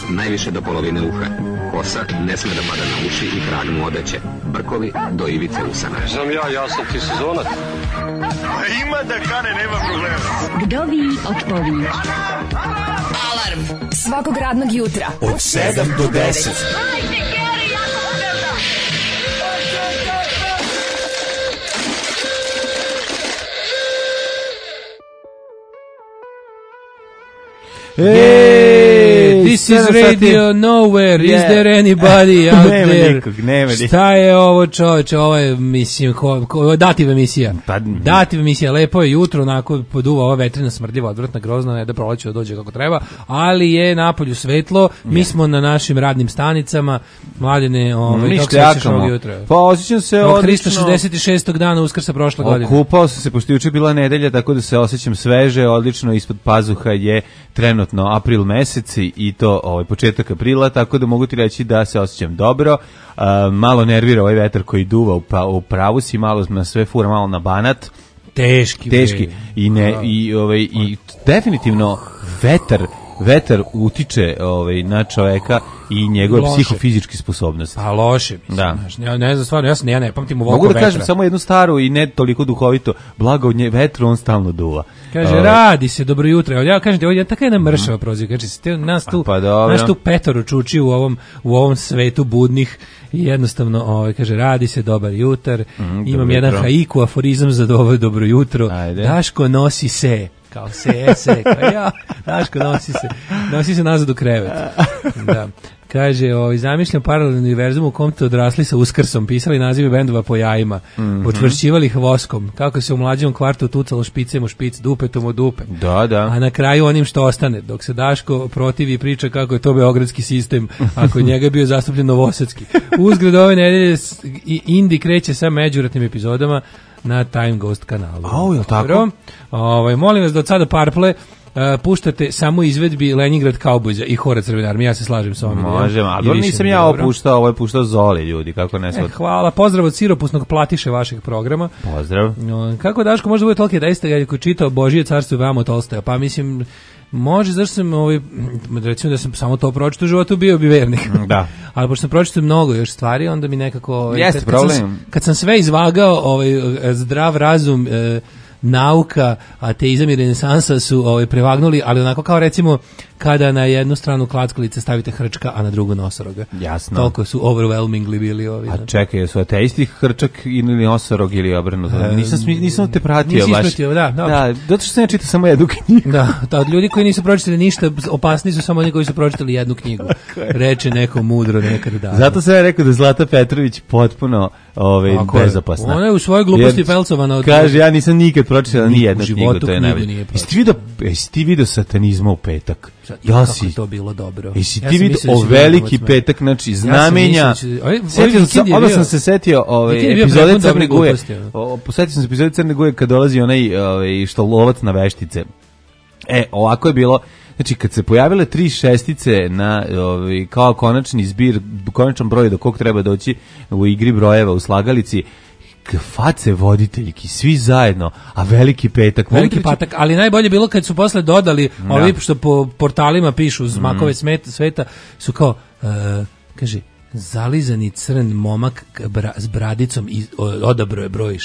najviše do polovine uha. Kosa ne sme da pada na uši i krag mu odeće. Brkovi do ivice usana. Znam ja sam ti sezonac. Ima da kane, nema problema. Vdovi otpovi. Alarm svakog radnog jutra od 7 do 10. Hey, this is Radio Nowhere. Is there anybody out there? Nema nikog. Šta je ovo, čoveče? Ovo je, mislim, dativ emisija. Dativ emisija. Lepo je jutro, onako poduva ova vetrina smrdljiva, odvratna, grozna, ne da proleće da dođe kako treba, ali je napolju svetlo. Mi smo na našim radnim stanicama. Mladene, kako se osjećaš ovog jutra? Pa osjećam se odlično. 366. dana Uskrsa prošle godine. Okupao sam se, pošto juče bila nedelja, tako da se osjećam sveže, odlično. Ispod pazuha je trenutno april mesec i to početak aprila, tako da mogu ti reći da se osjećam dobro. Malo nervira ovaj vetar koji duva u pravu si, malo na sve fura, malo na Banat. Teški. I definitivno vetar utiče na čoveka i njegove psihofizičke sposobnosti. A loše, mislim. Da. Ja ne znam, stvarno, ja ne pamtim ovoliko vetra. Mogu da kažem samo jednu staru i ne toliko duhovito, blago od nje vetru, on stalno duva. Kaže, radi se, dobro jutro. Ja kažem ti, ovo je taka jedna mršava prozivka. Kaže, nas tu petoro čuči u ovom svetu budnih i jednostavno, kaže, radi se, dobar jutar. Imam jedan haiku, aforizam za dobro jutro. Ajde. Daško nosi se. Kao se, kao ja, Daško nosi se nazad u krevet. Da. Kaže, zamišljam paralelni univerzum u kom te odrasli sa Uskrsom, pisali nazive bendova po jajima, počvršćivali ih voskom, kako se u mlađem kvartu tucalo špicem u špic, dupetom u dupe. Da. A na kraju onim što ostane, dok se Daško protivi i priča kako je to beogradski sistem, ako je njega bio zastupljen novosadski. Uzgred ove nedelje Indi kreće sa međuratnim epizodama na Time Ghost kanalu. Je tako? Molim vas da od sada Parple puštate samo izvedbi Leningrad Cowboysa i Hora Crvene armije, ja se slažem sa ovim. Možemo, ali nisam ja opuštao, ovo je puštao Zoli, ljudi, kako ne svoj. Hvala, pozdrav od siropusnog platiše vašeg programa. Pozdrav. Kako Daško može da bude toliki daista koji čitao Božije carstvo i vamo Tolstoja, pa mislim, može, zašto sam, recimo da sam samo to pročitao u životu, bio bi vernik. Da. Ali pošto sam pročitao mnogo još stvari, onda mi nekako... Jeste problem. Kad sam sve izvagao, zdrav razum, nauka, ateizam i renesansa su prevagnuli, ali onako kao recimo kada na jednu stranu klackalice stavite hrčka, a na drugu nosoroga. Jasno. Toliko su overwhelmingly bili ovi. A čekaj, su ateisti hrčak ili nosorog ili obrnuto? Nisam te pratio baš. Nisi pratio, da. Zato što sam ja čitao samo jednu knjigu. Da, od ljudi koji nisu pročitali ništa, opasni su samo oni koji su pročitali jednu knjigu. Reče neko mudro nekad da. Zato sam ja rekao da Zlata Petrović potpuno bezopasna. Ona je u svojoj gluposti pelcovana. Kaže, ja nisam nikad pročitala ni jednu knjigu, to je najbolje. Jesi ti vidio satanizma u petak? Kako to bilo dobro. Jesi ti vidio o veliki petak, znači znamenja. Onda sam se setio epizode Crne Guje. Setio sam se epizode Crne Guje kad dolazi onaj što lovac na veštice. Ovako je bilo. Znači, kad se pojavile 3 šestice na kao konačni zbir, konačan broj do kog treba doći u igri brojeva u slagalici, face voditeljki, svi zajedno, a veliki petak. Veliki patak, ali najbolje bilo kad su posle dodali, ovi što po portalima pišu zmakove sveta, su kao, kaže, zalizani crn momak s bradicom i odabro je broj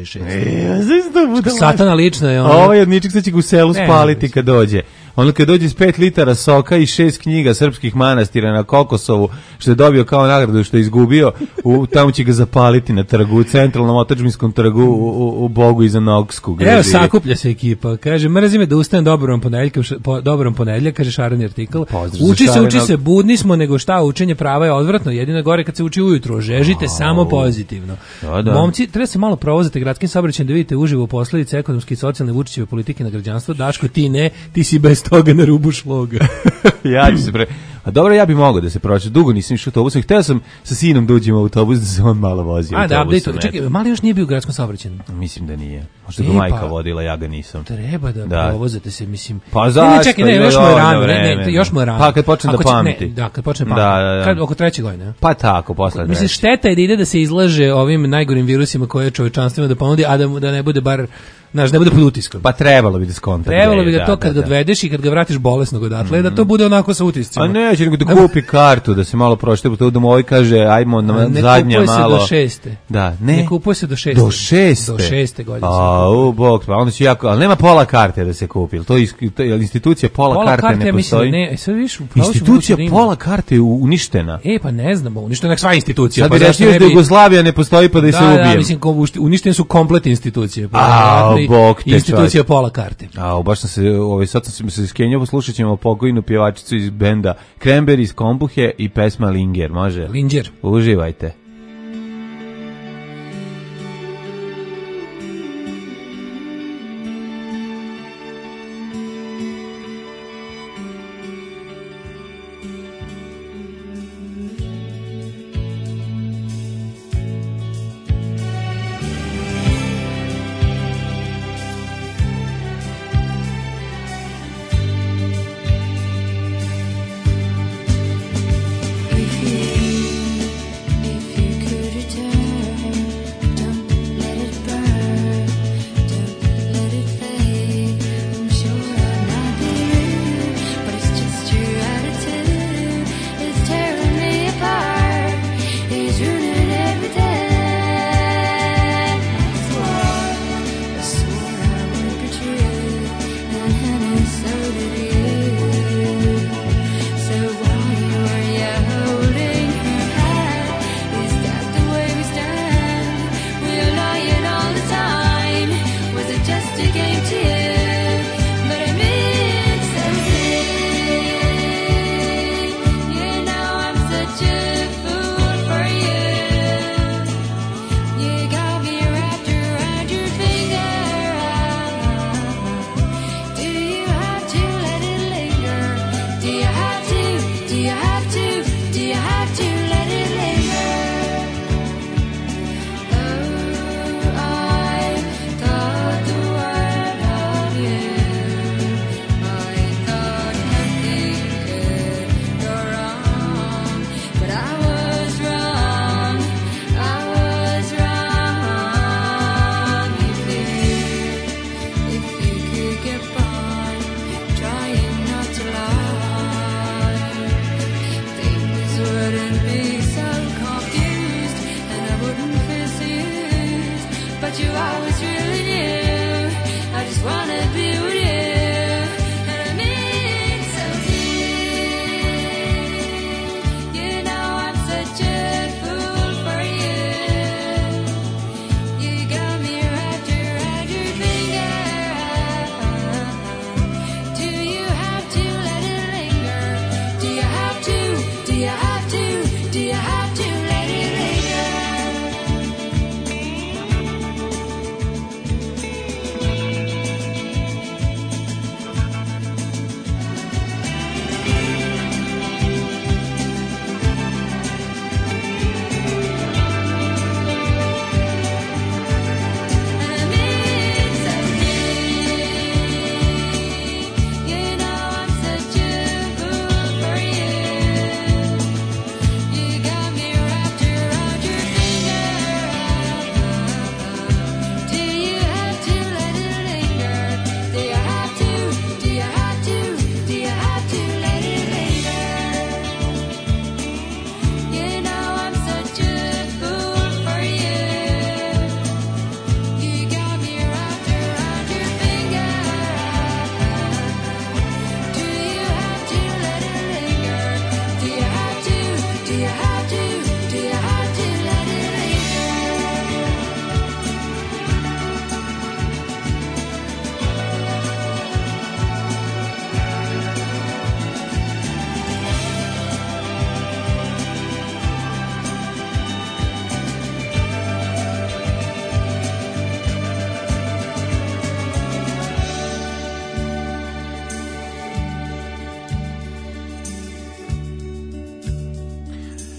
666. Satana lično je ono. Ovaj odničak sad će ga u selu spaliti kad dođe. Ono kad dođe s 5 litara soka i 6 knjiga srpskih manastira na Kokosovu, što je dobio kao nagradu što je izgubio, tamo će ga zapaliti na trgu, u centralnom otadžbinskom trgu u Bogu iza Nogsku. Evo, sakuplja se ekipa. Kaže, mrzi me da ustanem dobrom ponedjeljak, kaže šareni artikl. Uči se, budni smo, nego šta, učenje prava je odvratno, jedino gore kad se uči ujutro, žežite samo pozitivno. Da. Momci, treba se malo provozati gradskim saobraćajem da vidite uživo posledice ekonomske i socijalne Vučićeve politike na građanstvo. Daško, ti ne, ti si bez toga na rubu šloga. Ja ću se A dobro, ja bih mogao da se prođe. Dugo nisam išao autobusom. Hteo sam sa sinom da uđem u autobus, da se on malo vozi autobusom. Čekaj, mali još nije bio u gradskom saobraćaju? Mislim da nije. Možda ga majka vodila, ja ga nisam. Treba da provozate se, mislim. Pa zašto? Još mu je rano. Pa kad počne da pameti. Da, kad počne pameti. Kad oko 3. godine. Pa tako, posle 3. Mislim, šteta je da ide da se izlaže ovim najgorim virusima koje čovečanstvima da ponudi, a da ne bude bar znaš, ne bude pod utiskom. Pa trebalo bi da skonta. Trebalo bi da to kad ga odvedeš i kad ga vratiš bolesnog odatle, da to bude onako sa utiscima. A neće nego da kupi kartu, da se malo proštepa, to domovi kaže, ajmo na zadnja malo. Ne kupuje se do 6. Da, ne kupuje se do 6. Do 6. Do 6. godine. Bog, pa onda će jako, ali nema pola karte da se kupi. To je institucija pola karte ne postoji. Institucija pola karte je uništena. Pa ne znamo, uništena je sva institucija. Sad bi rešio da Jugoslavija ne postoji pa da se ubijem. Da, mislim, uništene su kompletne institucije. Bog te institucija pola karte. Baš sam se, sad sam se skenjao, slušat ćemo pokojnu pjevačicu iz benda Cranberries iz Kombuhe i pesma Linger, može? Linger. Uživajte.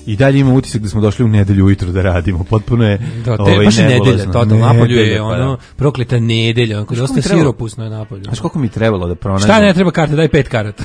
I dalje imam utisak da smo došli u nedelju ujutru da radimo. Potpuno je baš nedelja, totalno napolju je ono prokleta nedelja, onako dosta siropusno je napolju. Znaš koliko mi trebalo da pronađem? Šta ne treba karte, daj 5 karata.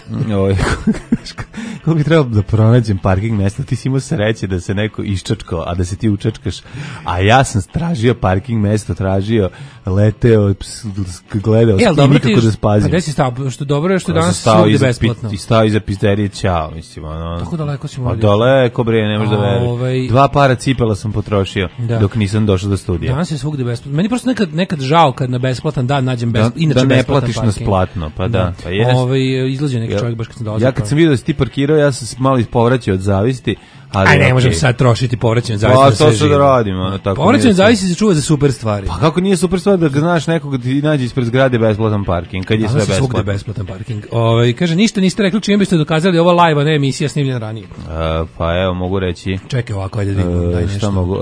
Koliko mi trebalo da pronađem parking mesta, ti si imao sreće da se neko iščačkao, a da se ti učačkaš, a ja sam tražio parking mesto, tražio, leteo, gledao, nikako da spazim. A gde si stao? Što dobro je što danas svugde besplatno. I stao iza pizderije, ćao, mislim, ono. Tako daleko si mogli. Daleko, bre, ne možeš da veruješ. 2 para cipela sam potrošio dok nisam došao do studija. Danas je svugde besplatno. Meni prosto nekad žao kad na besplatan dan nađem inače da ne platiš na splatno, pa da. Pa jes. Izlazi neki čovjek baš kad sam dolazio. Ja kad sam vidio da si ti parkirao, ja sam malo ispovraćao od zavisti. Aj, ne možemo sad trošiti povraćanje zavisi. Pa to što da radimo. Povraćanje zavisi se čuva za super stvari. Pa kako nije super stvar da znaš nekoga ti nađe ispred zgrade besplatan parking, kad je sve besplatno. Svugde besplatan parking. Kaže, ništa niste rekli čime biste dokazali ovo live, a ne emisija snimljena ranije. Pa evo, mogu reći. Čekaj ovako, ajde da vidimo. Šta mogu?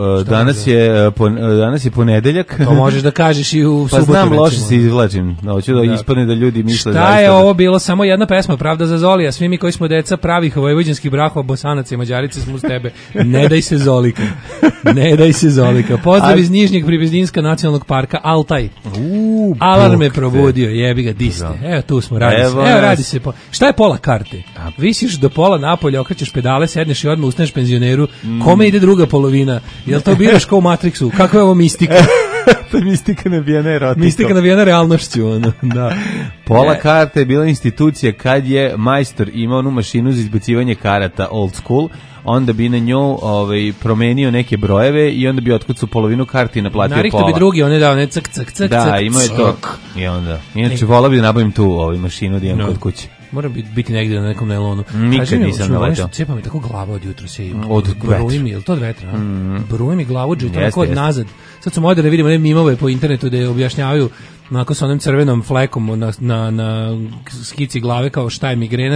Danas je ponedeljak. To možeš da kažeš i u subotu. Pa znam, loše se izvlačim. Hoću da ispadne da ljudi misle da... Šta je ovo bilo? Samo jedna pesma, Pravda za Zolija. Svi mi koji smo deca pravih vojvođanskih brahova, Bosanaca i Mađarice smo uz tebe. Ne daj se Zolika. Ne daj se Zolika. Pozdrav iz Nižnjeg Pribezdinska nacionalnog parka Altaj. Alarm me probudio, jebi ga, di ste. Evo tu smo, radi se. Evo radi se. Šta je pola karte? Visiš do pola napolja, okrećeš pedale, sedneš i odmah ustaneš penzioneru. Kome ide druga polovina? Jel to biraš kao u Matrixu? Kakva je ovo mistika? To je mistika nabijena erotikom. Mistika nabijena realnošću. Ono. Da. Pola karte je bila institucija kad je majstor imao onu mašinu za izbacivanje karata old school, onda bi na nju promenio neke brojeve i onda bi otkucao polovinu karti i naplatio pola. Narikto bi drugi, on je dao ne cak, cak, cak, da, imao je to. I onda. Inače, volao bi da nabavim tu mašinu da imam kod kuće. Mora biti negdje na nekom nelonu. Nikad nisam naletao. Cepa mi tako glava od jutra se. Bruji mi, je li to od vetra? Bruji mi glavu od jutra, tako od nazad. Sad sam ovdje da vidimo mimove po internetu da objašnjavaju onako sa onim crvenom flekom na skici glave kao šta je migrena,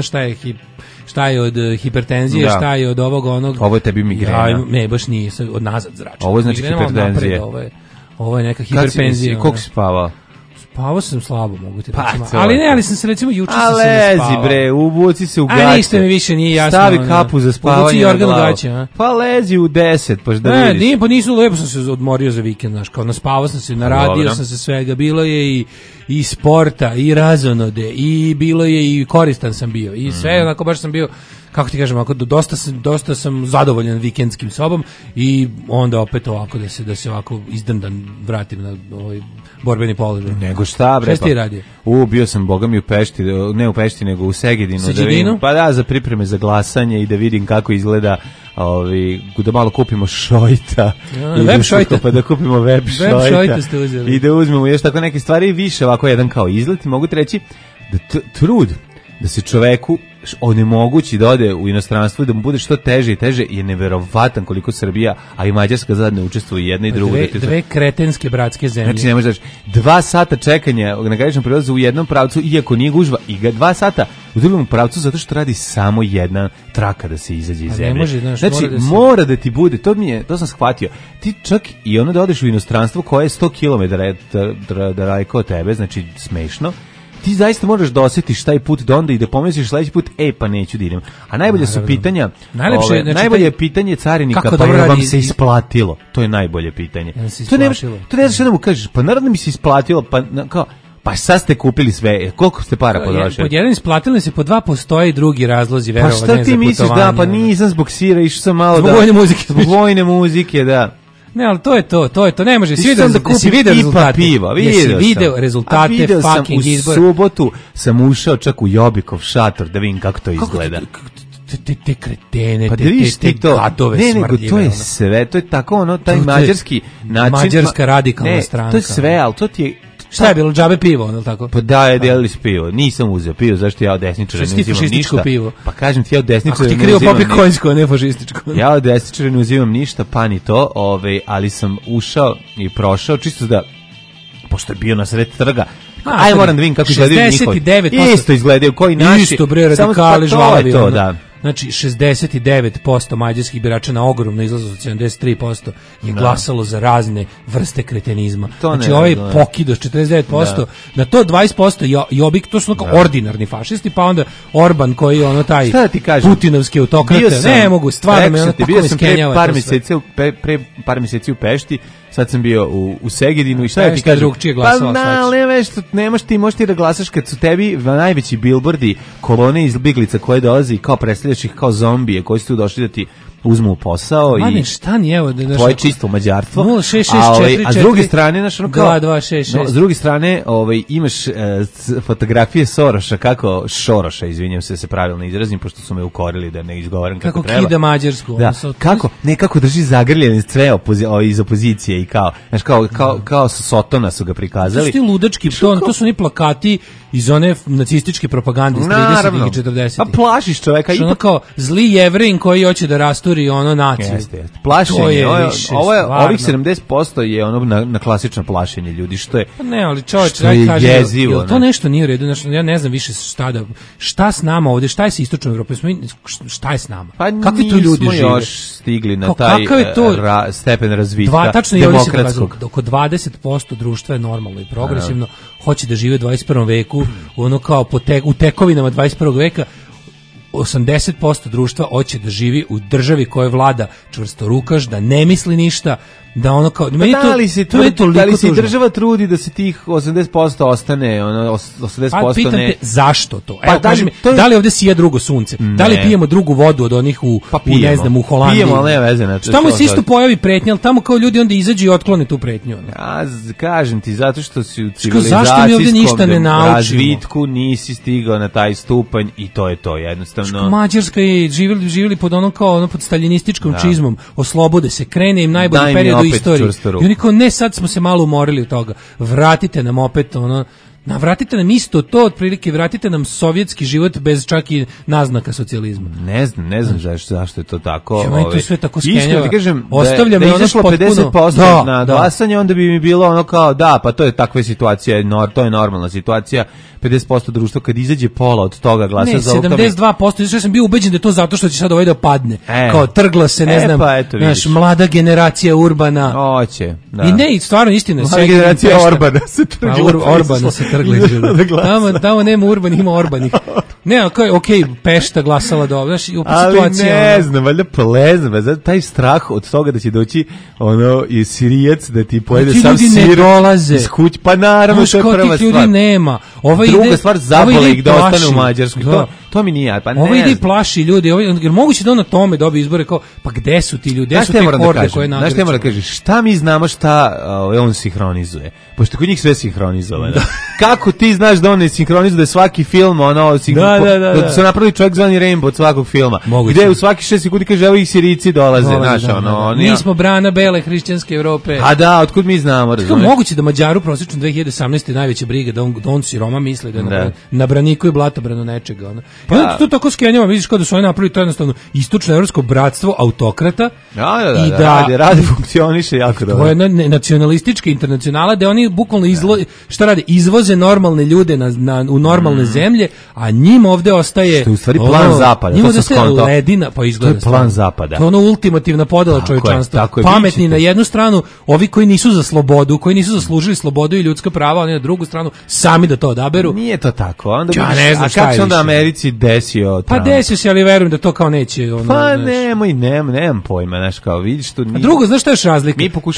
šta je od hipertenzije, šta je od ovog onog. Ovo je tebi migrena. Ne, baš nije, od nazad zračenje. Ovo je znači hipertenzija. Ovo je neka hiperpenzija. Koliko si spavao? Spavao sam slabo, mogu ti reći. Ali sam se recimo juče sam se ne spavao. Lezi bre, ubuci se u gaće. A ništa mi više nije jasno. Stavi kapu za spavanje na glavu. Gaće, pa lezi u 10, pa da vidiš. Ne, pa nisu, lepo sam se odmorio za vikend, znaš, kao naspavao sam se, naradio sam se svega, bilo je i sporta, i razonode, i bilo je i koristan sam bio, i sve, onako baš sam bio, kako ti kažem, ako dosta sam zadovoljan vikendskim sobom i onda opet ovako da se ovako izdrndan vratim na ovaj borbeni položaj. Nego šta bre? Šta ti radio? Bio sam bogami u Pešti, ne u Pešti nego u Segedinu, da vidim, pa da, za pripreme za glasanje i da vidim kako izgleda, da malo kupimo šojta, web šojta, pa da kupimo web šojta ste uzeli. I da uzmemo još tako neke stvari i više, ovako jedan kao izlet, mogu ti reći da trud da se čoveku onemogući da ode u inostranstvo i da mu bude što teže i teže je neverovatan koliko Srbija, a i Mađarska zajedno učestvuju jedna i druga. Dve kretenske bratske zemlje. Znači ne možeš 2 sata čekanja na graničnom prelazu u jednom pravcu, iako nije gužva, i 2 sata u drugom pravcu zato što radi samo jedna traka da se izađe iz zemlje. Znači mora da ti bude, to sam shvatio. Ti čak i ono da odeš u inostranstvo koje je 100 km daleko od tebe, znači smešno. Ti zaista možeš da osjetiš taj put do onda i da pomisliš sledeći put, pa neću da idem. A najbolje su pitanja, najbolje je pitanje carinika, pa je vam se isplatilo. To je najbolje pitanje. To ne znaš što da mu kažeš, pa naravno mi se isplatilo, pa sad ste kupili sve, koliko ste para potrošili? Pod jedan isplatili se, po 2 postoje i drugi razlozi, verovatno za putovanje. Pa šta ti misliš, da, pa nisam zbog sira, išao sam malo zbog vojne muzike. Zbog vojne muzike, da. Ne, ali to je to, ne može. Si video rezultate, fucking izbor. U subotu sam ušao čak u Jobikov šator da vidim kako to izgleda. Te kretene, pa te gatove smrdljive. Ne, nego to je sve, to je tako taj mađarski način. Mađarska radikalna stranka. To je sve, ali to ti je... Šta je bilo, džabe pivo, ono tako? Pa da, je delili s pivo. Nisam uzeo pivo, zašto ja od desničara ne uzimam ništa. Pivo? Pa kažem ti, ja od desničara ne uzimam ništa. Ako ti krivo popi konjsko, a ne fašističko. Ja od desničara ne uzimam ništa, pa ni to, ali sam ušao i prošao, čisto da, pošto je bio na sred trga, aj moram da vidim kako izgledaju njihovi. Isto izgledaju, koji naši. Isto bre, radikali žvalavi. To, da. znači 69% mađarskih birača na ogromno izlazu od 73% je glasalo za razne vrste kretenizma. Znači ovaj pokido 49%, na to 20% Jobbik, to su ordinarni fašisti, pa onda Orban koji je ono taj putinovski autokrate, ne mogu, stvarno me ono tako me skenjava. Pre par mjeseci u Pešti, sad sam bio u Segedinu i šta ti kažem? Drugčije glasova. Pa nemaš ti, možeš ti da glasaš kad su tebi najveći bilbordi, kolone izbjeglica koje dolazi kao predstavljaš ih kao zombije koji su tu došli da ti uzmu posao i šta ni evo da tvoje čisto mađarstvo. 06644 a s druge strane naš ono kao 2266. S druge strane imaš fotografije Soroša, kako Šoroša, izvinjavam se pravilno izrazim pošto su me ukorili da ne izgovaram kako treba. Kako kida mađarsku. Da. Kako drži zagrljene sve iz opozicije i kao, znaš, kao su Sotona su ga prikazali. To su ti ludački, to su ni plakati iz one nacističke propagande iz 30-ih i 40-ih. A plašiš čoveka. Što ono kao zli Jevrin koji hoće da rasturi ono naciju. Jeste. Plašenje. Ovih 70% je ono na klasično plašenje ljudi, što je pa ne, ali čovječ, jezivo. To nešto nije u redu. Ja ne znam više šta s nama ovdje, šta je sa istočnom Evropom, šta je s nama? Pa kakvi tu ljudi žive? Još stigli na taj stepen razvitka demokratskog. Oko 20% društva je normalno i progresivno, hoće da žive u 21. veku, ono kao u tekovinama 21. veka. 80% društva hoće da živi u državi koja vlada čvrstorukaš, da ne misli ništa, da ono kao da li se država trudi da se tih 80% ostane, ono 80% pa, pitam te, zašto to? Evo, da li ovdje sija drugo sunce? Ne. Da li pijemo drugu vodu od onih u ne znam, u Holandiji? Pijemo, ali ne veze. Znači, tamo se isto pojavi pretnja, ali tamo kao ljudi onda izađu i otklone tu pretnju. Ja kažem ti, zato što si u civilizacijskom razvitku nisi stigao na taj stupanj i to je to, jednostavno. Mađarska je živjeli pod onom kao ono pod staljinističkom čizmom, oslobode se, krene im najbolji period istoriji. I oni kao, ne, sad smo se malo umorili od toga. Vratite nam opet ono, vratite nam isto to, otprilike vratite nam sovjetski život bez čak i naznaka socijalizma. Ne znam zašto je to tako. Ja, to sve tako skenjava. Ostavljam da je izašlo 50% na glasanje, onda bi mi bilo ono kao, da, pa to je takva situacija, to je normalna situacija. 50% društva kad izađe pola od toga glasa za ovog. Ne, 72%, ja sam bio ubeđen da je to zato što će sad ovaj da padne. Kao trgla se, ne znam, naš mlada generacija Urbana. Hoće, da. I ne, stvarno istina. Mlada generacija Orbana se trgla. Orbana se trgla. Tamo nema Urban, ima Orbanih. Ne, okej, Pešta glasala dobro, znaš, u situaciji. Ali ne znam, valjda plezno, taj strah od toga da će doći ono i Sirijac da ti pojede sam sir. Ti ljudi ne dolaze. Pa naravno, to je prva stvar. Ljudi nema. Druga stvar, zabole ih da ostane u Mađarskoj. To mi nije, pa ne. Ovo ide i plaši ljudi, jer moguće da on na tome dobije izbore, kao, pa gde su ti ljudi, gde su te horde koje nadreću? Znaš te mora da kažeš, šta mi znamo šta on sinhronizuje? Pošto kod njih sve sinhronizovano. Kako ti znaš da on ne sinhronizuje, da je svaki film, da su napravili čovjek zvani Rainbow od svakog filma, gde u svaki 6 sekundi kaže, evo ih Sirici dolaze, znaš, mi smo brana bele hrišćanske Evrope. A da, otkud mi znamo, razumiješ? Moguće da Mađaru prosječno 2018. najveća briga, da on siroma misli da je na braniku i blatobranu nečega. I onda to tako skenjava, vidiš kao da su oni napravili to jednostavno istočno evropsko bratstvo autokrata. Da, radi funkcioniše jako dobro. To je jedna nacionalistička internacionala gde oni bukvalno šta rade? Izvoze normalne ljude u normalne zemlje, a njim ovde ostaje... Što je u stvari plan zapada. Njim ovde ostaje ledina, pa izgleda. To je plan zapada. To je ono ultimativna podela čovječanstva. Pametni na jednu stranu, ovi koji nisu za slobodu, koji nisu zaslužili slobodu i ljudska prava, oni na drugu stranu sami da to odaberu. Nije to tako. Onda ne znam kako se onda Americi desio Trump? Pa desio se, ali verujem da to kao neće. Pa nemam pojma, znaš, kao vidiš tu. A drugo, znaš šta je još razlika?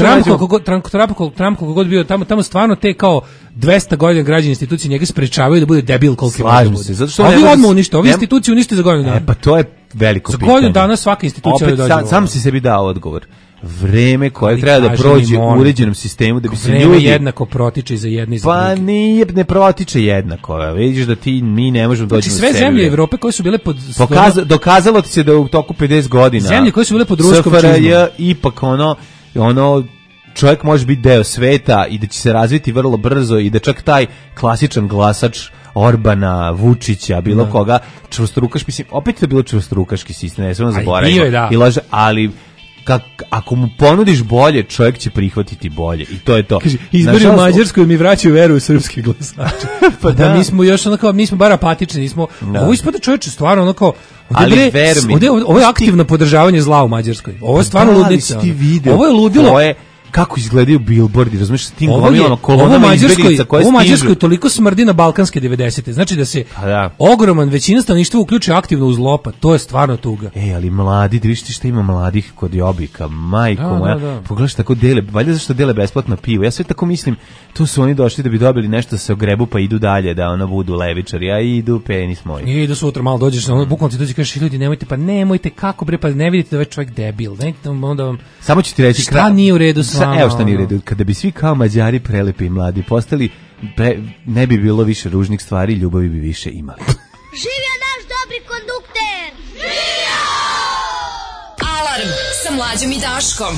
Trump koliko god bio tamo stvarno te kao 200 godina građani institucije njega sprečavaju da bude debil koliko može bude. Zato što ovi odmah unište, ovi institucije unište za godinu dana. Pa to je veliko pitanje. Za godinu dana svaka institucija opet dođe. Sam si sebi dao odgovor. Vreme koje treba da prođe u uređenom sistemu da bi se ljudi... Vreme jednako protiče i za jedni i za drugi. Pa ne protiče jednako. Vidiš da mi ne možemo doći do sebe. Sve zemlje Evrope koje su bile pod... Dokazalo ti se da u toku 50 godina... Zemlje koje su bile pod ruskom čizmom. SFRJ ipak ono čovjek može biti deo sveta i da će se razviti vrlo brzo i da čak taj klasičan glasač Orbana, Vučića, bilo koga, čvrstorukaš, mislim, opet je bilo čvrstorukaški sistem, ne smemo zaboraviti. Ali ako mu ponudiš bolje, čovjek će prihvatiti bolje i to je to. Kaže, izbori u Mađarskoj mi vraćaju veru u srpske glasače. Pa da, mi smo još onako, mi smo bar apatični, nismo. Ovo ispada čovječe stvarno onako. Ovo je aktivno podržavanje zla u Mađarskoj. Ovo je stvarno ludnica. Ovo je ludilo. Kako izgledaju billboardi, razumiješ, s tim gomilama kolonama izbjeglica koje stižu. Ovo Mađarskoj toliko smrdi na balkanske 90-te. Znači da se ogroman većina stanovništva uključi aktivno u zlo, pa to je stvarno tuga. Ali mladi, da vidiš šta ima mladih kod Jobika, majko moja. Pogledaš tako dele, valjda zašto dele besplatno pivo. Ja sve tako mislim, tu su oni došli da bi dobili nešto da se ogrebu pa idu dalje, da ono budu levičari, a idu penis moj. Idu sutra malo dođeš, bukvalno ti dođe kažeš ljudi nemojte kako bre, pa ne vidite da ovaj čovjek debil. Onda vam samo ću ti reći šta nije u redu. Evo šta nije u redu, kada bi svi kao Mađari prelepi i mladi postali, ne bi bilo više ružnih stvari, ljubavi bi više imali. Živio naš dobri kondukter! Živio! Alarm sa Mlađom i Daškom.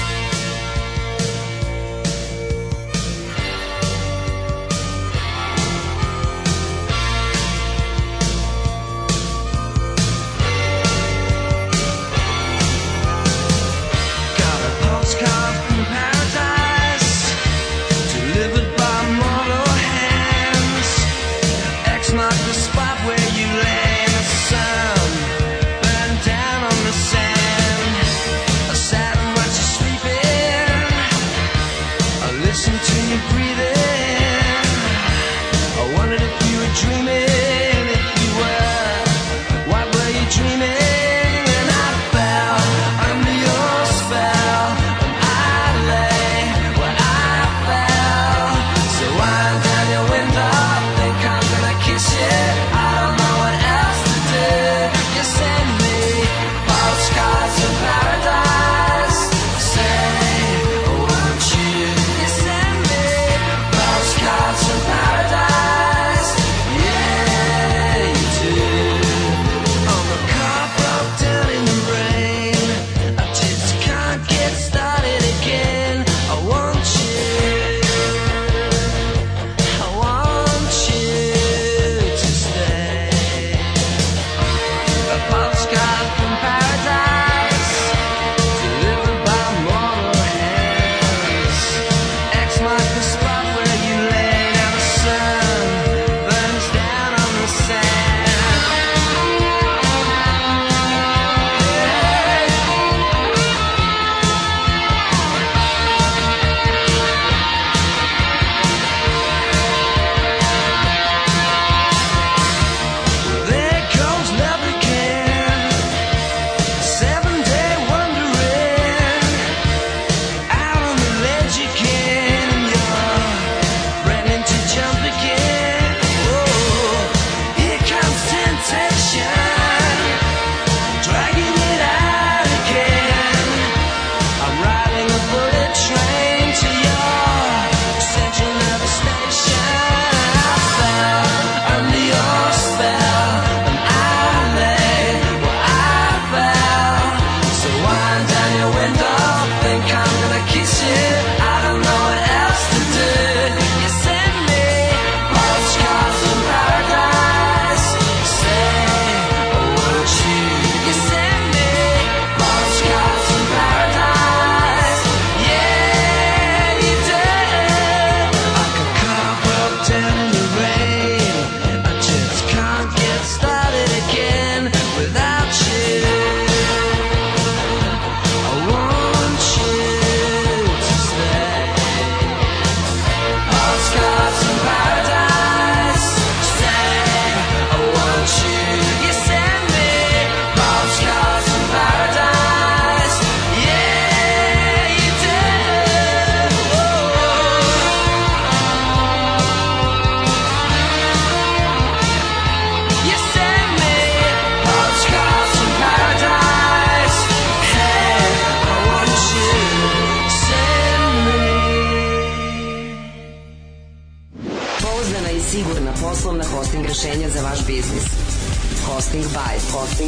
rešenja za vaš biznis. Hosting by. Hosting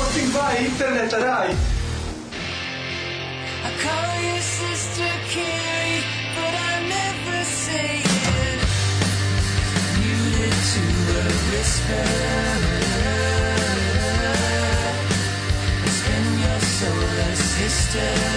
by interneta raj. I call your sister Carrie, but I never say it. Muted to a whisper. Spin your solar sister.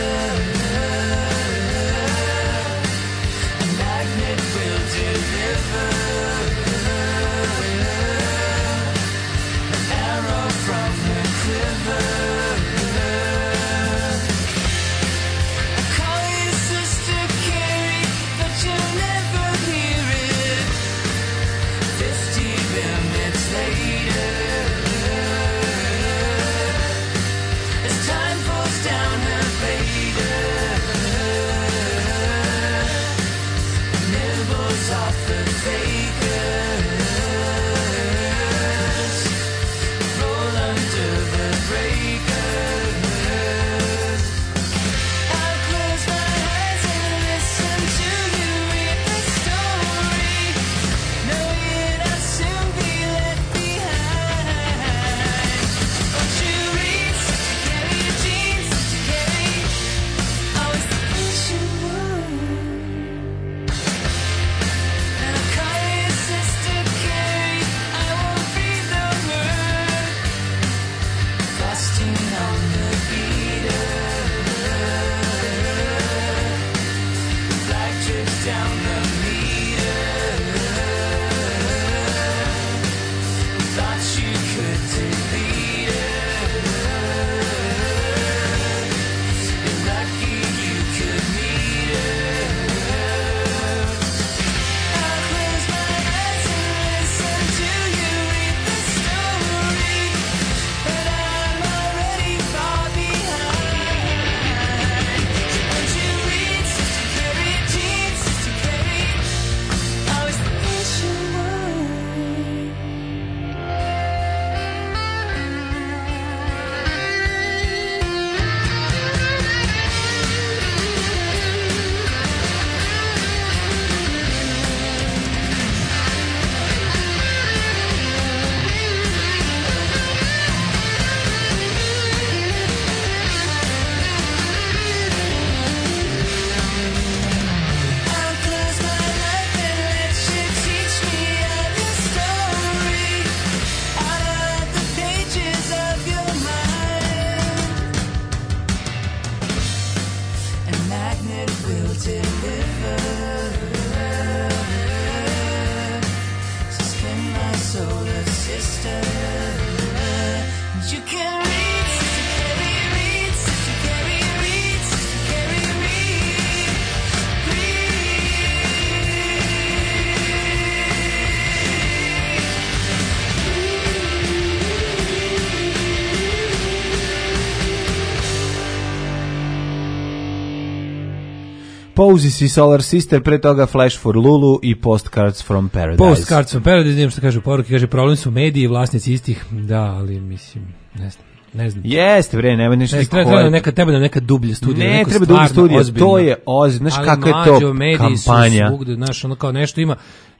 Oasis i Solar Sister, pre toga Flash for Lulu i Postcards from Paradise. Postcards from Paradise, idem što kažu poruke, kaže problem su mediji, vlasnici istih, da, ali mislim, ne znam. Jeste, bre, nema nešto treba nam neka dublja studija. Ne, treba dublja studija, ozbiljno. To je ozbiljno, znaš kakva je to kampanja. Svugde, znaš, ono kao nešto ima.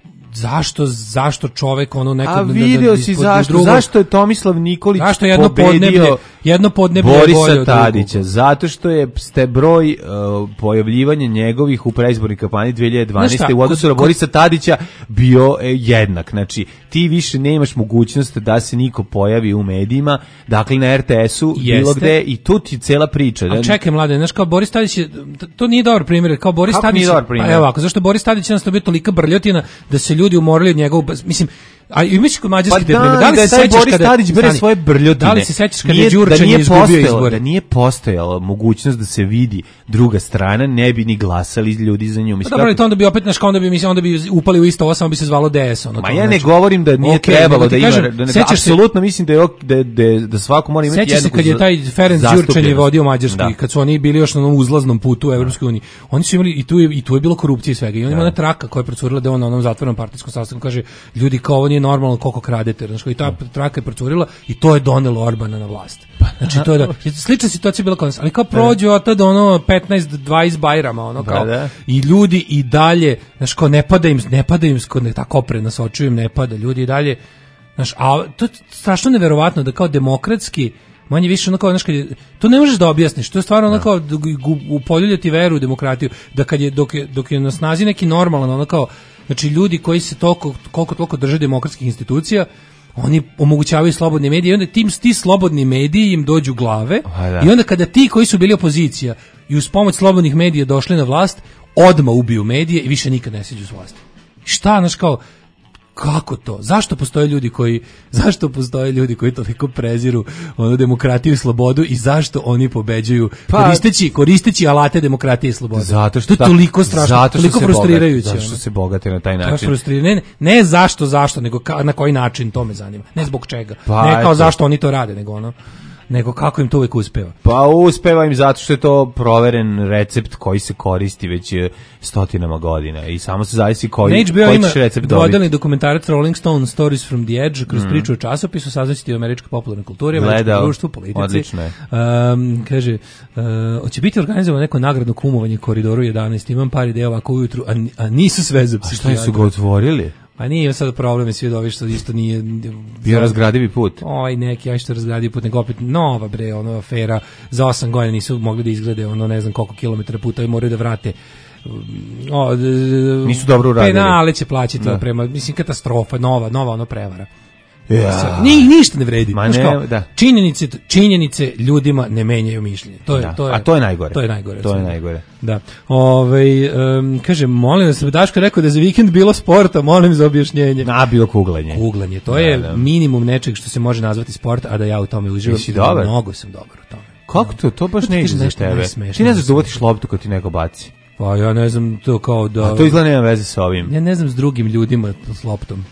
Zašto čovek ono neko... A video si zašto je Tomislav Nikolić pobedio jedno podneblje Borisa Tadića, zato što je broj pojavljivanja njegovih u predizbornoj kampanji 2012. u odnosu na Borisa Tadića bio jednak. Znači, ti više nemaš mogućnost da se niko pojavi u medijima, dakle na RTS-u, bilo gde, i tu ti cela priča. A čekaj, mlade, znaš, kao Boris Tadić je, to nije dobar primjer, kao Boris Tadić, pa evo ovako, zašto Boris Tadić je bio tolika brljotina da se ljudi umorili od njegovog, mislim, a imaš kod mađarski primjer. Da li se sećaš Boris Tadić bere svoje brljotine? Da li se sećaš kada je Đurčan izgubio izbore? Da nije postojala mogućnost da se vidi druga strana, ne bi ni glasali ljudi za nju. Dobro, i to onda bi opet onda bi upali u isto ovo, samo bi se zvalo DS. Ma ja ne govorim da nije trebalo da ima, apsolutno mislim da svako mora imati jednog. Sećaš se kad je taj Ferenc Đurčan je vodio Mađarsku, kad su oni bili još na onom uzlaznom putu u Evropskoj uniji. Oni su imali i tu je bilo korupcije i svega. I on ima ona traka koja je procurila da on na onom zatvorenom partijskom sastanku kaže ljudi kao ovo nije normalno koliko kradete, znači i ta traka je procurila i to je donelo Orbana na vlast. Znači to je slična situacija bila kod nas, ali kao prođe od tada ono 15-20 Bajrama, ono kao i ljudi i dalje, znači kao ne pada im tako opre nas očiju im ne pada, ljudi i dalje, znači, a to je strašno neverovatno da kao demokratski manje više ono kao, znaš, to ne možeš da objasniš, to je stvarno ono kao upoljuljati veru u demokratiju, da kad je, dok je na snazi neki normalan, ono kao, znači ljudi koji se koliko drže demokratskih institucija, oni omogućavaju slobodne medije i onda ti slobodni mediji im dođu glave i onda kada ti koji su bili opozicija i uz pomoć slobodnih medija došli na vlast, odmah ubiju medije i više nikad ne siđu s vlasti. Šta, znaš, kao, kako to? Zašto postoje ljudi koji toliko preziru ono demokratiju i slobodu i zašto oni pobeđuju koristeći alate demokratije i slobode? Zato što je toliko strašno, toliko frustrirajuće. Zato što se bogate na taj način. Ne zašto, nego na koji način, to me zanima. Ne zbog čega. Ne kao zašto oni to rade, nego kako im to uvijek uspeva. Pa uspeva im zato što je to proveren recept koji se koristi već stotinama godina i samo se zavisi koji ćeš recept dobiti. Vodilni dokumentarac Rolling Stone Stories from the Edge kroz priču o časopisu, saznaćete o američkoj popularnoj kulturi, američkom društvu, politici. Odlično je. Kaže, hoće biti organizovano neko nagradno kumovanje Koridoru 11, imam par ideja ovako ujutru, a nisu sve za psihijatra. A šta su ga otvorili? Pa nije sad problem, svi dovi što isto nije... Bio razgradivi put. Neki, što razgradivi put, nego opet nova afera, za 8 godina nisu mogli da izglede ne znam koliko kilometara puta i moraju da vrate. Nisu dobro uradili. Penale će plaćati prema, mislim, katastrofa, nova prevara. Ja. Ništa ne vredi. Da. Činjenice ljudima ne menjaju mišljenje. A to je najgore. To je najgore. To je najgore. Da. Kaže, molim da se Daško rekao da je za vikend bilo sporta, molim za objašnjenje. Bilo kuglanje. Kuglanje, to je minimum nečeg što se može nazvati sport, a da ja u tome uživam. Jesi dobar? Mnogo sam dobar u tome. Kako to? To baš ne ide za tebe. Ti ne znaš da uvatiš loptu kad ti neko baci. Pa ja ne znam to kao da... A to izgleda nema veze sa ovim. Ja ne znam s drugim ljudima s loptom.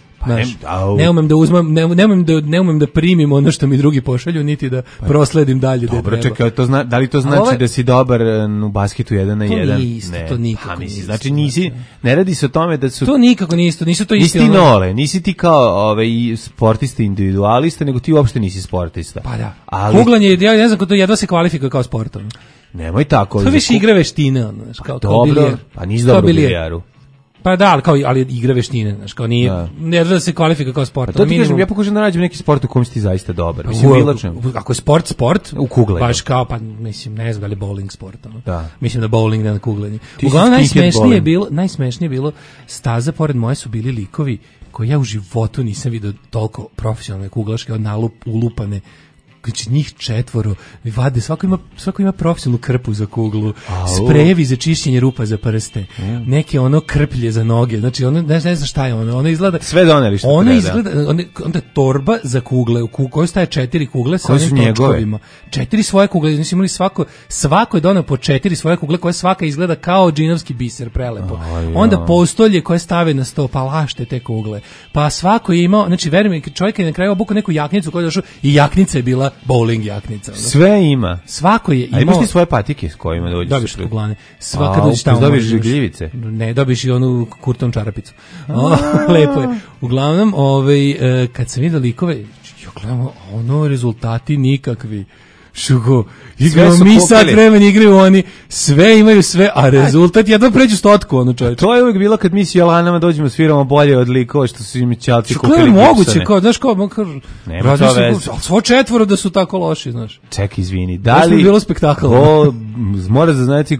Ne umem da uzmem, ne umem da primim ono što mi drugi pošalju, niti da prosledim dalje. Dobro, čekaj, da li to znači da si dobar u basketu 1 na 1? To nije isto, to nikako nije isto. Znači ne radi se o tome da su... To nikako nije isto, nisu to isti. Nisi ti Nole, nisi ti kao sportista individualista, nego ti uopšte nisi sportista. Pa da. Kuglanje, ja ne znam ko to jedva se kvalifikuje kao sport. Nemoj tako. To više igra veštine, kao bilijer. Pa nisi dobro u bilijaru. Pa da, ali igra veštine, znaš, kao nije, ne da se kvalifikuje kao sport. Pa to ti kažem, ja pokušam da nađem neki sport u kojem si ti zaista dobar. Mislim, ako je sport, u kuglanju. Baš kao, pa mislim, ne znam da li bowling sport. Ono. Da. Mislim da bowling, ne na kuglanje. Uglavnom, najsmešnije je bilo, staza pored moje su bili likovi koji ja u životu nisam vidio toliko profesionalne kuglaške, ulupane. Znači njih 4 vade, svako ima profesionalnu krpu za kuglu, sprejevi za čišćenje rupa za prste, neke ono krplje za noge, znači ono ne znam šta je ono izgleda sve doneli što ono izgleda, onda torba za kugle, u kojoj staje 4 kugle sa onim točkovima. 4 svoje kugle, znači imali svako je doneo po 4 svoje kugle koje svaka izgleda kao džinovski biser, prelepo. Onda postolje koje stave na sto, pa lašte te kugle. Pa svako je imao, znači verujem, čovjek je na kraju obukao neku jaknicu koja je došao i jaknica je bila bowling jaknica. Sve ima. Svako je imao. A imaš ti svoje patike s kojima dođeš? Dobiš kuglane. Svaka dođeš tamo. Dobiš gljivice? Ne, dobiš i onu kurton čarapicu. Lepo je. Uglavnom, kad sam vidio likove, gledamo, rezultati nikakvi. Šugo, igramo mi sad vremena, igraju oni, sve imaju sve, a rezultat jedno pređu 100, ono čovječe. To je uvijek bilo kad mi s Jolanama dođemo, sviramo bolje od likova što su im ćalci kupili gipsone. Što je moguće, kao, znaš, nema to veze. Svo 4 da su tako loši, znaš. Ček, izvini, da li... bilo spektakl. Mora da znati,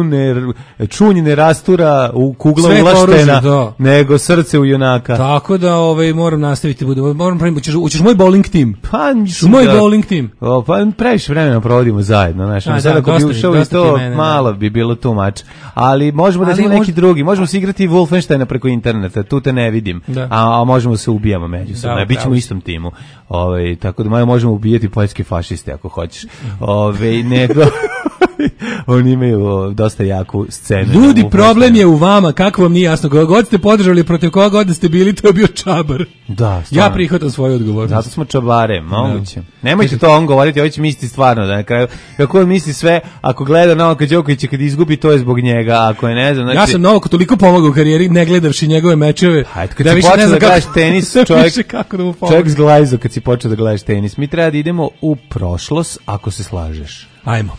čunj ne rastura u kugla ulaštena, nego srce u junaka. Tako da moram nastaviti, ućeš moj bowling tim. Pa, moj bowling tim. Pa, previše vremena provodimo zajedno, znaš, sad ako bi ušao i to, malo bi bilo too much, ali možemo da znamo neki drugi, možemo se igrati Wolfensteina preko interneta, tu te ne vidim, a možemo se ubijamo međusobno, bit ćemo u istom timu, tako da možemo ubijati poljske fašiste ako hoćeš, nego... Oni imaju dosta jaku scenu. Ljudi, problem je u vama, kako vam nije jasno, koga god ste podržali, protiv koga god ste bili, to je bio čabar. Da, ja prihvatam svoju odgovornost. Zato smo čabare, moguće. Nemojte to on govoriti, ovo će misliti stvarno, da na kraju, kako on misli sve, ako gleda Novaka Đokovića kad izgubi, to je zbog njega, ako je ne znam. Znači... Ja sam Novaku toliko pomogao u karijeri, ne gledavši njegove mečeve. Kad si počeo da gledaš tenis, čovjek zglajzo kad si počeo da gledaš tenis. Mi treba da idemo u prošlost, ako se slažeš. Ajmo.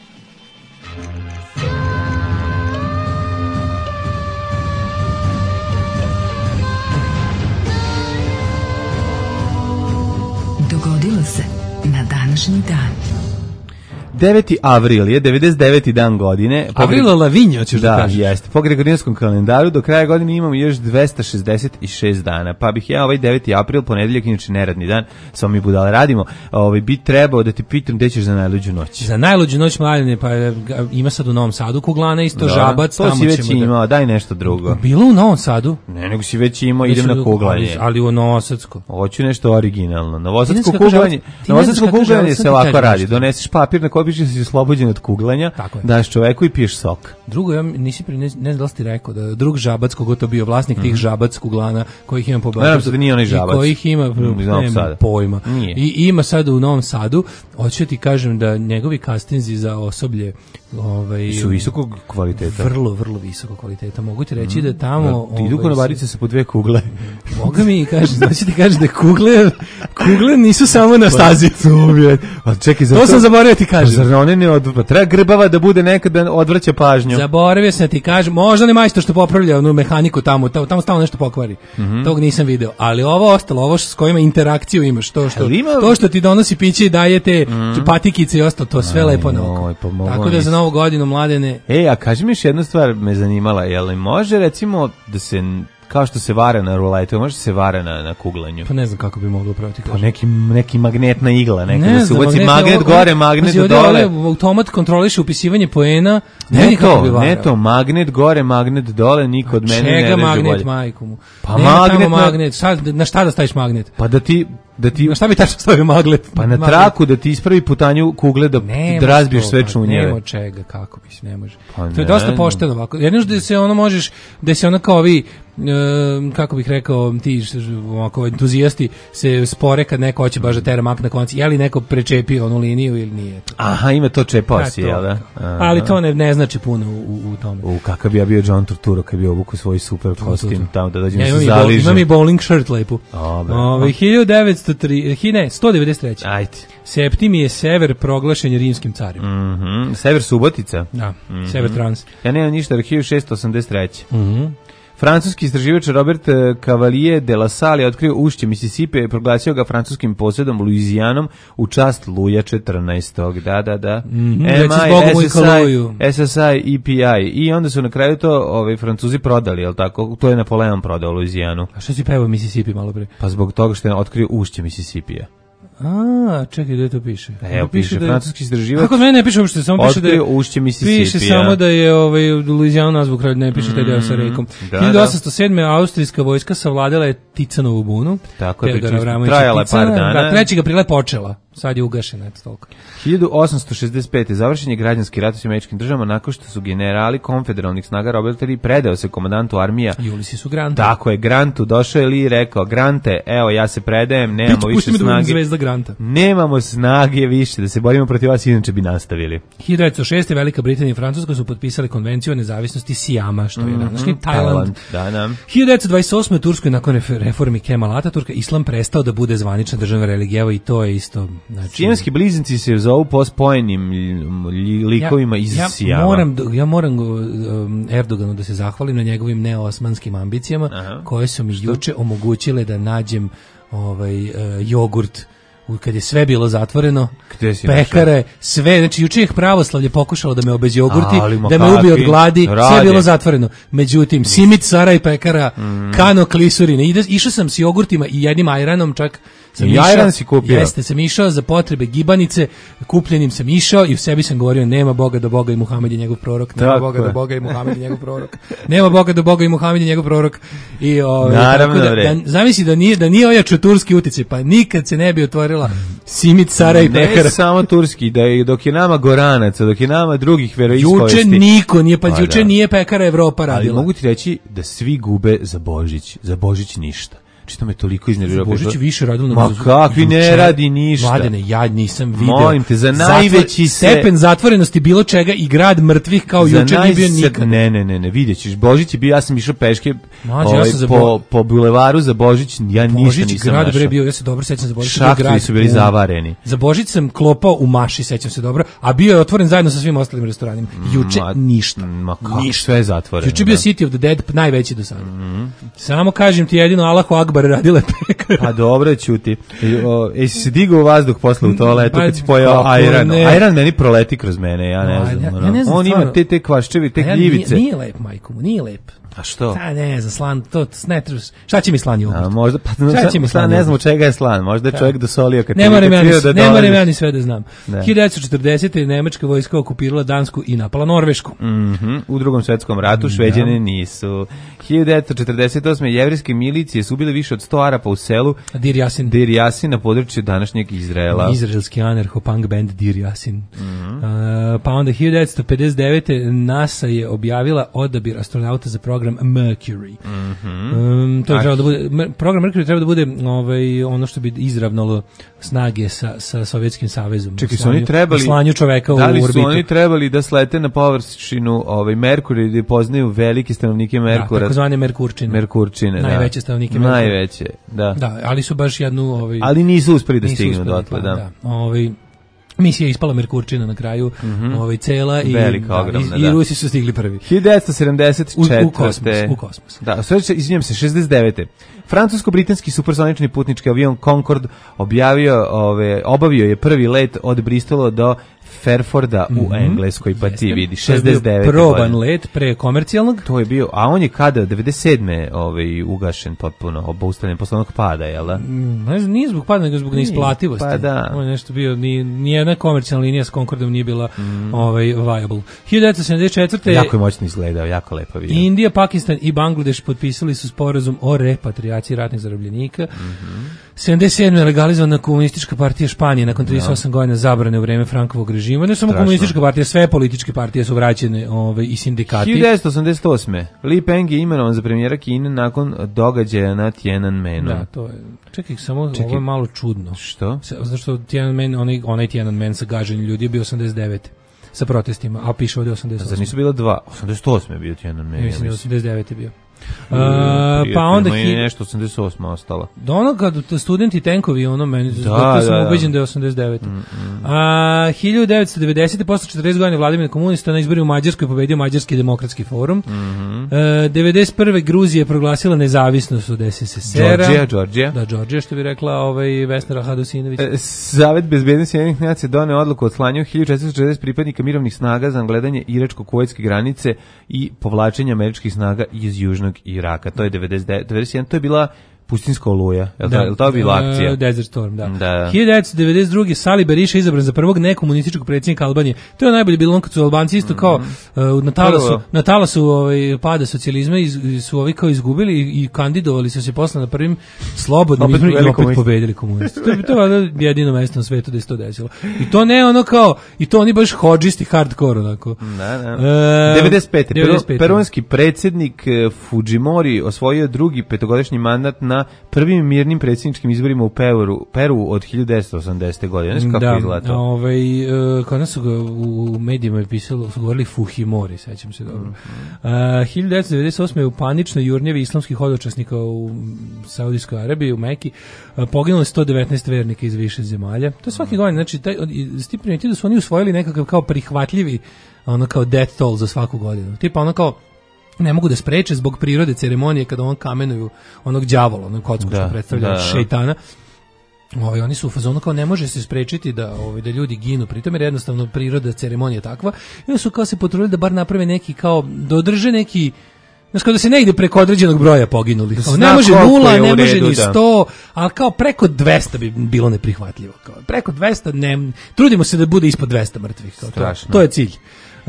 Dogodilo se na današnji dan. 9. avril je 99. dan godine. Avril Lavigne, ćeš da kažeš. Da, jeste. Po gregorijanskom kalendaru do kraja godine imamo još 266 dana. Pa bih ja 9. april, ponedeljak, inače neradni dan, samo mi budale radimo, bi trebao da ti pitam gde ćeš za najluđu noć. Za najluđu noć, mladine, pa ima sad u Novom Sadu kuglana, isto Žabac. To si već imao, daj nešto drugo. Bilo u Novom Sadu? Ne, nego si već imao, idem na kuglanje. Ali u Novosadsko. Hoću nešto originalno. Novosadsko kuglanje se ovako radi. Doneseš papir na koji piše si oslobođen od kuglanja, daš čoveku i piješ sok. Drugo, ja ne znam da li ti rekao da drug Žabac, kogo to bio vlasnik tih Žabac kuglana, kojih ima po Beogradu. Da nije onaj Žabac. Kojih ima, nema pojma. I ima sad u Novom Sadu, hoću ti kažem da njegovi kastinzi za osoblje su visokog kvaliteta. Vrlo, vrlo visokog kvaliteta. Mogu ti reći da tamo... Idu konobarice sa po 2 kugle. Moga mi kažem, znači ti kažeš da kugle nisu samo na stazi. To sam zaboravio ti kažem. Zar one ne odvrća? Treba grbava da bude nekad da odvrća pažnju. Zaboravio sam ti kažem, možda ne majstor što popravlja onu mehaniku tamo stalno nešto pokvari. Tog nisam video. Ali ovo ostalo, ovo s kojima interakciju imaš, to što ti donosi piće i daje te patikice i ostalo, to sve lepo na oko. Tako da za Novu godinu, Mladene... A kaži mi još jednu stvar me zanimala, je li može recimo da se Kao što se vara na ruletu, može se vara na kuglanju. Pa ne znam kako bi moglo praviti. Pa neki magnetna igla, da se ubaci magnet gore, magnet dole. Automat kontroliše upisivanje poena. Ne to, magnet gore, magnet dole, niko od mene ne reže bolje. Čega magnet, majku mu? Pa magnet. Na šta da staviš magnet? Pa da ti na šta bi tačno stavio magnet? Pa na traku da ti ispravi putanju kugle da razbiješ sve čunjeve. Nema čega, kako bi se ne može. To je dosta pošteno ovako. Jedino da se ono možeš, da se ono kao vi, kako bih rekao, ti ovako entuzijasti se spore kad neko hoće baš da tera mak na konci, je li neko prečepio onu liniju ili nije. Aha, ima to čepao si, jel da? Ali to ne znači puno u tome. Kakav bi ja bio John Turturro kad bi obukao svoj super kostim tamo da dođem se zaliže. Imam i bowling shirt lepu. 193. Ajde. Septimije Sever proglašen rimskim carem. Sever Subotica? Da, Sever Trans. Ja nemam ništa, 1683. Francuski istraživač Robert Cavalier de la Salle je otkrio ušće Mississippi i proglasio ga francuskim posjedom Luizijanom u čast Luja 14. Da. SSI, EPI. I onda su na kraju to Francuzi prodali, jel tako? To je Napoleon prodao Luizijanu. A što si pevao Mississippi malo pre? Pa zbog toga što je otkrio ušće Mississippija. Čekaj, gdje to piše? Evo, piše francuski istraživač. Kako meni ne piše uopšte, samo piše da je ušće Mississippi. Piše samo da je Luizijanu nazvu kralj, ne piše taj deo sa rekom. 1807. austrijska vojska savladala je Ticanovu bunu. Tako je, trajala je par dana. 3. aprila je počela. Sad je ugašena, eto toliko. 1865. završen je građanski rat u Američkim državama nakon što su generali konfederalnih snaga Robert Lee predao se komandantu armija. Ulyssesu Grantu. Tako je, Grantu. Došao je Lee i rekao, Grante, evo ja se predajem, nemamo više snage. Zvezda Granta. Nemamo snage više da se borimo protiv vas, inače bi nastavili. 1906. Velika Britanija i Francuska su potpisali konvenciju o nezavisnosti Sijama, što je današnji Tajland. 1928. u Turskoj nakon reformi Kemala Ataturka islam prestao da bude zvanična državna religija i to je isto. Siamski bliznici se zovu po spojenim likovima iz Sijama. Ja moram Erdoganu da se zahvalim na njegovim neosmanskim ambicijama, koje su mi juče omogućile da nađem jogurt kad je sve bilo zatvoreno, pekare, sve, znači juče ih pravoslavlje pokušalo da me obez jogurti, da me ubije od gladi, sve je bilo zatvoreno. Međutim, Simit, Sara i pekara, Kano, Klisurine, išao sam s jogurtima i jednim ajranom čak. Ajran si kupio? Jeste, sam išao za potrebe gibanice, kupljenim sam išao i u sebi sam govorio nema Boga do Boga i Muhamed je njegov prorok, nema Boga do Boga i Muhamed je njegov prorok, nema Boga do Boga i Muhamed je njegov prorok. I naravno, zamisli da nije ojačao turski uticaj, pa nikad se ne bi otvorila Simit, Sara i pekara. Ne samo turski, dok je nama Goranaca, dok je nama drugih veroispovesti. Juče niko nije, pa juče nije pekara Evropa radila. Ali mogu ti reći da svi gube za Božić ništa. Što me toliko iznervirao. Božić više radilo ma kakvi ne radi ništa. Mladene, ja nisam video. Molim te, za najveći stepen zatvorenosti bilo čega i grad mrtvih kao juče nije bio nikad. Ne, vidjet ćeš. Božić je bio, ja sam išao peške po bulevaru za Božić, ja ništa nisam grad našao. Bre bio, ja se dobro sećam za Božić. Šahtori su bili zavareni. Za Božić sam klopao u Maši, sećam se dobro, a bio je otvoren zajedno sa svim ostalim restoranima. Juče ništa. Ništa, sve je zatvoreno. Juče bio City of the Dead najveći do sada. Samo kažem ti jedino Allahu Akbar radile pekare. Pa dobro, ćuti. Jesi se digao u vazduh posle u toaletu kad si pojao ajran? Ajran meni proleti kroz mene, ja ne znam. On ima te kvaščevi, te gljivice. Nije lep, majko mu, nije lep. A što? Ne znam, slan, to ne trebaš. Šta će mi slan jogurt? Možda, pa ne znam u čega je slan. Možda je čovjek dosolio kad ne moram ja ni sve da znam. 1940. Nemačka vojska okupirala Dansku i napala Norvešku. U Drugom svetskom ratu Šveđani nisu. 1948. jevrijske milicije su ubile više od 100 Arapa u selu Dir Yasin na području današnjeg Izraela. Izraelski anarcho-punk band Dir Yasin. Pa onda 1959. NASA je objavila odabir astronauta za program Mercury. To je trebalo da bude, program Mercury treba da bude ono što bi izravnalo snage sa Sovjetskim savezom. Čekaj, su oni trebali slanju čoveka u orbitu. Da li su oni trebali da slete na površinu Merkurija i da poznaju velike stanovnike Merkura? Da, takozvane Merkurčine. Najveće stanovnike Merkura. Najveće, da. Da, ali su baš jednu ali nisu uspeli da stignu dotle, da. Misija je ispala Merkurčina na kraju, cela i velika, ogromna, i Rusi su stigli prvi. 1974. U kosmos. Da, izvinjam se, 69. Francusko-britanski supersonični putnički avion Concorde obavio je prvi let od Bristola do Fairforda u Engleskoj, pa ti vidi, 69. Proban let pre komercijalnog. To je bio, a on je kada, 97. Ugašen potpuno, obustavljen posle onog pada, jel da? Ne znam, nije zbog pada, nego zbog neisplativosti. Pa da. On je nešto bio, nijedna komercijalna linija s Concordom nije bila viable. 1974. Jako je moćno izgledao, jako lepo vidio. Indija, Pakistan i Bangladeš potpisali su sporazum o repatriaciji ratnih zarobljenika. 77. je legalizovana komunistička partija Španije nakon 38 godina zabrane u vreme Frankovog režima. Ne samo komunistička partija, sve političke partije su vraćene i sindikati. 1988. Li Peng je imenovan za premijera Kine nakon događaja na Tiananmenu. Da, to je. Čekaj, ovo je malo čudno. Što? Zato što Tiananmen, onaj Tiananmen sa gaženjem ljudi je bio 89. sa protestima, a piše ovdje 88. Zar nisu bila 88. je bio Tiananmen? Mislim, 89. je bio. Pa onda je nešto 88 ostalo. Do ono kad studenti tenkovi, ono meni sam ubeđen da je 89. 1990. posle 40 godina vladavine komunista na izborima u Mađarskoj pobedio Mađarski demokratski forum. 91. Gruzija je proglasila nezavisnost od SSSR-a. Georgija. Da, Georgija, što bi rekla Vesna Hadosinović. Savet bezbednosti Ujedinjenih nacija doneo odluku o odslanju 1440 pripadnika mirovnih snaga za gledanje iračko-kuvajtske granice i povlačenje američkih snaga iz južnog Iraka. To je 91. To je bila pustinska oluja. Je li to bila akcija? Desert Storm, da. 1992. Sali Berisha izabran za prvog nekomunističkog predsjednika Albanije. To je najbolje bilo kad su Albanci isto kao na talasu pada socijalizma su ovi kao izgubili i kandidovali su se posle na prvim slobodnim izborima i opet pobedili komunisti. To je jedino mesto na svetu da se to desilo. I to ne ono kao, i to oni baš hodžisti hardcore onako. 95. Peruanski predsjednik Fujimori osvojio drugi petogodišnji mandat na prvim mirnim predsjedničkim izborima u Peru od 1980. godine. Ne znam kako izgleda to. Kod nas su ga u medijima je pisalo, su govorili Fujimori, sećam se dobro. 1998. je u paničnoj jurnjevi islamskih hodočasnika u Saudijskoj Arabiji, u Meki, poginulo 119 vernika iz više zemalja. To je svaki godin, znači, ti primetili da su oni usvojili nekakav kao prihvatljivi, ono kao death toll za svaku godinu. Tipa ono kao, ne mogu da spreče zbog prirode ceremonije kada on kamenuju onog đavola, onog kocku što predstavlja šejtana. Oni su u fazonu kao ne može se sprečiti da ljudi ginu pritom jer jednostavno priroda ceremonije takva. I oni su kao se potrudili da bar naprave neki kao da održe neki, znači kao da se negde preko određenog broja poginuli. Ne može 0, ne može ni 100, ali kao preko 200 bi bilo neprihvatljivo. Kao preko 200 trudimo se da bude ispod 200 mrtvih. To je cilj.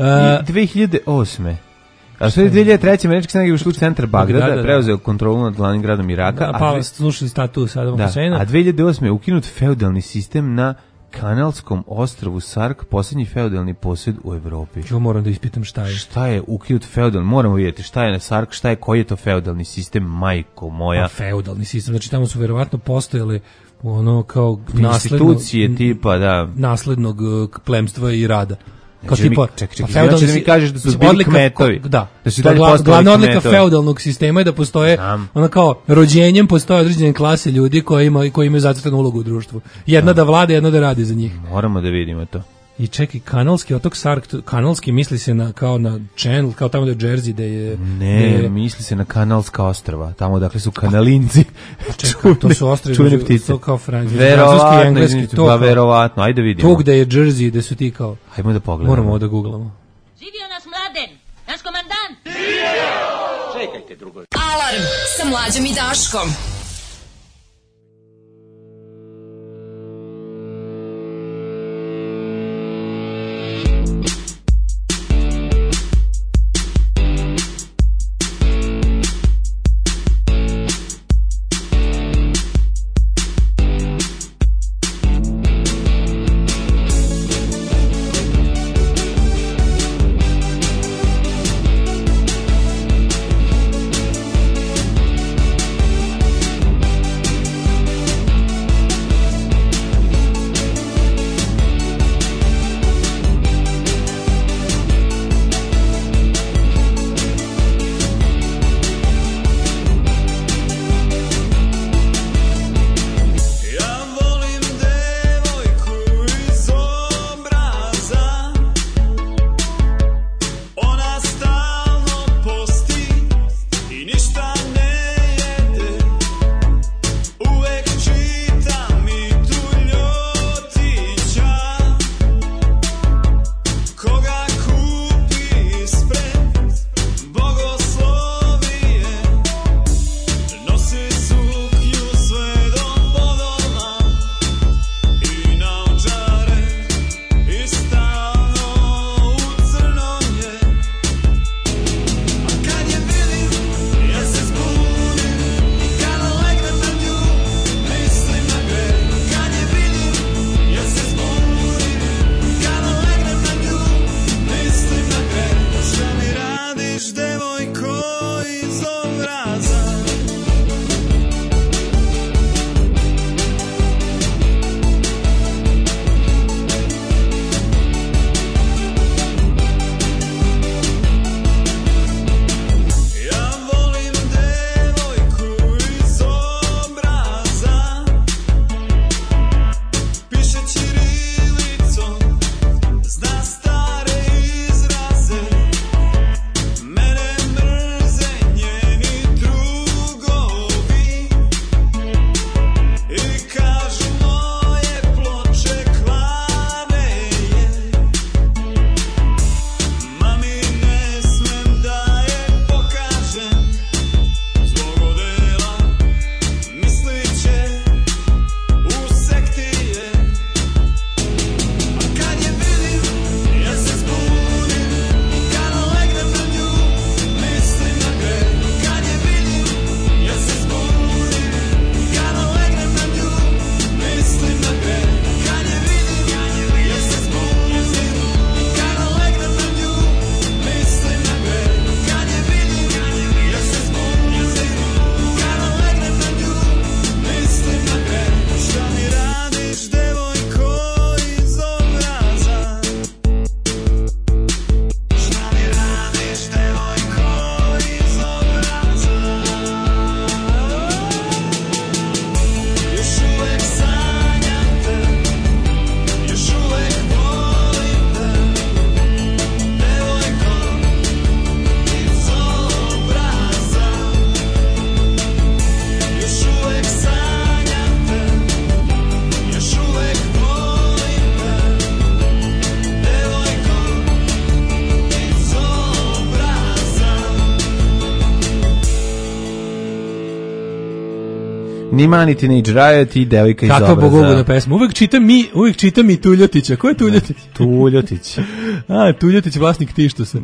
2008. A što je 2003. američki snage ušli u centar Bagdada, preuzeo kontrolu nad glavnim gradom Iraka. Pa slušali status Sadama Huseina. A 2008. je ukinut feudalni sistem na kanalskom ostrvu Sark, posljednji feudalni posjed u Evropi. Ja moram da ispitam šta je. Šta je ukinut feudalni? Moramo vidjeti šta je na Sark, šta je, koji je to feudalni sistem, majko moja. Pa feudalni sistem, znači tamo su verovatno postojale ono kao institucije tipa, naslednog plemstva i rada. Kao tipa, znači da mi kažeš da su bili kmetovi. Da su dalje postali glavna odlika feudalnog sistema je da postoje, ono kao rođenjem postoje određene klase ljudi koji imaju zacrtanu ulogu u društvu. Jedna da vlada, jedna da radi za njih. Moramo da vidimo to. I čekaj, kanalski otok Sark, kanalski misli se na, kao na Channel, kao tamo da je Jersey, da je... Ne, misli se na kanalska ostrva, tamo dakle su kanalinci. Čekaj, to su ostrve, to kao francuski, engleski, to verovatno, ajde vidimo. To gde je Jersey, gde su ti kao... Hajmo da pogledamo. Moramo ovo da googlamo. Živio nas Mladen, naš komandant! Čekajte drugo. Alarm sa Mlađom i Daškom. Ni Mani Teenage Riot i Devojka iz Obraza. Kakva bogoguna pesma. Uvijek čitam i Tuljotića. Ko je Tuljotić? Tuljotić. Tuljotić, vlasnik Tištusa.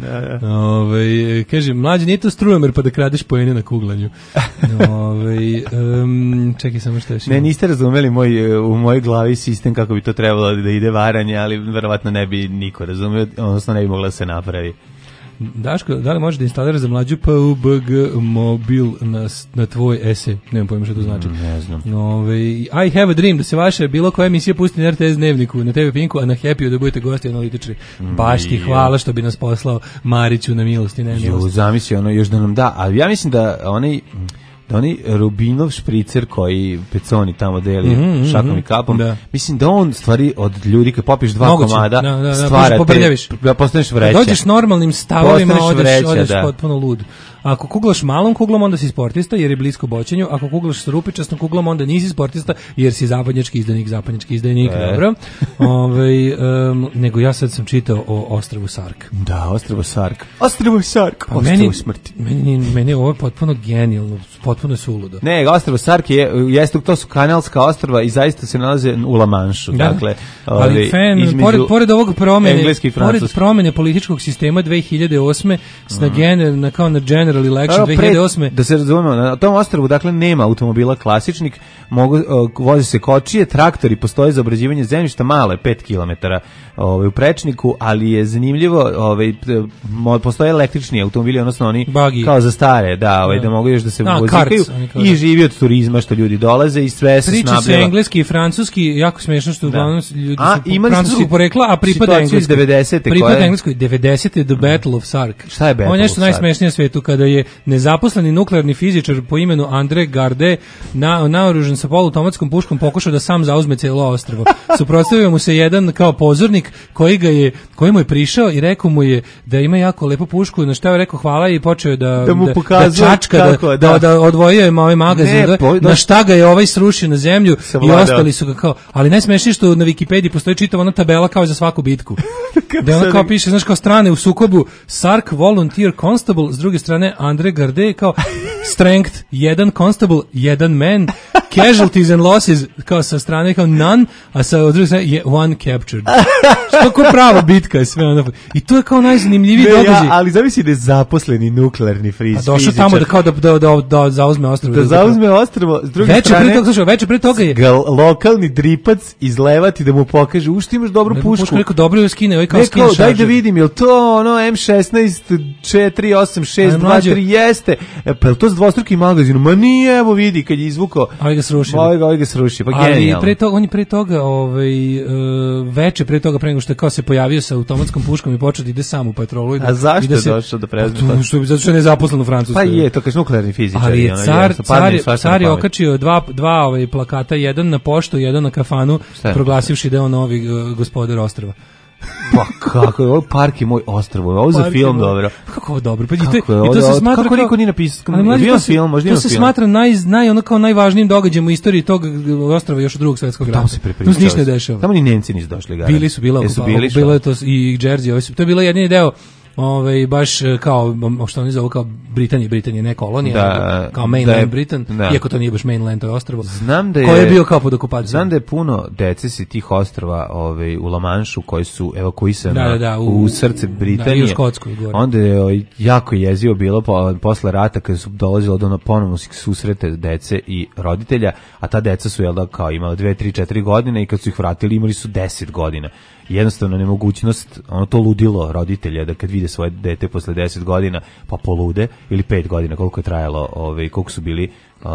Kaže, mlađe, nije to strujomer pa da kradeš poene na kuglanju. Čekaj samo što još. Ne, niste razumeli u mojoj glavi sistem kako bi to trebalo da ide varanje, ali verovatno ne bi niko razumio, odnosno ne bi mogla da se napravi. Daško, da li možeš da instaliraš za mlađu PUBG mobil na tvoj ese? Nemam pojma što to znači. Ne znam. I have a dream da se vaša bilo koja emisija pusti na RTS dnevniku, na TV Pinku, a na Happy-u da budete gosti analitičari. Baš ti hvala što bi nas poslao Mariću na milost i nemilost. Zamisli ono još da nam da, ali ja mislim da onaj Rubinov špricer koji Peconi tamo deli šakom i kapom, mislim da on stvari od ljudi kad popiš dva komada stvara te, postaneš vreća. Dođeš normalnim stavovima, odeš potpuno lud. Ako kuglaš malom kuglom, onda si sportista jer je blisko boćenju. Ako kuglaš s rupičastom kuglom, onda nisi sportista jer si zapadnjački izdajnik, dobro. Nego ja sad sam čitao o ostrvu Sark. Da, ostrvo Sark. Ostrvo Sark. Pa ostrvo smrti. Meni je ovo potpuno genijalno, potpuno suludo. Ne, ostrvo Sark jeste, to su kanalska ostrva i zaista se nalaze u La Manšu. Da. Dakle, ali pored ovog promene političkog sistema 2008. kao na general election 2008. Da se razumemo, na tom ostrvu dakle nema automobila klasičnih, voze se kočije, traktori postoje za obrađivanje zemljišta, malo je 5 km u prečniku, ali je zanimljivo, postoje električni automobili, odnosno oni Buggy. Kao za stare, da mogu još da se vozikaju i živi od turizma što ljudi dolaze i sve se snabljava. Priča se engleski i francuski, jako smiješno što uglavnom ljudi su francuskog porekla, a pripada engleskoj. Pripada engleskoj. 90. The Battle of Sark. Šta je Battle of Sark? On je nešto najsmešnije na svetu, kada je nezaposleni nuklearni fizičar po imenu André Gardet naoružan sa poluautomatskom puškom pokušao da sam zauzme cijelo ostrvo. Suprotstavio mu se jedan kao pozornik koji mu je prišao i rekao mu je da ima jako lepu pušku, na što je rekao hvala i počeo da čačka, da odvojio ima ovaj magazin, na šta ga je ovaj srušio na zemlju i ostali su ga kao, ali najsmešnije što na Wikipediji postoji čitava ona tabela kao za svaku bitku. Da ona kao piše, znaš, kao strane u sukobu Sark Volunteer Constable, s druge strane André Gardet kao Strength 1 Constable 1 Man, casualties and losses, kao sa strane kao none, a sa druge strane je one captured. Što ko prava bitka je sve ono. I to je kao najzanimljiviji događaj. Ali zavisi da je zaposleni nuklearni fizičar. Došao tamo da kao da zauzme ostrvo. Da zauzme ostrvo, s druge strane. Veče pre toga je lokalni dripac izlevati da mu pokaže, što imaš dobru pušku. Neko dobro je skine, ovaj kao skine šaržer. Daj da vidim, jel to ono M16 48623 jeste? Pa je to s dvostrukim magazinom? Ma nije, evo vidi, kad je izvukao. Ovaj ga srušio. Ovaj ga srušio, pa genijalno. Ali on je pre toga, veče pre toga, pre nego što je kao se pojavio sa automatskom puškom i počeo da ide sam u patrolu. A zašto je došao do prezenta? Zato što je nezaposlen u Francuskoj. Pa je, to kaže nuklearni fizičar. Ali car je okačio dva plakata, jedan na poštu, jedan na kafanu, proglasivši da je on novi gospodar ostrva. Pa kako je, ovo park je moj ostrvo, ovo za film dobro. Kako ovo dobro, pa i to se smatra kako niko nije napisao, bio film, možda ima film. To se smatra kao najvažnijim događajem u istoriji tog ostrva još od Drugog svjetskog rata. Tamo se prepričao. Tu ništa ne dešava. Tamo ni Nemci nisu došli. Bili su, bilo je to i Jersey, to je bilo jedini deo baš kao, što oni zovu kao Britanija, ne kolonija, kao mainland Britain, iako to nije baš mainland, to je ostrvo, koje je bio kao pod okupacijom. Znam da je puno dece si tih ostrva u La Manšu koji su evakuisana u srce Britanije. U Škotskoj. Onda je jako jezivo bilo posle rata kada su dolazilo do ponovno susrete dece i roditelja, a ta deca su kao imala 2, 3, 4 godine i kad su ih vratili imali su 10 godina. Jednostavno nemogućnost, to ludilo roditelja da kad vide svoje dete posle 10 godina pa polude, ili 5 godina koliko je trajalo, koliko su bili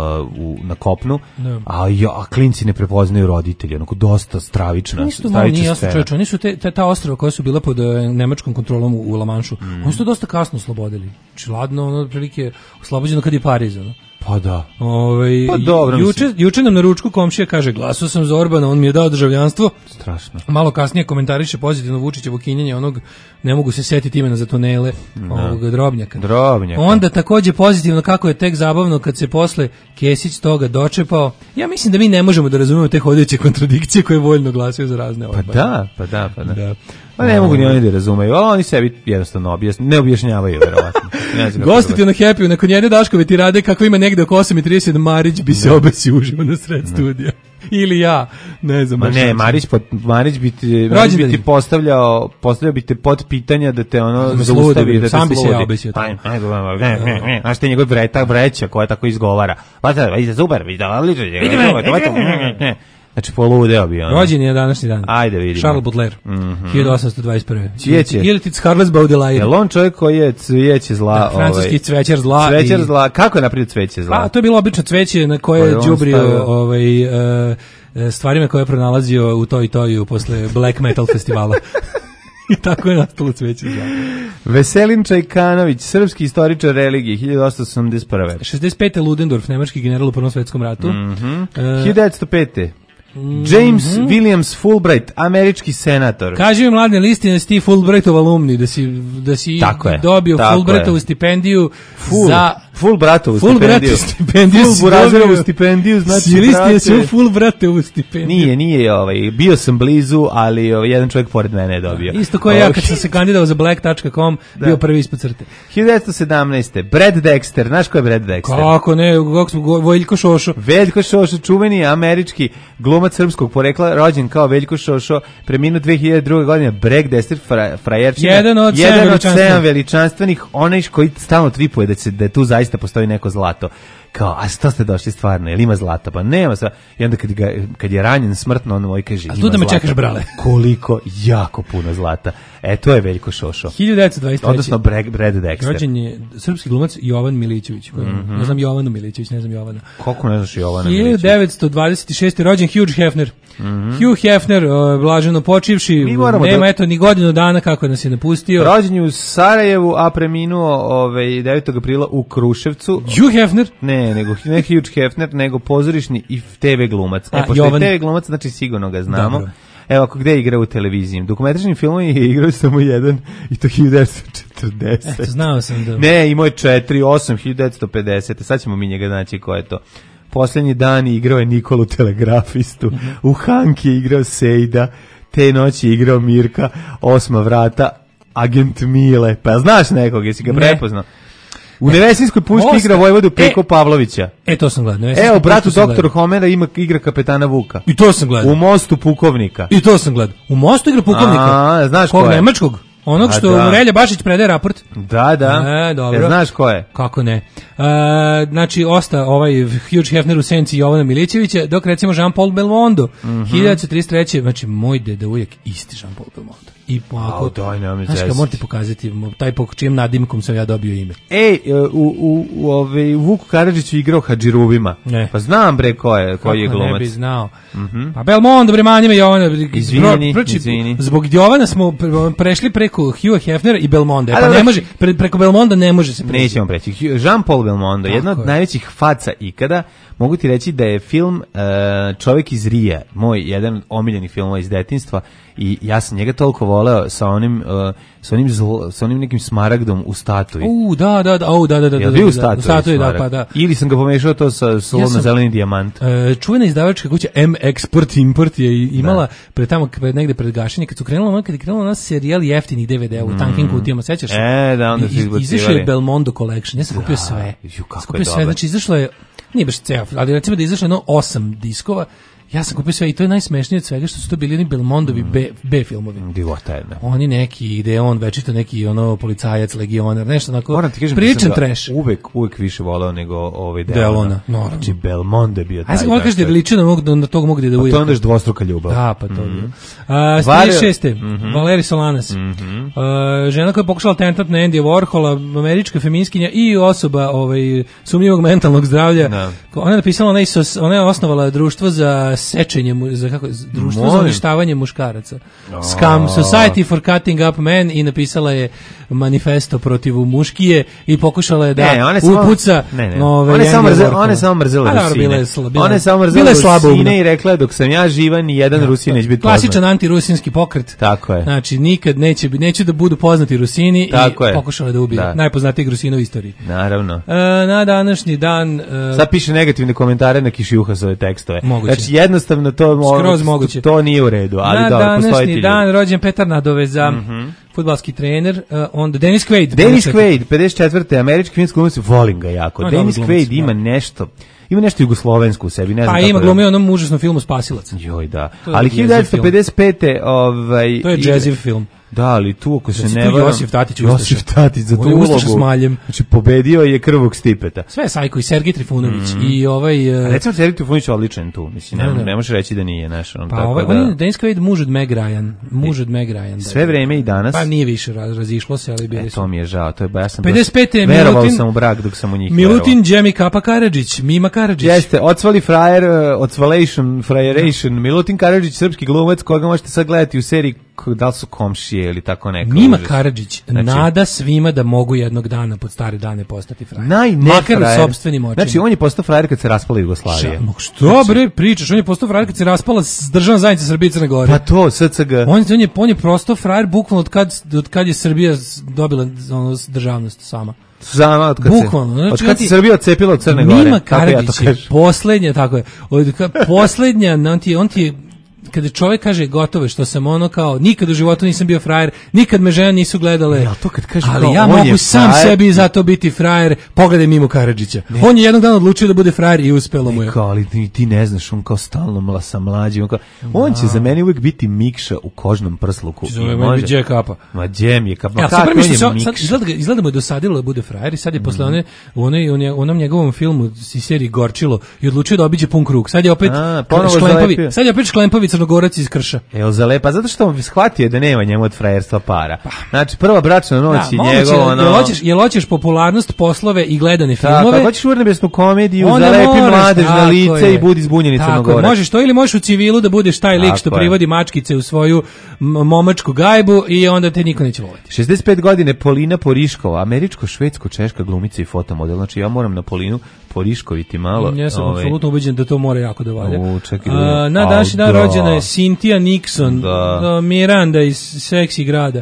na kopnu, a klinci ne prepoznaju roditelje, onako dosta stravična. Nije jasno, čovječe, oni su ta ostrva koja su bila pod nemačkom kontrolom u La Manšu, oni su to dosta kasno oslobodili. Znači, ladno, otprilike oslobođeno kad je Pariz, Pa da. Pa dobro. Juče nam na ručku komšija kaže, glasao sam za Orbana, on mi je dao državljanstvo. Strašno. Malo kasnije komentariše pozitivno Vučićevo kinjenje onog, ne mogu se setiti imena za tunele, ovog Drobnjaka. Onda takođe pozitivno kako je tek zabavno kad se posle Kesić toga dočepao. Ja mislim da mi ne možemo da razumemo te hodajuće kontradikcije koje voljno glasaju za razne Orbane. Pa da. Pa ne mogu ni oni da razumeju, ali oni sebi jednostavno ne objašnjavaju, verovatno. Gostiti na Happy-u, nakon jedne Daškove ti rade kako ima negde oko 8:30, Marić bi se obesi uživo na sred studija. Ili ja, ne znam. Ma ne, Marić bi ti postavljao bi te pod pitanja da te zaustavi, da te sam bi se ja obesio. Znaš te njegov vreća koja tako izgovara. Super, znači poludeo bi on. Rođen je današnji dan. Ajde vidimo. Charles Baudelaire, 1821. Cvijeće. Ili ti Charles Baudelaire. Je on čovjek koji je cvijeće zla? Francuski cvećar zla. Cvećar zla. Kako je napravio cveće zla? To je bilo obično cveće na koje je đubrio stvarima koje je pronalazio u toj toju posle Black Metal festivala. I tako je nastalo cveće zla. Veselin Čajkanović, srpski istoričar religije, 1881. 65. Ludendorff, nemački general u Prvom svetskom ratu. 1905. James Williams Fulbright, američki senator. Kaži mi mladne listi da si ti Fulbrightov alumni, da si dobio Fulbrightovu stipendiju za... Fulbratovu stipendiju, znači... Listi su Fulbratovu stipendiju. Nije, bio sam blizu, ali jedan čovjek pored mene je dobio. Isto kao ja kad sam se kandidao za black.com, bio prvi ispod crte. 1917. Brad Dexter, znaš ko je Brad Dexter? Kako ne, Veljko Šošo. Veljko Šošo, čuveni američki glumac srpskog porekla, rođen kao Veljko Šošo, preminuo 2002. godine, Brad Dexter, frajerčina. Jedan od 7 veličanstvenih, onaj koji stalno tripuje da je tu zaista postoji neko zlato. Kao, a što ste došli stvarno, jel ima zlata? Pa nema sva. I onda kad je ranjen smrtno, on moj kaže, ima zlata. A tu da me čekaš, brale. Koliko, jako puno zlata. To je Veljko Šošo. 1923. Odnosno Brad Dexter. Rođen je srpski glumac Jovan Milićević. Ne znam Jovanu Milićević, ne znam Jovana. Koliko ne znaš Jovana Milićević? 1926. rođen Hugh Hefner. Hugh Hefner, blaženo počivši, nema ni godinu dana kako nas je napustio. Rođen je u Sarajevu, a preminuo 9. aprila u Kruševcu. Hugh Hefner? Ne Hugh Hefner, nego pozorišni i TV glumac. Pošto je TV glumac, znači sigurno ga znamo. Dobro. Evo, gde igra u televiziji? Dokumentarnim filmom je igrao samo jedan, i to 1940. Znao sam da... Ne, imao je 8, 1950. Sad ćemo mi njega naći ko je to. Posljednji dan igrao je Nikolu telegrafistu, u Hanki je igrao Sejda, te noći je igrao Mirka, 8 vrata, agent Mile. Pa znaš nekog, jesi ga prepoznao? U Nevesinskoj puški igra vojvodu Peko Pavlovića. To sam gledao. Evo, bratu doktor Homera igra kapetana Vuka. I to sam gledao. U Mostu pukovnika. I to sam gledao. U Mostu igra pukovnika. Znaš ko je? Nemačkog? Onog što Relja Bašić predaje raport. Da. Dobro. Znaš ko je? Kako ne. Znači, osta ovaj Hugh Hefner u senci Jovana Milićevića, dok recimo Jean-Paul Belmondo, 1933. Znači, moj deda uvijek isti Jean-Paul Belmondo. I ovako, znaš kao, morate pokazati taj po čijem nadimkom sam ja dobio ime. U Vuku Karadžiću igrao Hadžirubima. Pa znam bre koji je glumac. Ne bi znao. Pa Belmondo, bre, manjime Jovana. Izvini. Zbog Jovana smo prešli preko Hugha Hefnera i Belmonda. Pa ne može, preko Belmonda ne može se preći. Nećemo preći. Jean-Paul Belmondo, jedna od najvećih faca ikada. Mogu ti reći da je film Čovjek iz Rija, moj jedan omiljeni film iz detinjstva, i ja sam njega toliko voleo sa onim nekim smaragdom u statuji. Da. Jel bio u statuji? U statuji, da, pa da. Ili sam ga pomešao to sa slovno-zeleni dijamant. Čuvena izdavačka kuća M-Export Import je imala negde pred gašenje, kad je krenula na serijal jeftinih DVD-a u tankim kutijama, sećaš se? Onda su izbacivali. Izašao je Belmondo Collection, ja sam kupio sve. Kupio sve, znači izašlo je, nije baš ceo, ali recimo da je izašlo 8 diskova. Ja sam kupio sve i to je najsmešnije od svega što su to bili oni Belmondovi B filmovi. Divota jedna. Oni neki, ide on večito neki policajac, legionar, nešto onako. Moram ti kažem pričan trash. Uvek više voleo nego Delona. Znači Belmondo je bio taj. Ajde kako kažeš da je veličina na tog mogu da uvijek. To onda je dvostruka ljubav. Da, pa to je. 36. Valeri Solanas. Žena koja je pokušala atentat na Andy Warhola, američka feministkinja i osoba sumnjivog mentalnog zdravlja. Ona je napisala, ona je osnovala društvo za sečenje, društvo za uništavanje muškaraca. Scum, Society for Cutting Up Men, i napisala je manifesto protiv muškije i pokušala je da upuca. One samo mrzele Rusine. One samo mrzele Rusine i rekla dok sam ja živa ni jedan Rusin neće biti poznat. Klasičan antirusinski pokret. Tako je. Znači nikad neće da budu poznati Rusini i pokušala da ubije najpoznatijeg Rusina u istoriji. Naravno. Na današnji dan sad piše negativne komentare na Kišjuhasove tekstove. Znači jednostavno to nije u redu, ali na današnji dan rođen Petar Nadoveza, fudbalski trener, onda Dennis Quaid. Dennis Quaid, 54. američki filmski glumac, volim ga jako. Dennis Quaid ima nešto jugoslovensko u sebi, ne znam. Pa ima glumio onom užasnom filmu Spasilac. Joj, da. Ali 1955. To je jazziv film. Da, ali tu ako se ne varam... Josif Tatić za tu ulogu. Znači, pobedio je Krvog Stipeta. Sve je Sajko i Sergij Trifunović i recimo, Sergij Trifunović je odličan tu. Mislim, ne možeš reći da nije naš. Pa on je Dennis Quaid, muž od Meg Ryan. Sve vreme i danas. Pa nije više razišlo se, ali bili su. To mi je žao. Ja sam 55. verovao sam u brak dok sam u njih verovao. Milutin Džemi Kapa Karadžić, Mima Karadžić. Jeste, odsvali frajer, frajeration. Milutin Karadžić, srpski glumac, koga možete sad gledati u seriji da li su Komšije ili tako neka. Mima Karadžić nada svima da mogu jednog dana pod stare dane postati frajer. Makar u sopstvenim očima. Znači, on je postao frajer kad se raspala Jugoslavija. Što bre pričaš? On je postao frajer kad se raspala državna zajednica Srbije i Crne Gore. Pa to, SCG. On je postao frajer bukvalno od kad je Srbija dobila državnost sama. Bukvalno. Od kad se Srbija odcepila od Crne Gore. Mima Karadžić je poslednja, tako je. Poslednja, on ti je kada čovjek kaže gotovo što sam kao nikad u životu nisam bio frajer, nikad me žene nisu gledale, ali ja mogu sam sebi zato biti frajer, pogledaj Mimu Karadžića. On je jednog dana odlučio da bude frajer i uspelo mu je. Ali ti ne znaš, on kao stalno sa mlađim. On će za mene uvijek biti Mikša u kožnom prsluku. Gdje kapa? Ma gdje mi je kapa? Izgleda mu je dosadilo da bude frajer i sad je posle onom njegovom filmu i seriji Gorčilo i odlučio da obiđe pun krug. Sad je opet Šklempovi Crnogorac iz Krša. Pa zato što on shvatio da nema njemu od frajerstva para. Znači, prva bračna noć i njegovo... Jel hoćeš popularnost, poslove i gledane filmove? Tako, hoćeš urnebesnu komediju, zalepi mladež na lice i budi zbunjeni Crnogorac. Možeš to ili možeš u civilu da budeš taj lik što privodi mačkice u svoju momačku gajbu i onda te niko neće voliti. 65 godine Polina Poriškova, američko-švedsko-češka glumica i fotomodel. Znači, ja moram na Polinu Poriškoviti malo. Ja sam apsolutno ubeđen da to mora jako da valja. Na današnji dan rođena je Cynthia Nixon, Miranda iz Seksi grada.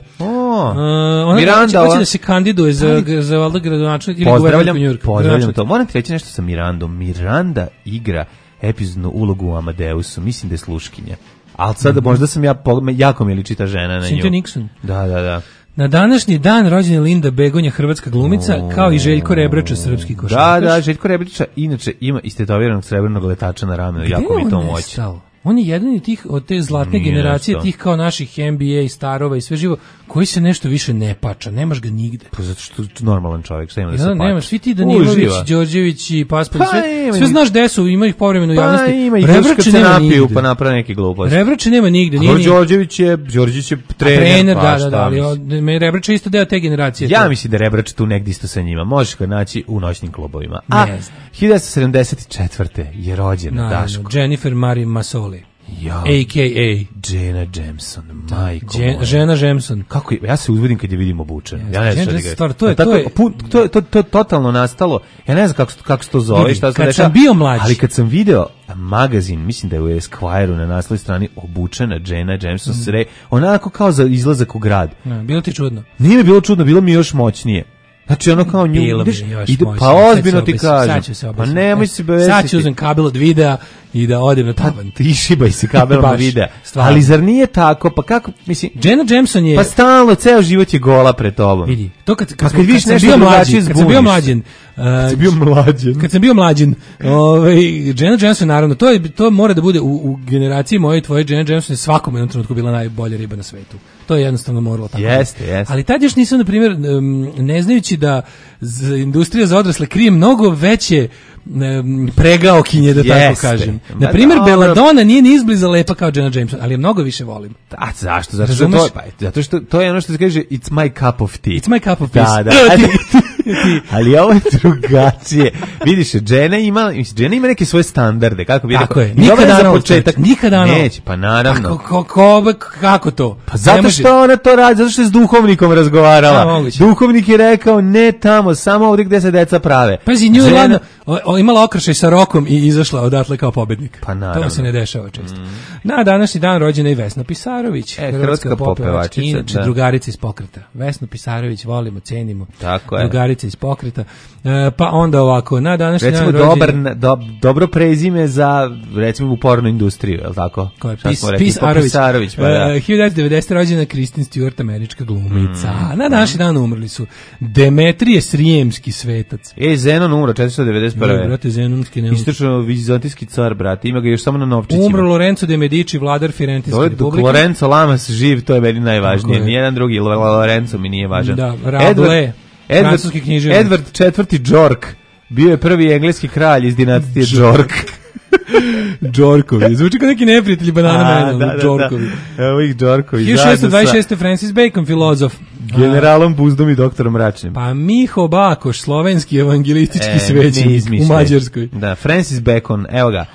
Miranda hoće da se kandiduje za valjda gradonačelnik ili guverner New York. Pozdravljam to. Moram ti reći nešto sa Mirandom. Miranda igra epizodnu ulogu u Amadeusu. Mislim da je sluškinja. Ali sada možda sam jako mi liči ta žena na nju. Cynthia Nixon. Da. Na današnji dan rođena je Linda Begonja, hrvatska glumica, kao i Željko Rebrača, srpski košarkaš. Da, Željko Rebrača inače ima istetoviranog srebrnog letača na ramenu, jako mi to moći. On je jedan od te zlatne generacije, tih kao naših NBA starova i sve živo, koji se nešto više ne pača, nemaš ga nigde. Pa zato što je normalan čovjek, šta ima da se pača? Nemaš, svi ti Danilović, Đorđević i Paspalj, sve znaš gde su, ima ih povremeno u javnosti. Pa ima ih još kad se napiju, pa naprave neki gluposti. Rebrače nema nigde. Đorđević je trener, da, ali Rebrače je isto deo te generacije. Ja mislim da Rebrače tu negdje isto sa njima, možeš ga naći u noćnim klubovima. A 1974. je rođena Daško. Jennifer Marie Masoli. A.K.A. Jenna Jameson, majko Žena Jameson. Kako je, ja se uzbudim kad je vidim obučen. Ja ne znam šta to je totalno nastalo. Ja ne znam kako se to zove, šta se dešava. Kad sam bio mlađi. Ali kad sam video magazin, mislim da je u Esquire-u na naslovnoj strani obučena Jenna Jameson, onako kao za izlazak u grad. Bilo ti čudno? Nije mi bilo čudno, bilo mi još moćnije. Znači ono kao nju ideš, pa ozbiljno ti kažem, pa nemoj se bevesiti. Sad ću uzem kabel od videa i da odem na tavan. Ti šibaj se kabelom od videa. Ali zar nije tako, pa kako, mislim... Jenna Jameson je... Pa stalno, ceo život je gola pred tobom. Vidi, to kad vidiš nešto drugačije zbuniš. Kad sam bio mlađen, Jenna Jameson, naravno, to mora da bude u generaciji moje i tvoje. Jenna Jameson je svakom jednom trenutku bila najbolja riba na svetu. To je jednostavno moralo tako. Jeste. Ali tad još nisam, na primjer, ne znajući da industrija za odrasle krije mnogo veće pregaokinje, da tako kažem. Na primjer, Belladonna nije ni izbliza lepa kao Jenna Jameson, ali je mnogo više volim. A zašto? Zato što to je ono što se kaže it's my cup of tea. It's my cup of tea. Da. Ali ovo je drugačije. Vidiš, Jenna ima neke svoje standarde, kako bi rekao. Tako je. Nikada neće, pa naravno. Kako to? Pa zato što ona to radi, zato što je s duhovnikom razgovarala. Duhovnik je rekao ne tamo, samo ovdje gde se deca prave. Pazi, nju je ladno, imala okršaj sa rokom i izašla odatle kao pobednik. Pa naravno. To se ne dešava često. Na današnji dan rođena je Vesna Pisarović, hrvatska popevačica. Inače, drugarica iz Pokreta. Vesnu Pisarović volimo, cenimo. Tako je. Drugarica iz Pokreta. Pa onda ovako, na današnji dan rođena... dobro prezime za, recimo, u porno industriju, je li tako? Ko je? Pisarović. 1990. rođena Kristen Stewart, američka glumica. Na današnji dan umrli su Demetrije Srijemski svetac. Zenon umro, 491. Brate, Zenonski ne umro. Istočno-vizantijski car, brate, ima ga još samo na novčićima. Umro Lorenzo de Medici, vladar Firentinske republike. Lorenzo Lamas živ, to je meni najvažnije. Nijedan drugi Lorenzo mi nije važan. Da, Rabelais, francuski književnik. Edward IV. Džork, bio je prvi engleski kralj iz dinastije Džork. Džorkovi, zvuči kao neki neprijatelji banana mena, Džorkovi. Evo ih Džorkovi. 1626. Francis Bacon, filozof. Generalom Buzdom i doktorom Račnim. Pa Miho Bakoš, slovenski evangelistički svećenik u Mađarskoj. Da, Francis Bacon, evo ga.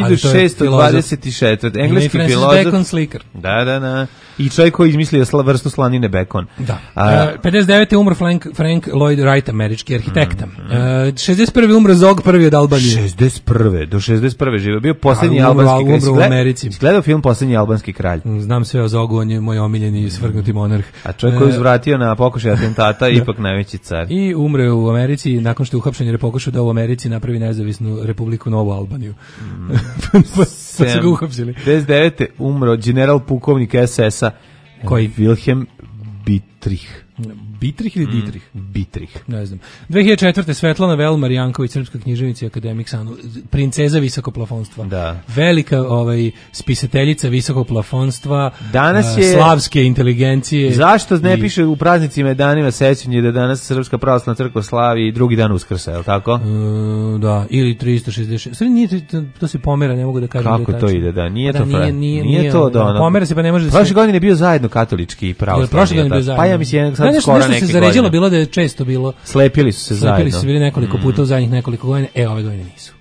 1626. Engleski filozof. Francis Bacon slikar. Da. I čovjek koji izmislio vrstu slanine bekon. Da. 59. umro Frank Lloyd Wright, američki arhitekta. 61. umro Zog prvi od Albanije. 61. Do 61. živio. Bio posljednji albanski kralj. Umro u Americi. Gledao film Posljednji albanski kralj. Znam sve o Zogu, on je moj omiljeni svrgnuti monarh. A čovjek koji uzvratio na pokušaj atentata, ipak najveći car. I umre u Americi, nakon što je uhapšen jer je pokušao da u Americi napravi nezavisnu republiku Novu Albaniju. Pa su ga uhapsili. 59. umro general pukovnik SS-a koji? Wilhelm Dietrich. Dietrich ili Dietrich? Dietrich. Ne znam. 2004. Svetlana Velmar Janković, srpska književnica i akademik SANU, princeza visokog plafonstva. Da. Velika spisateljica visokog plafonstva, danas je slavske inteligencije. Zašto ne piše u praznicima i danima sećanje da danas Srpska pravoslavna crkva slavi i drugi dan Uskrsa, je li tako? Da, ili 366. Sve nije, to se pomera, ne mogu da kažem. Kako to ide, da? Nije to nije to da ono. Pomera se, pa ne može da se... Prošle godine je bio zajedno katolički i pravoslavni. Prošle godine je bio zajedno. Pa ja mislim, sad skoro se zaređalo, bilo da je često bilo. Slepili su se zajedno. Slepili su se bili nekoliko puta u zadnjih nekoliko godina. Ove godine nisu.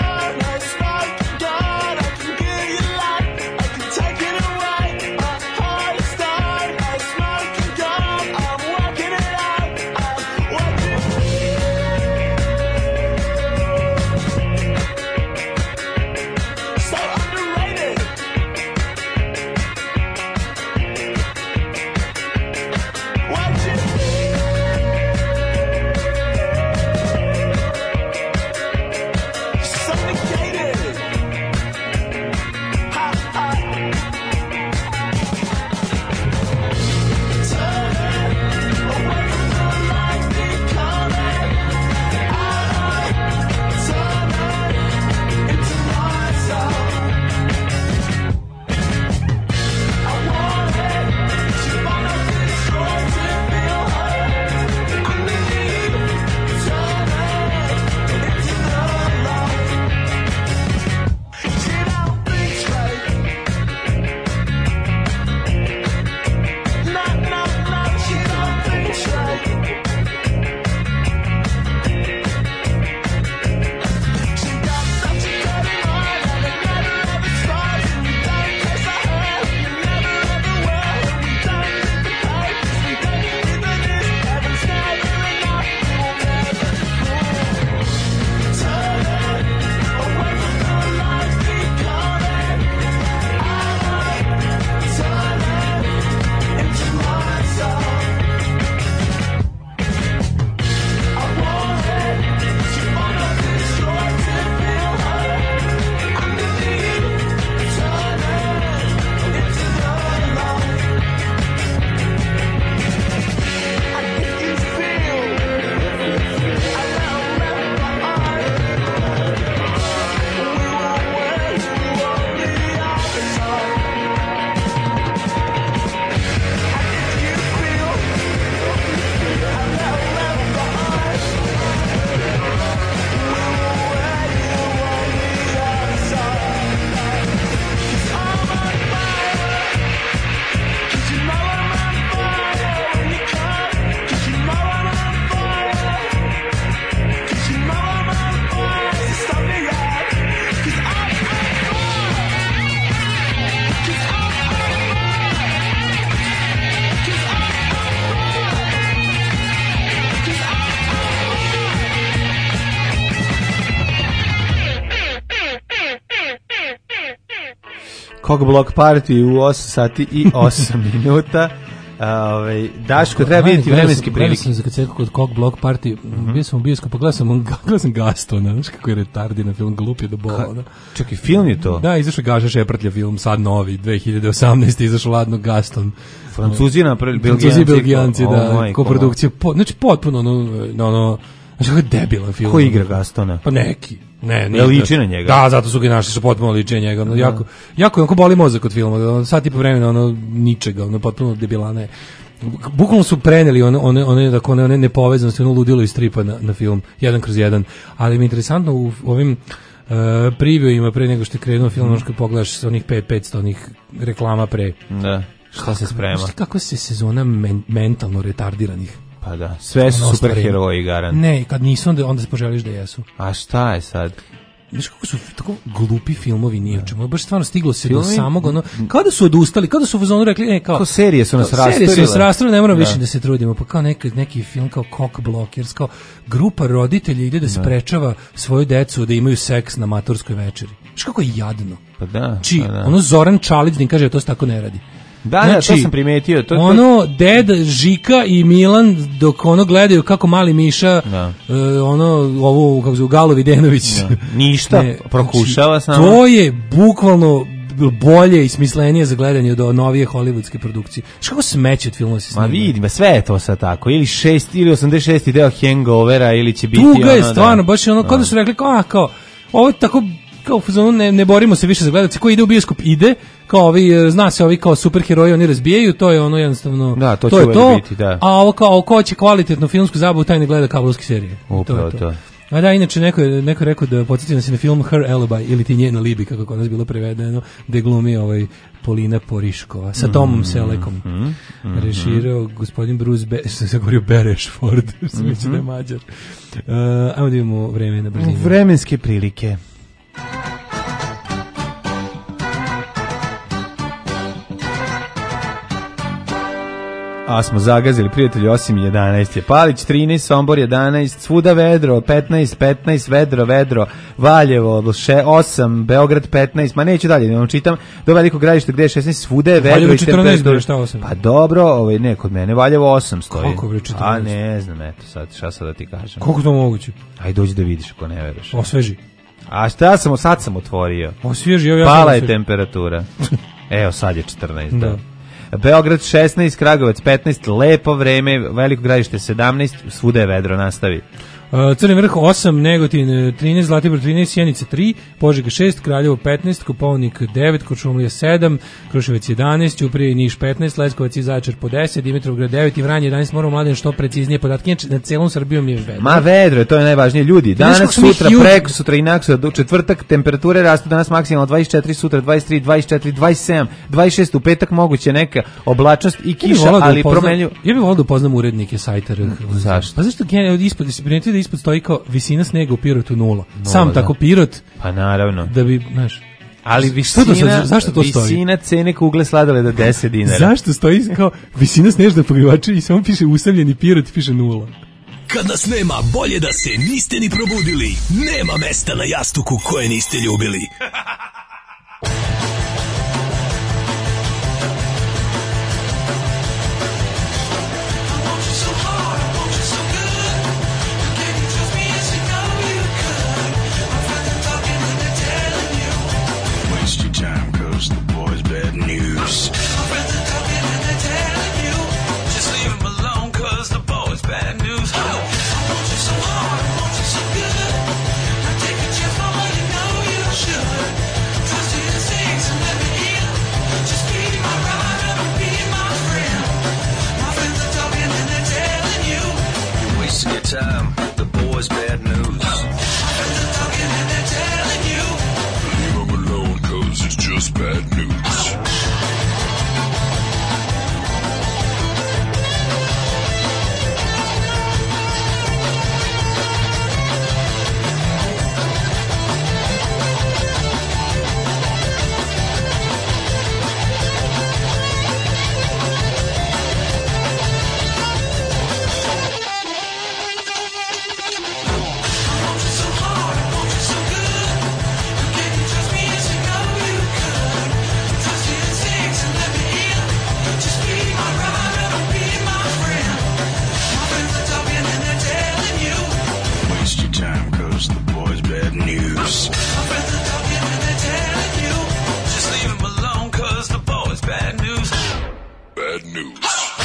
Take it away. Cock Block Party u 8 sati i 8 minuta. Daško, treba vidjeti vremenske prilike. Gledao sam kad se kod Cock Block Party, bio sam u bioskopu, gledao sam Gastona, znaš kako je retardiran film, glup je do bola. Čekaj, film je to? Da, izašao Gaša Šeprtlja film, sad novi, 2018. izašao ladno Gaston. Francuzi napravili, Belgijanci, da, koprodukcija, znači potpuno ono, znači kako je debilan film. Ko igra Gastona? Pa neki. Ne liči na njega. Da, zato su ga našli, su potpuno liče na njega. Jako onako boli mozak od filma. Sad tipa vremena ničega, potpuno debilane. Bukvalno su preneli one nepovezanosti, ono ludilo iz stripa na film, 1/1. Ali mi je interesantno u ovim previewima pre nego što je krenuo film, ono što pogledaš sa onih 500 onih reklama pre. Da, šta se sprema? Znaš kako se sezona mentalno retardiranih. Pa da, sve su superheroji garant. Ne, kad nisu, onda se poželiš da jesu. A šta je sad? Znaš kako su tako glupi filmovi nije u čemu. Baš stvarno stiglo se do samog, kao da su odustali, kao da su u fazonu rekli, kao serije su nas rasturile. Serije su nas rasturile, ne moramo više da se trudimo. Pa kao neki film kao Cock Blockers, kao grupa roditelja ide da sprečava svoju decu da imaju seks na maturskoj večeri. Znaš kako je jadno. Pa da. Ono Zoran Čalić kaže, to se tako ne radi. Da, to sam primetio. Ded, Žika i Milan dok gledaju kako mali Miša, ovu, kako zove, Galo Videnović. Ništa, prokušava samo. To je bukvalno bolje i smislenije za gledanje od novije hollywoodske produkcije. Što kako smeće od filmova se snima? Ma vidim, sve je to sad tako. Ili 86. deo Hangovera, ili će biti tuga je stvarno, baš je kao da su rekli, kao, ovo je tako, kao ne borimo se više za gledalce, ko ide u bioskop ide, kao ovi, zna se ovi kao superheroji, oni razbijaju, to je jednostavno, da, to je to, biti, da. A ovo kao, ko će kvalitetnu filmsku zabavu, taj ne gleda kablovske serije. Upravo to. A da, inače, neko je rekao da podsjetim se na film Her Alibi, ili ti njena Libi, kako kod nas bilo prevedeno, gde glumi Polina Poriškova, sa Tomom Selekom. Režirao gospodin Bruce se govorio Berešford, se misli da je Mađar. Ajmo da imamo vreme na brzinu. Vremenske prilike. A smo zagazili, prijatelji, 8:11 je Palić, 13, Sombor 11, svuda vedro, 15, vedro, Valjevo 8, Beograd 15, ma neću dalje, ne vam čitam, do Velikog Gradišta gde je 16, svuda je vedro. Valjevo 14, šta 8? Pa dobro, ne kod mene, Valjevo 8 stoji. Koliko bre 14? A ne znam, eto sad, šta sad da ti kažem. Koliko to moguće? Ajde dođi da vidiš ako ne veruješ. Osveži. A šta sad sam otvorio? Osvježi, pala je temperatura. Evo sad je 14, da. Beograd 16, Kragujevac 15, lepo vreme, Veliko Gradište 17, svuda je vedro, nastavi. Crni vrh 8, Negotin 13, Zlatibor 13, Sjenica 3, Požega 6, Kraljevo 15, Kopaonik 9, Kuršumlija 7, Kruševac 11, Ćuprija i Niš 15, Leskovac i Zaječar po 10, Dimitrovgrad 9 i Vranje 11, moramo Mladen što preciznije podatke, na celom Srbijom je vedro. Ma vedro, to je najvažnije, ljudi. Danas, sutra, preko sutra i naksutra, do četvrtak temperature rastu, danas maksimalno 24, sutra 23, 24, 27, 26, u petak moguće neka oblačnost i kiša, ali promenljivo. Ja bih volio da upoznam urednike sajta. Zašto? Pa zašto ispod da ispod stoji kao visina snega u Pirotu 0. Sam tako Pirot. Pa naravno. Da bi, znaš, ali zašto to stoji? Visina cene kugle sladoleda 10 dinara. Zašto stoji kao visina snežnog pokrivača i samo piše usamljeni Pirot i piše 0? Kad nas nema, bolje da se niste ni probudili. Nema mesta na jastuku koje niste ljubili. bad news.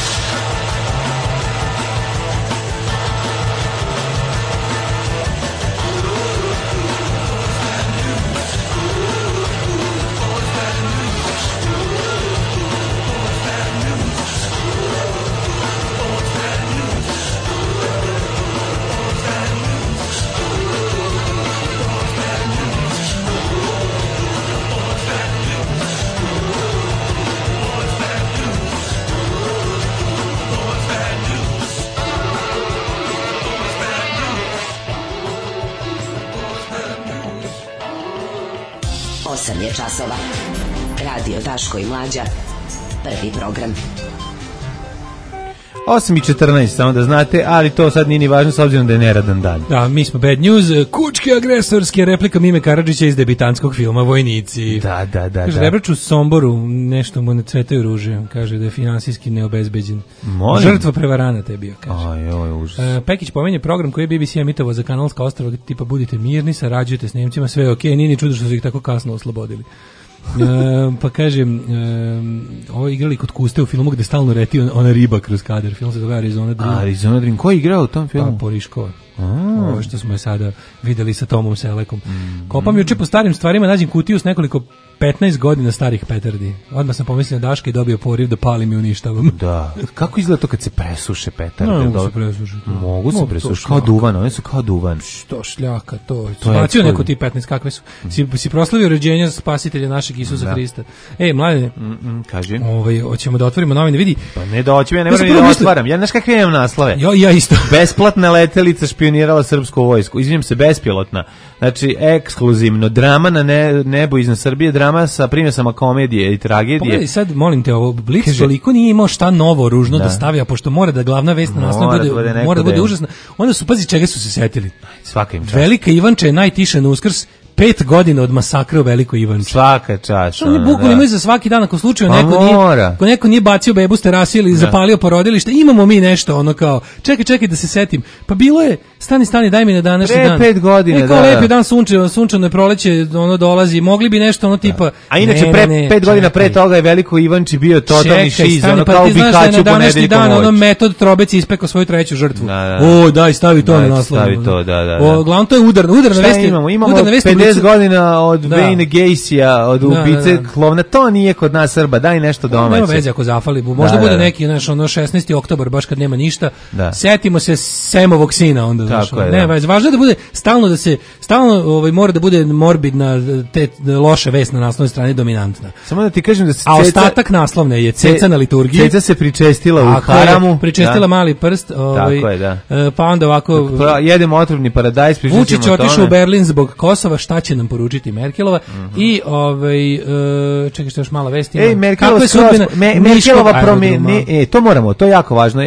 Je časova. Radio Daško i Mlađa. Prvi program. 8:14, samo da znate, ali to sad nije ni važno s obzirom da je neradan dan. Da, mi smo Bad News, kučke agresorske, replika Mime Karadžića iz debitanskog filma Vojnici. Da. Kaže, Rebrač u Somboru, nešto mu ne cvetaju ruže, kaže da je finansijski neobezbeđen. Žrtva prevaranata je bio, kaže. Aj, užas. Pekić pomenje program koji je BBC emitovao za Kanalska ostrva, tipa budite mirni, sarađujete s Nemcima, sve je okej, nije ni čudo što su ih tako kasno oslobodili. Pa kažem, ovo igrali kod Kuste u filmu gde stalno leti ona riba kroz kadar. Film se događa Arizona Dream. Arizona Dream, ko je igrao u tom filmu? Pa Poriškova. Ovo što smo je sada videli sa Tomom Selekom. Kopam juče po starim stvarima, nađem kutiju s nekoliko 15 godina starih petardi. Odmah sam pomislio na Daška i dobio poriv da palim i uništavam. Da. Kako izgleda to kad se presuše petarde? Mogu se presušiti. Mogu se presušiti. Kao duvan, one su kao duvan. Što šljaka, to je. Bacio neko ti 15, kakve su. Si proslavio rođenje spasitelja našeg Isusa Hrista. Mladene, kaži. Hoćemo da otvorimo novine, vidi. Pa ne da hoćemo, ja ne moram ni da otvaram. Ja znaš kakve imam naslove? Ja isto. Besplatna letelica špionirala srpsku vojsku. Izvinjam se, bespilotna. Znači, ekskluzivno. Drama na nebu iznad Srbije, drama sa primjesama komedije i tragedije. Pogledaj sad, molim te, ovo Blic toliko nije imao šta novo ružno da stavlja, pošto mora da glavna vest na naslovu mora da bude užasna. Onda su, pazi, čega su se setili. Svaka im čast. Velika Ivanča je najtiša na Uskrs, 5 godina od masakra u Velikoj Ivanči. Svaka čast. Oni bukvalno imaju za svaki dan, ako slučaju neko nije bacio bebu s terase ili zapalio porodilište, imamo mi nešto, ono kao, čekaj da se setim. Pa bilo je, stani, daj mi na današnji dan. 5 godina, da. Lep je dan, sunčano je proleće, ono dolazi, mogli bi nešto, ono tipa... A inače, 5 godina pre toga je Veliko Ivanči bio totalni šiz, ono kao u Bihaću po nedeljkom dan, ono Metod Trobec ispekao svoju treću žrtvu. Daj, stavi to na naslov. Stavi to, da. Glavno, to je udarna vest. Imamo 50 godina od Wayne Gacyja, od ubice Klovna, to nije kod nas Srba, daj nešto domaće. Nema veze ako zafali, možda bude neki, znaš, ono 16. oktobar, baš kad nema ništa, setimo se Semovog sina onda, znaš, ne veze, važno je da bude, stalno mora da bude morbidna, te loša vest na naslovnoj strani dominantna. Samo da ti kažem da se a ostatak naslovne je Ceca na liturgiji. Ceca se pričestila u haramu. Pričestila mali prst, pa onda ovako... Jedemo otrovni paradajz, pričat ćemo o tome. Vučić otišao u Berlin zbog Kosova, šta će nam poručiti Merkelova i čekaj što još mala vest ima. Merkelova promeni, to moramo, to je jako važno,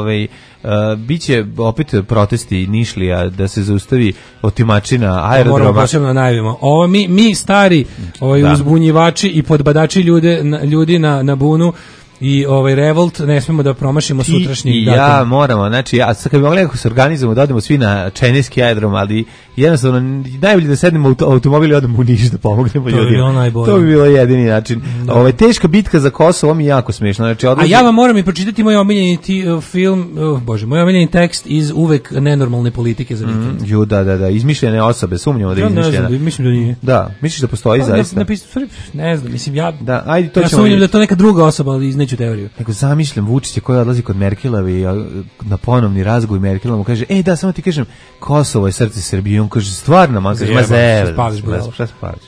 biće opet protesti Nišlija da se zaustavi otimačina aerodroma. Moramo posebno najavimo. Ovo mi stari uzbunjivači i podbadači ljudi na bunu i revolt ne smemo da promašimo sutrašnji datum. Ja moramo, znači sad kad bi mogli nekako se organizujemo da odemo svi na čenijski aerodrom, ali jednostavno najbolje da sednemo u automobil i odemo u Niš da pomognemo ljudima. To bi bilo jedini način. Teška bitka za Kosovo mi je jako smiješno. Znači, a ja vam moram i pročitati moj omiljeni film, moj omiljeni tekst iz uvek nenormalne politike za vikend. Da, izmišljene osobe, sumnjamo da je izmišljena. Mislim da nije. Da, misliš da postoji zaista? Ne znam, mislim ja sumnjam da je to neka druga osoba, ali izneću teoriju. Nego zamišljam Vučića koji odlazi kod Merkelove i na ponovni razgovor Merkelova mu kaže, da, samo ti kažem, Kosovo je srce Srbije. On kaže, stvarno, ma kaže, šta spališ?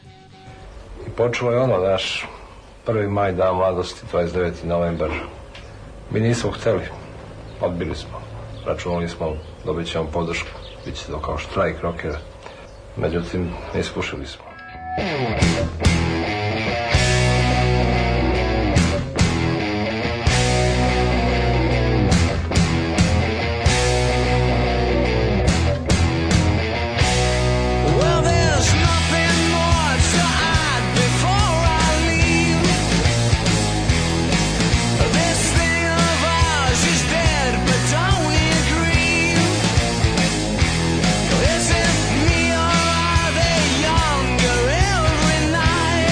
I počelo je ono, naš 1. maj, dan mladosti, 29. novembar. Mi nismo hteli, odbili smo, računali smo, dobit ćemo podršku, bit će to kao štrajk rokera. Međutim, ne iskušali smo. Is it me or are they younger every night?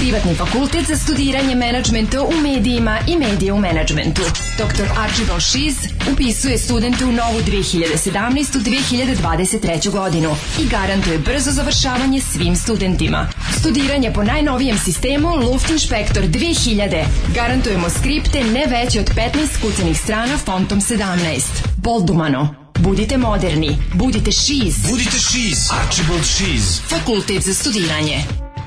Privatni fakultet za studiranje menadžmenta u medijima i medije u menadžmentu. Dr. Archibald Šiz upisuje studente u novu 2017-2023. godinu i garantuje brzo završavanje svim studentima. Studiranje po najnovijem sistemu Luftinspektor 2000. Garantujemo skripte ne veće od 15 kucanih strana fontom 17. Boldumano. Budite moderni. Budite Šiz. Budite Šiz. Archibald Šiz. Fakultet za studiranje.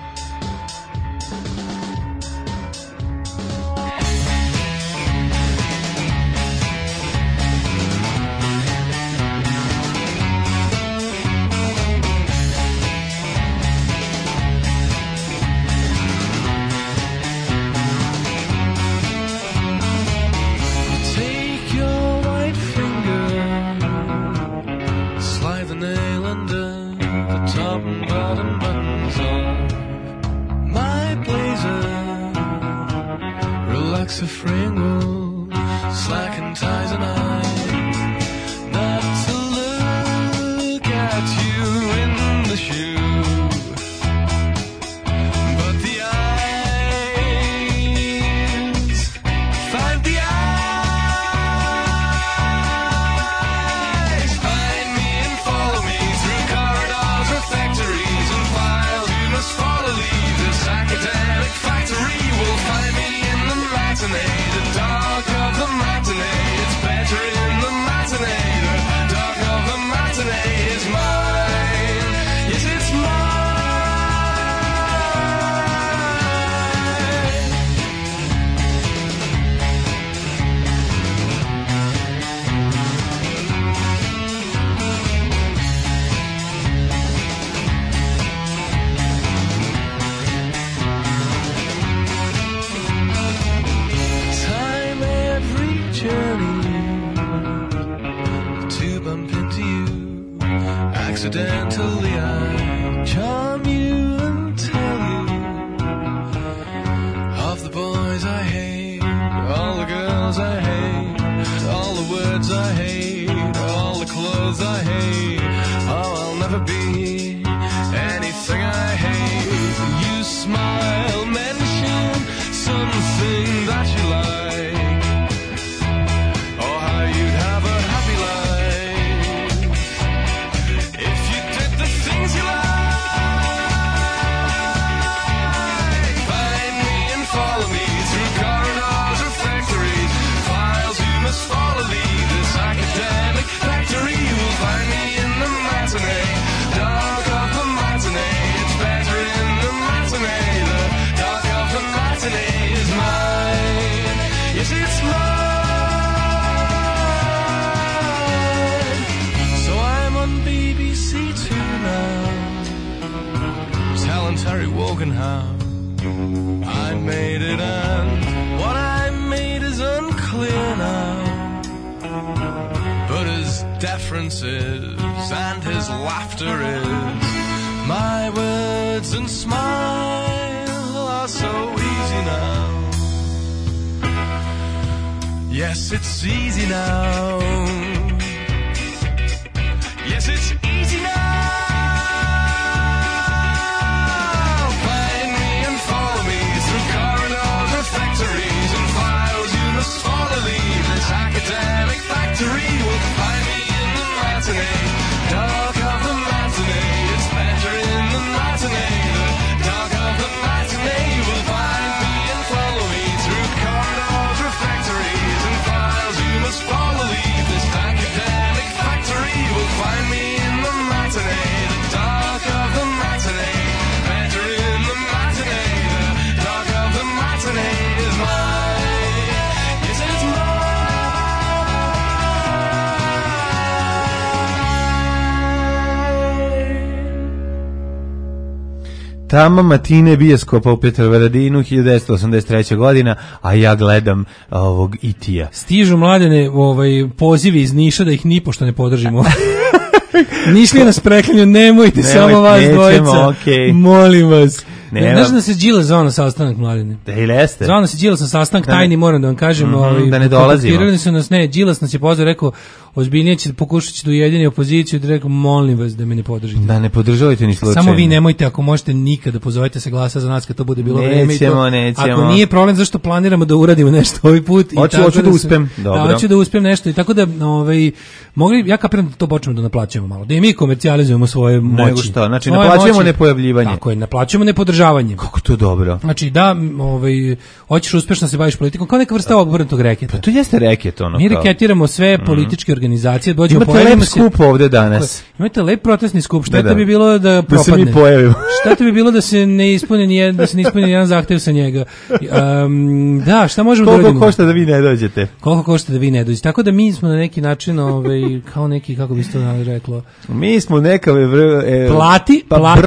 Accidentally I charm you and tell you of the boys I hate, all the girls I hate, all the words I hate, all the clothes I hate. Oh, I'll never be anything I hate. You smile, mention something that you like, or how you'd have a happy life. Follow me, this academic factory. You'll find me in the matinee, dark of the matinee. It's better in the matinee. The dark of the matinee is mine. Yes, it's mine. So I'm on BBC Two now, telling Terry Wogan how I made it, and what I made is unclear now. But his deference is, and his laughter is, my words and smile are so easy now. Yes, it's easy now. Yes, it's easy now. Find me and follow me through corridors or factories and files. You must follow this academic factory. Will find me in the matinee, dark of the matinee. It's better in the matinee, the dark of the matinee. You will find me and follow me through corridors or factories and files. You must follow this academic factory. You will find me in the matinee, the dark of the matinee. Better in the matinee, the dark of the matinee is mine. Yes, it's mine. Tama matine bioskopa u Petrovaradinu 1983. godina, a ja gledam ovog E.T.-a. Stižu Mladene pozivi iz Niša da ih nipošto ne podržimo. Nišli nas preklinju, nemojte samo vas dvojica. Okay. Molim vas. Znaš da se Đilas zvao na sastanak, Mladine? Da ili jeste? Zvao nas je Đilas na sastanak tajni, moram da vam kažem. Da ne dolazimo. Kontaktirali su nas, Đilas nas je pozvao, rekao, ozbiljnije će pokušati da ujedini opoziciju, da rekao, molim vas da me ne podržite. Da ne podržavajte ni slučajno. Samo vi nemojte, ako možete nikada pozovete se glasa za nas kad to bude bilo vreme. Nećemo. Ako nije problem, zašto planiramo da uradimo nešto ovaj put. Hoću da uspem. Dobro. Hoću da uspem nešto i tako da mogli, ja kapiram da to počnemo da naplaćujemo malo. Da i mi komercijalizujemo svoje moći. Nego šta, znači naplaćujemo nepojavljivanje. Tako je, naplaćujemo nepodržavanje. Kako to dobro. Znači da, hoćeš uspešno se baviš politikom, kao neka vrsta obrnutog reketa. Pa to jeste reket ono. Mi reketiramo sve političke organizacije, dođemo pojavimo se. Imate lep skup ovde danas. Imate lep protestni skup, šta bi bilo da propadne? Da se mi pojavimo. Šta bi bilo da se ne ispuni ni jedan zahtev sa njega? Da, šta možemo da uradimo? Koliko košta da vi ne dođete? Koliko košta da vi ne dođete? Tako da mi smo na neki način, kao neki, kako bi se to reklo? Mi smo neka plati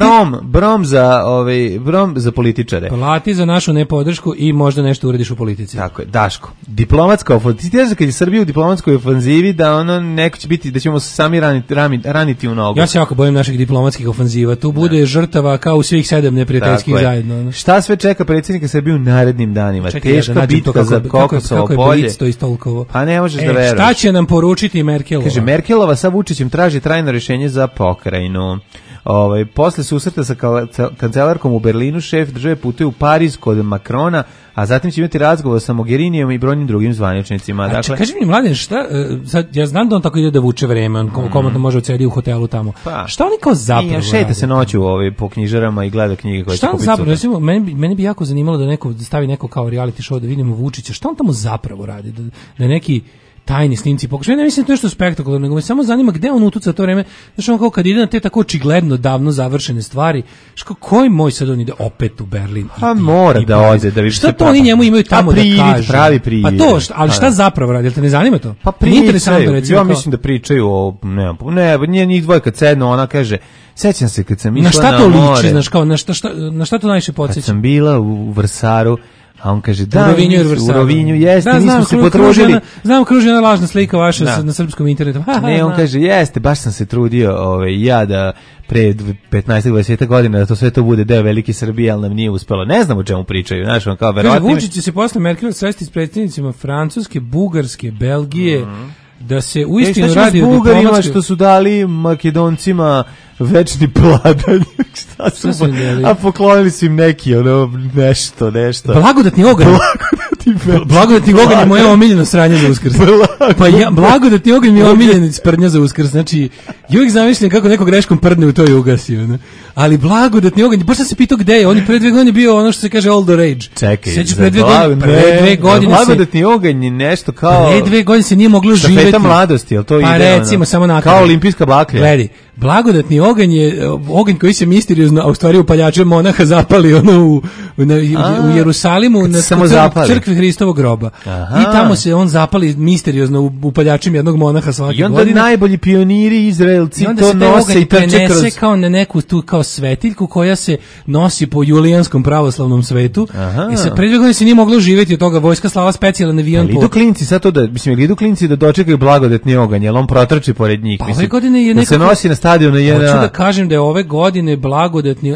brom za političare. Plati za našu nepodršku i možda nešto uradiš u politici. Tako je, Daško. Diplomatska ofanziva, kad je Srbija u diplomatskoj ofanzivi, da ono neko će biti, da ćemo se sami raniti u nogu. Ja se jako bojim naših diplomatskih ofanziva. Tu bude žrtava kao u svih 7 neprijateljskih zajedno. Šta sve čeka predsjednika Srbije u narednim danima? Teška bitka za Kokosovo polje. Pa ne možeš da veruješ. Šta će nam poručiti Merkelova? Kaže, Merkelova sa Vučićem traži trajno rješenje za pokrajinu. Posle susreta sa kancelarkom u Berlinu, šef države putuje u Pariz kod Macrona, a zatim će imati razgovor sa Mogherinijom i brojnim drugim zvaničnicima. Dakle, kaži mi, Mladen, šta, ja znam da on tako ide da vuče vreme, on komotno može odsedi u hotelu tamo. Pa, šta oni kao zapravo radi? Šeta se noću po knjižarama i gleda knjige koje će kupiti. Šta on zapravo, recimo, meni bi jako zanimalo da neko stavi neko kao reality show da vidimo Vučića, šta on tamo zapravo radi? Da neki tajni snimci pokušaju. Ne mislim da to je nešto spektakularno, nego me samo zanima gde on utuca to vreme. Znači on kao kad ide na te tako očigledno davno završene stvari, koji moj sad on ide opet u Berlin? A mora da ode da vidi šta to oni njemu imaju tamo da kažu. Pravi privid. Pa to, ali šta zapravo radi? Jel te ne zanima to? Pa interesantno recimo. Ja mislim da pričaju o ne, njih dvoje kad sednu, ona kaže sećam se kad sam išla na more. Na šta to liči, znaš kao na šta to najviše podsjeća? Kad sam bila u Vrsaru, a on kaže da, u Rovinju jeste, nismo se potrudili. Znam, kruži ona lažna slika vaša na srpskom internetu. Ne, on kaže jeste, baš sam se trudio ja da pre 15-20 godina da to sve to bude deo velike Srbije, ali nam nije uspelo. Ne znam o čemu pričaju, znaš, on kao verovatno. Vučić će se posle Merkel sresti s predsjednicima Francuske, Bugarske, Belgije, da se uistinu radi o diplomatskoj... što su dali Makedoncima večni pladanj. A poklonili su im neki, nešto. Blagodatni oganj. Blagodatni oganj je moje omiljeno sranje za Uskrs. Blagodatni oganj mi je omiljena sprdnja za Uskrs. Znači, uvijek zamišljam kako neko greškom prdne u to i ugasi. Ali blagodatni oganj, baš sam se pitao gde je. On je pre 2 godine bio ono što se kaže all the rage. Čekaj, pre 2 godine blagodatni oganj je nešto kao... Pre 2 godine se nije moglo živjeti. Štafeta mladosti, jel to ide? Pa recimo, samo nakon. Kao olimpijska baklja. Gledi, blagodatni oganj je oganj koji se misteriozno, a u stvari upaljačem monaha zapali u Jerusalimu na crkvi Hristovog groba. I tamo se on zapali misteriozno upaljačem jednog monaha svake godine. I onda najbolji pioniri Izraelci to nose i prenese kao na neku tu kao svetiljku koja se nosi po julijanskom pravoslavnom svetu. I sa pre 2 godine se nije moglo živjeti od toga, vojska slala specijalan avion. Ali idu klinci sad to idu klinci da dočekaju blagodatni oganj, jer on protrči pored njih. Ove godine je da se nosi na stadionu hoću da kažem da je ove godine blagodatni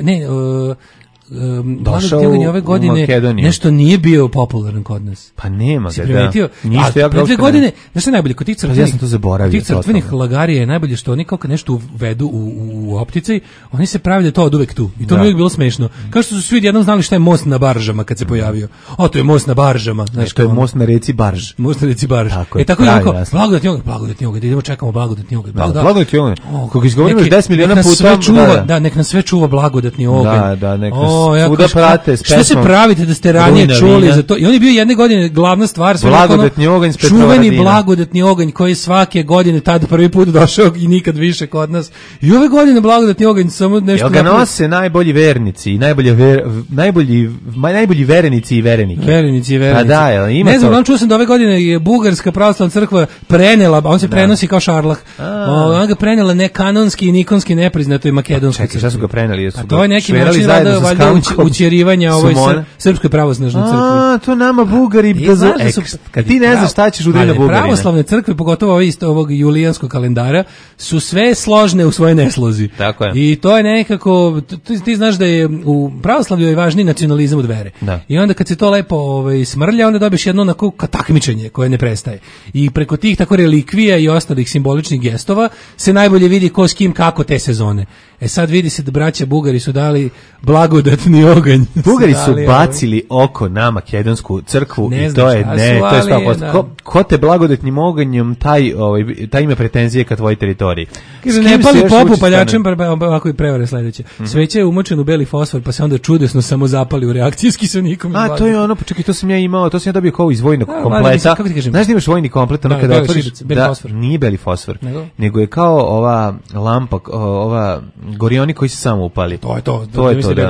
ove godine nešto nije bio popularan kod nas. Pa nema ga, da. Ništa ja pre 2 godine, znaš što je najbolje, kod tih crkvenih, ja sam to zaboravio. Tih crkvenih lagarija je najbolje što oni kao kad nešto uvedu u opticaj, oni se pravi da to od uvek tu. I to mi je uvijek bilo smešno. Kao što su svi jednom znali šta je most na baržama kad se pojavio. To je most na baržama. Znaš, to je most na reci Barž. Most na reci Barž. Tako je onako, blagodatni oganj, idemo čekamo blagodatni oganj. Blagodatni oganj. Kako izgovorimo 10 miliona puta. Nek nas sve čuva blagodatni oganj. Da, nek svuda prate s pesmom. Što se pravite da ste ranije čuli za to? I on je bio jedne godine glavna stvar. Blagodatni oganj s Petrovaradina. Čuveni blagodatni oganj koji svake godine tada prvi put došao i nikad više kod nas. I ove godine blagodatni oganj samo nešto... Jel ga nose najbolji vernici i najbolji verenici i verenike? Verenici i verenici. Pa da, ima ne znam, čuo sam da ove godine je Bugarska pravoslavna crkva prenela, on se prenosi kao šarlah. On ga prenela nekanonski i nikonski nepriznatoj makedonskoj crkvi. Šta su ga preneli? To je neki način rada, valjda utjerivanja ovoj srpskoj pravoslavnoj crkvi. A, to nama Bugari kad ti ne znaš šta ćeš udari na Bugarine. Pravoslavne crkve, pogotovo ovog julijanskog kalendara, su sve složne u svojoj neslozi. Tako je. I to je nekako, ti znaš da je u pravoslavlju je važniji nacionalizam od vere. Da. I onda kad se to lepo smrlja, onda dobiješ jedno onako takmičenje koje ne prestaje. I preko tih tako relikvija i ostalih simboličnih gestova se najbolje vidi ko s kim kako te sezone. Sad vidi se da braća Bugari su dali blagodatni oganj. Bugari su bacili oko na makedonsku crkvu i to je to je stvarno. Ko te blagodatnim oganjem taj ima pretenzije ka tvojoj teritoriji. Kaže ne pali popu paljačem, ovako i prevare sledeće. Sveće je umočen u beli fosfor, pa se onda čudesno samo zapali u reakcijski sa nikom. A to je ono, čekaj, to sam ja imao, to sam ja dobio kao iz vojnog kompleta. Znaš da imaš vojni komplet, ono kada otvoriš, nije beli fosfor, nego je kao ova lampa, ova gorioni koji se samo upali. To je to, da.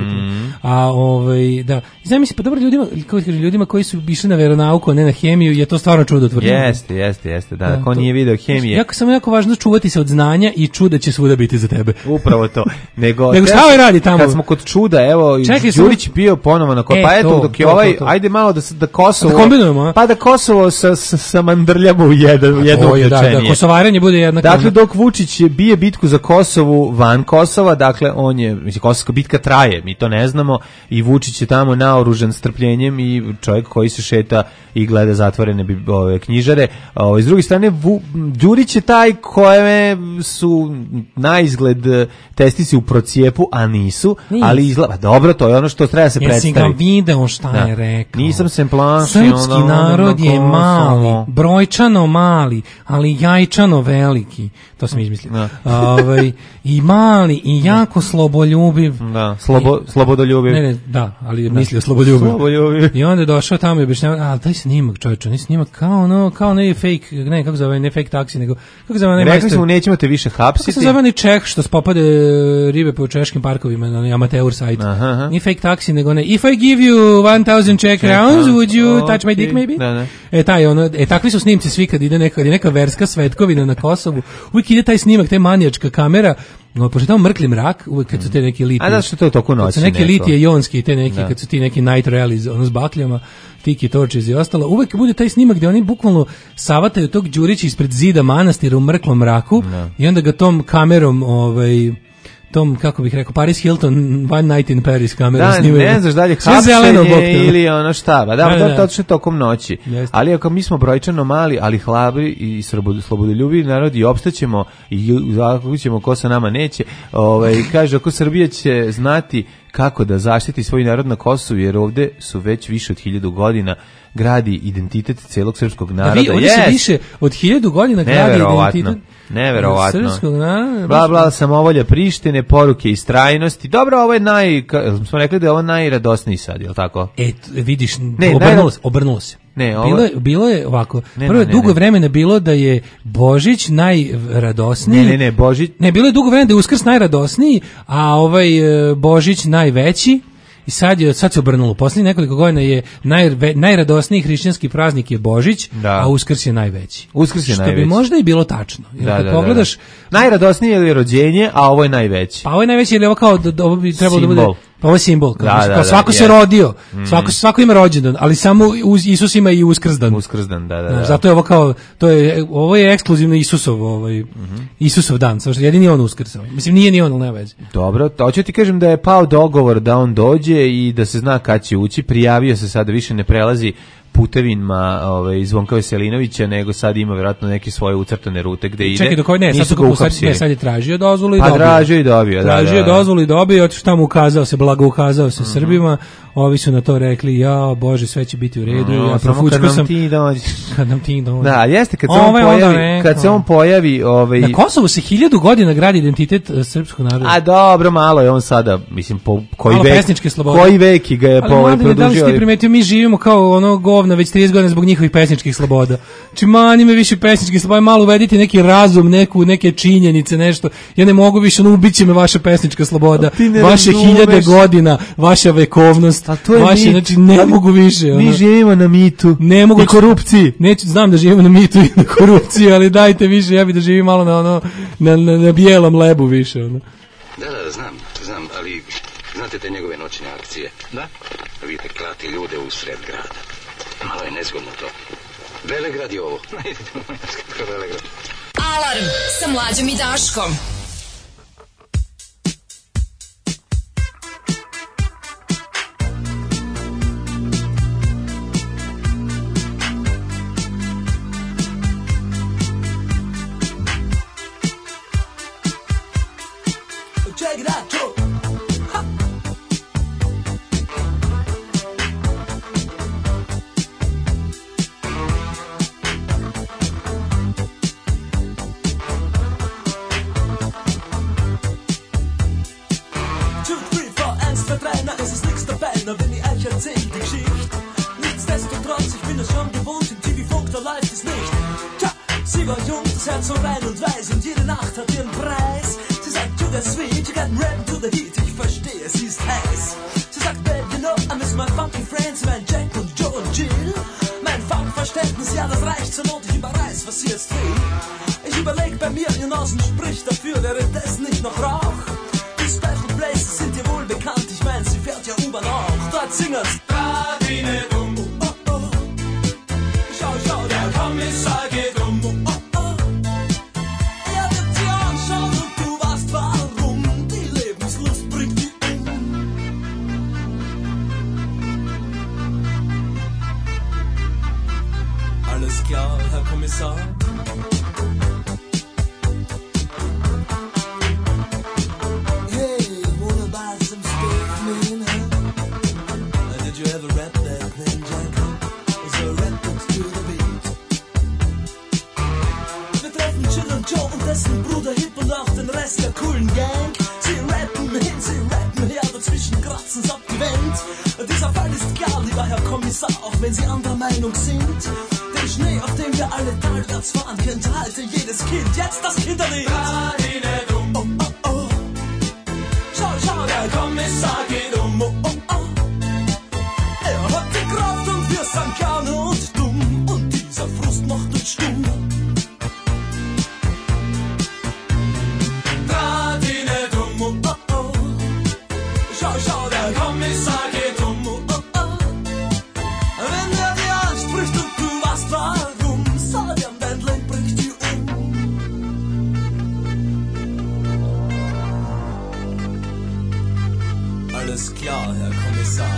A da, znam se, pa dobro ljudima koji su išli na veronauku, a ne na hemiju, je to stvarno čudotvorno. Jeste, da, ko nije video hemije. Samo jako važno čuvati se od znanja i čuda će svuda biti za tebe. Upravo to. Nego šta ovaj radi tamo? Kad smo kod čuda, evo, Đurić bio ponovo na pa eto, dok je ajde malo da Kosovo, da kombinujemo, pa da Kosovo sa mandrljamo u jedno uključenje. Da, kosovaranje bude jednako. Dakle, dok Vučić bije bitku za Kosovu van Kosova, dakle, on je, mislim, kosovska bitka traje, mi to ne znamo, i Vučić je tamo naoružan strpljenjem i čovjek koji se šeta i gleda zatvorene knjižare. S druge strane, Đurić je taj koje su na izgled testici u procijepu, a nisu, ali izgleda, dobro, to je ono što treba se predstaviti. Jesi ga video šta je rekao? Nisam se plašio. Srpski narod je mali, brojčano mali, ali jajčano veliki. To sam izmislio. I mali, i jako slobodoljubiv. Da, slobodoljubiv. Ne, da, ali je mislio slobodoljubiv. I onda je došao tamo i objašnjavao, ali taj snimak, čovječe, on je snimak kao ne fake, ne, kako zove, ne fake taksi, nego, kako zove, ne rekli smo, nećemo te više hapsiti. Kako se zove ni Čeh što spopade ribe po češkim parkovima na amateur sajtu. Ni fake taksi, nego ne, if I give you 1000 Czech rounds, would you touch my dick maybe? Da. Takvi su snimci svi kad ide neka verska svetkovina na Kosovu, uvijek ide taj snimak, taj manijačka kamera, pošto tamo mrkli mrak, uvijek kad su te neki litije. A da što to je toliko noći? Kad su neki litije jonski, te neki, kad su ti neki night rallies, s bakljama, tiki torches i ostalo, uvijek bude taj snimak gdje oni bukvalno savataju tog Đurića ispred zida manastira u mrklom mraku i onda ga tom kamerom, tom, kako bih rekao, Paris Hilton One Night in Paris kamera snimaju. Da, ne znaš dalje hapšenje ili ono šta, da, to je tokom noći. Ali ako mi smo brojčano mali, ali hlabri i slobodoljubivi narod i opstaćemo i zakućemo ko sa nama neće, kaže, ako Srbija će znati kako da zaštiti svoj narod na Kosovu, jer ovde su već više od 1000 godina gradi identitet celog srpskog naroda. Ovdje se više od 1000 godina gradi identitet. Neverovatno. Bla, samovolja Prištine, poruke istrajnosti. Dobro, ovo je smo rekli da je ovo najradosniji sad, je li tako? Vidiš, obrnulo se. Bilo je ovako. Prvo je dugo vremena bilo da je Božić najradosniji. Ne, Božić. Ne, bilo je dugo vremena da je Uskrs najradosniji, a Božić najveći. I sad se obrnulo. Posljednjih nekoliko godina je najradosniji hrišćanski praznik je Božić, a Uskrs je najveći. Što bi možda i bilo tačno. Jer pogledaš, najradosnije je rođenje, a ovo je najveći. Pa ovo je najveći, jer ovo kao ovo bi trebalo da bude. Pa ovo je simbol. Kao svako se rodio. Svako ima rođendan, ali samo Isus ima i Uskrsdan. Uskrsdan, da. Zato je ovo kao, ovo je ekskluzivno Isusov dan. Samo što jedini on uskrsao. Mislim, nije ni on, ali nema veze. Dobro, hoću ti kažem da je pao dogovor da on dođe i da se zna kad će ući. Prijavio se sada, više ne prelazi putevima Zvonka Veselinovića, nego sad ima vjerojatno neke svoje ucrtane rute gde ide. Čekaj, sad je tražio dozvolu i dobio. Pa tražio i dobio, Tražio dozvolu i dobio, otišao tamo, ukazao se Srbima, ovi su na to rekli, ja, Bože, sve će biti u redu, ja profučko sam. Kad nam ti dođe. Da, jeste, kad se on pojavi... Na Kosovu se 1000 godina gradi identitet srpskog naroda. A dobro, malo je on sada, mislim, koji veki ga je produžio. Da li si ti primetio, mi živimo kao ono govna već 30 godina zbog njihovih pesničkih sloboda. Či mani me više pesničkih sloboda, malo uvedite neki razum, neke činjenice, nešto. Ja ne mogu više, ubiće me vaša pesnička sloboda, vaše 1000 godina, vaša vekovnost, vaše, znači ne mogu više. Mi živimo na mitu i korupciji. Znam da živimo na mitu i na korupciji, ali dajte više, ja bih da živim malo na bijelom lebu više. Da, znam, ali Znate te njegove noćne akcije? Da. Vidite, klati ljude u sred grada. Malo je nezgodno to. Velegrad je ovo. Velegrad. Alarm sa Mlađom i Daškom. Check it out, Joe. Wenn ich euch erzähl die Geschichte. Nichtsdestotrotz, ich bin es schon gewohnt, im TV-Funk, da läuft es nicht. Tja, sie war jung, das Herz so rein und weiß und jede Nacht hat ihren Preis. Sie sagt, you got sweet, you got rap to the heat, ich verstehe, sie ist heiß. Sie sagt, babe, you know, I miss my funky friends, mein Jack und Joe und Jill. Mein Funkverständnis, ja, das reicht zur Not, ich überreiß, was sie jetzt will. Ich überleg bei mir, ihr Nasen spricht dafür, wäre das nicht noch Rauch? Die Special Places sind dir wohl bekannt, ich mein, sie fährt ja U-Bahn auch. Dort singen's Radine dumm, oh, oh. Schau, schau, der Kommissar geht um, oh, oh. Er wird dir anschauen und du weißt warum. Die Lebenslust bringt die um. Alles klar, Herr Kommissar. You ever rap that plain Jack? So rap it to the beat. Wir treffen Jill und Joe und dessen Bruder Hip und auch den Rest der coolen Gang. Sie rappen hin, sie rappen her, dazwischen kratzen's ab die Wand. Dieser Fall ist klar, lieber Herr Kommissar, auch wenn Sie anderer Meinung sind. Den Schnee, auf dem wir alle talwärts fahren, kennt heute jedes Kind. Jetzt das Kinderlied. Radine dumm, oh, oh, oh. Schau, schau, der Kommissar geht um, oh, oh, oh. Er hat die Kraft und wir sind gern und dumm. Und dieser Frust macht uns stumm. Radine dumm, oh, oh, oh. Schau, schau, der Kommissar geht um, oh, oh, oh. Wenn er dir anspricht und du weißt warum, sag ihm, dein Leben bringt dich um. Alles klar, Herr Kommissar.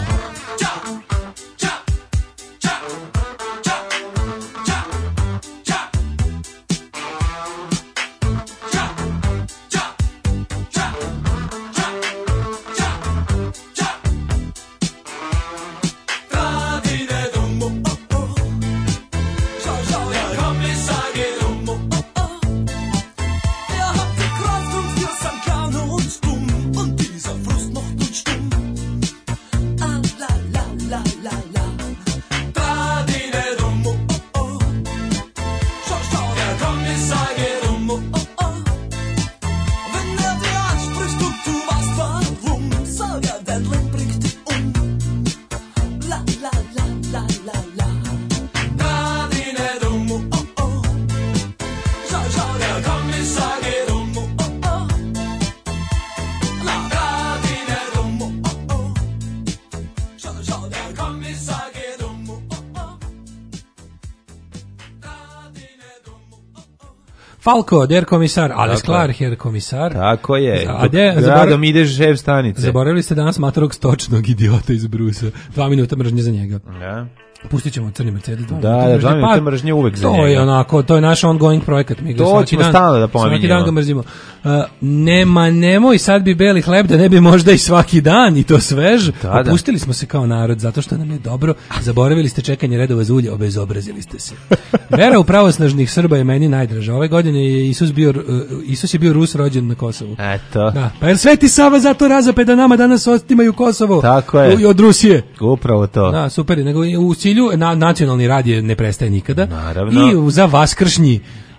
Falko, der Kommissar, alles klar, Herr Kommissar. Tako je, gradom ideš šef stanice. Zaboravili ste danas matorog stočnog idiota iz Brusa. 2 minuta mržnje za njega. Ja. Pustit ćemo Crni Mercedes. Da, 2 minuta mržnje uvek za njega. To je onako, to je naš ongoing projekat. Mi ga to ćemo stalno da pominjemo. Svaki dan ga mrzimo. Nemoj, sad bi beli hleb, da ne bi možda i svaki dan i to svež. Opustili smo se kao narod zato što nam je dobro. Zaboravili ste čekanje redova za ulje, obezobrazili ste se. Vera u pravosnažnih Srba je meni najdraža. Ove godine je Isus je bio Rus rođen na Kosovu. Eto. Da. Pa jer Sveti Sava zato razape da nama danas otimaju Kosovo. Tako je. Od Rusije. Upravo to. Da, super. Nego u cilju nacionalni rad je ne prestaje nikada. Naravno. I za vaskršnji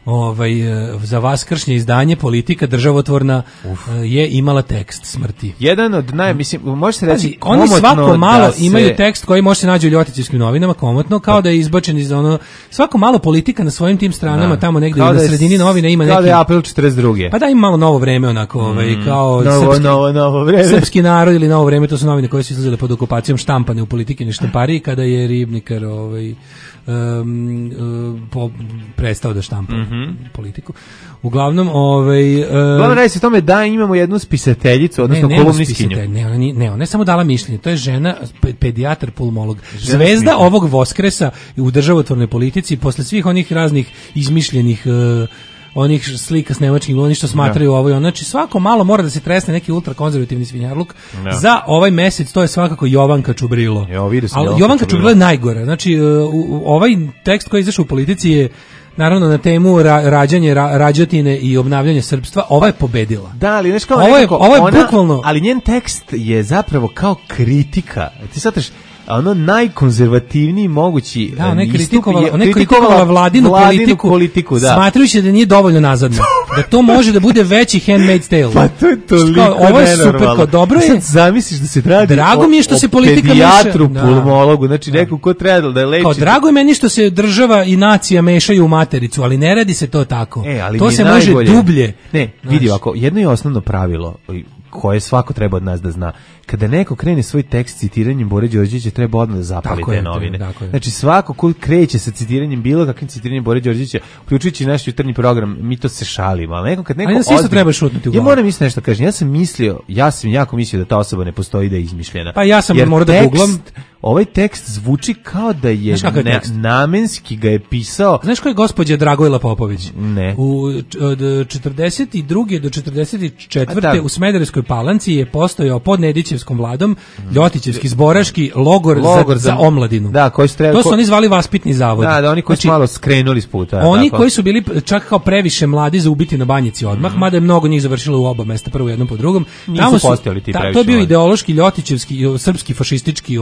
za vaskršnje izdanje Politika državotvorna je imala tekst smrti. Jedan od može se reći oni svako malo imaju tekst koji može se naći u Ljotićevskim novinama, komotno, kao da je izbačen iz svako malo Politika na svojim tim stranama, tamo negde na sredini novina ima neki... Kao da je April 42. Pa da ima malo Novo vreme, onako, kao novo vreme. Srpski narod ili Novo vreme, to su novine koje su izlazile pod okupacijom, štampane u Politikini štampariji, kada je Ribnikar prestao da štampa Politiku. Uglavnom, Uglavnom radi se o tome da imamo jednu spisateljicu, odnosno kolumnistkinju. Ona je samo dala mišljenje. To je žena, pedijatar, pulmolog. Zvezda ovog Voskresa u državotvornoj politici, posle svih onih raznih izmišljenih onih slika s nemačkim, oni što smatraju ovo i ono. Znači, svako malo mora da se tresne neki ultrakonzervativni svinjarluk. Za ovaj mesec to je svakako Jovanka Čubrilo. Ali Jovanka Čubrilo je najgore. Znači, ovaj tekst koji je izašao u Politici je naravno na temu rađanje rađotine i obnavljanje srpstva. Ova je pobedila. Da, ali znaš kao ovo je bukvalno... Ali njen tekst je zapravo kao kritika. Ti shvataš, ono najkonzervativniji mogući kritikovala vladinu politiku da. Smatrajući da nije dovoljno nazadno. Da to može da bude veći Handmaid's Tale. Pa to je toliko ovo je super, kao dobro je. Sad zamisliš da se radi drago mi je što se politika pedijatru, pulmologu, znači neko ko treba da leči. Kao drago je meni što se država i nacija mešaju u matericu, ali ne radi se to tako. To se može dublje. Ne, vidi ovako, jedno je osnovno pravilo koje svako treba od nas da zna. Kada neko krene svoj tekst citiranjem Bore Đorđevića, treba odmah da zapali te novine. Znači svako ko kreće sa citiranjem bilo kakvim citiranjem Bore Đorđevića, uključujući naš jutarnji program, mi to se šalimo, ali kad neko isto treba šutnuti u glavu. Ja moram isto nešto kažem. Ja sam jako mislio da ta osoba ne postoji, da je izmišljena. Pa ja sam morao da googlam. Ovaj tekst zvuči kao da je namenski ga je pisao. Znaš ko je gospođa Dragojla Popović? Ne. Od 42. do 44. u Smederevskoj Palanci je postojao pod Nedićevskom vladom Ljotićevski zboraški logor za omladinu. Da, koji su to su oni zvali vaspitni zavod. Da, oni koji su malo skrenuli s puta. Oni koji su bili čak kao previše mladi za ubiti na Banjici odmah, mada je mnogo njih završilo u oba mesta, prvo jednom po drugom. Nisu postojali ti previše. To je bio ideološki Ljotićevski, srpski fašistički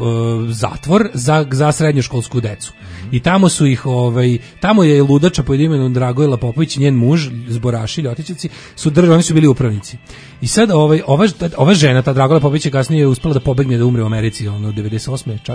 zatvor za srednjoškolsku decu. I tamo su ih tamo je ludača pod imenom Dragojla Popović i njen muž, zboraši Ljotićevci, oni su bili upravnici. I sad ova žena, ta Dragojla Popović, je kasnije uspela da pobegne, da umre u Americi, 98. čak.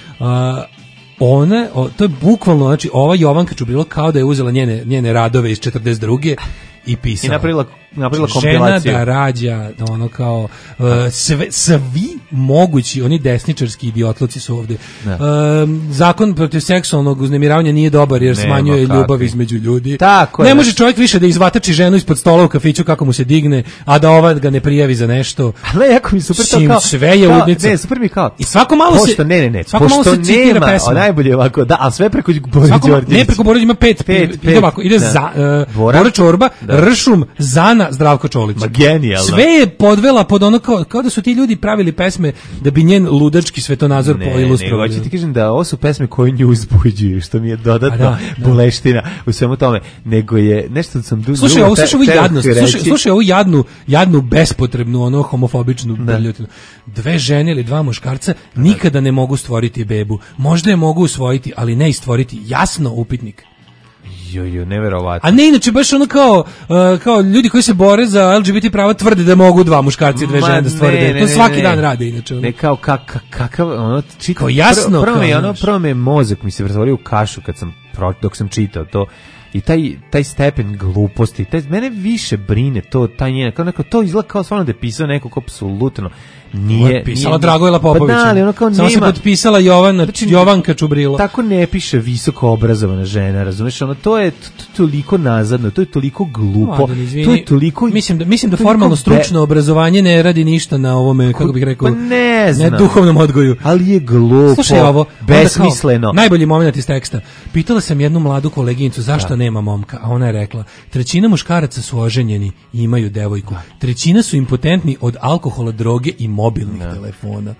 To je bukvalno, znači, ova Jovanka Čubrilo kao da je uzela njene radove iz 42. i pisala. I napravila kompilaciju. Žena da rađa, kao svi mogući, oni desničarski idiotluci su ovde. Zakon protiv seksualnog uznemiravanja nije dobar jer smanjuje ljubav između ljudi. Ne može čovjek više da izvatači ženu ispod stola u kafiću kako mu se digne, a da ova ga ne prijavi za nešto. Ale jako mi super to kao. Sve je udnica. Ne, super mi kao. I svako malo pošto, se svako malo se citira pesma. Najbolje ovako, da, a sve preko Bore Đorđevića. Ne, preko Bore ima pet. Ide ovako, ide Bora Čorba, Ršum, Zana, Zdravko Čolić. Genijalno. Sve je podvela pod ono kao da su ti ljudi pravili pesme da bi njen ludački svetonazor ilustrovali. Ne, hoću ti kažem da ovo su pesme koje nju uzbuđuju, što mi je dodatno boleština u svemu tome, nego je nešto sam slušaj ovu jadnu bespotrebnu, homofobičnu brljotinu. Dve žene ili dva muškarca nikada ne mogu stvoriti bebu. Možda je mogu usvojiti, ali ne i stvoriti. Jasno, upitnik. Neverovatno. A ne, inače baš ono kao ljudi koji se bore za LGBT prava tvrde da mogu dva muškarca i dve žene da stvore bebe. To svaki dan rade inače. Ne, kao kakav kao jasno. Prvo me mozak mi se pretvorio u kašu dok sam čitao to. I taj stepen gluposti, mene više brine taj njena, kao neko, to izgleda kao stvarno da je pisao neko ko apsolutno nije pisala Dragojla Popović. Samo se potpisala Jovanka Čubrilo. Tako ne piše visoko obrazovana žena, razumeš? To je toliko nazadno, to je toliko glupo. To je toliko mislim da formalno stručno obrazovanje ne radi ništa na ovome, kako bih rekao, ne duhovnom odgoju. Ali je glupo. Slušaj ovo, besmisleno. Najbolji moment iz teksta. Pitala sam jednu mladu koleginicu zašto nema momka, a ona je rekla: 1/3 muškaraca su oženjeni i imaju devojku. 1/3 su impotentni od alkohola, droge i mobilnih telefona.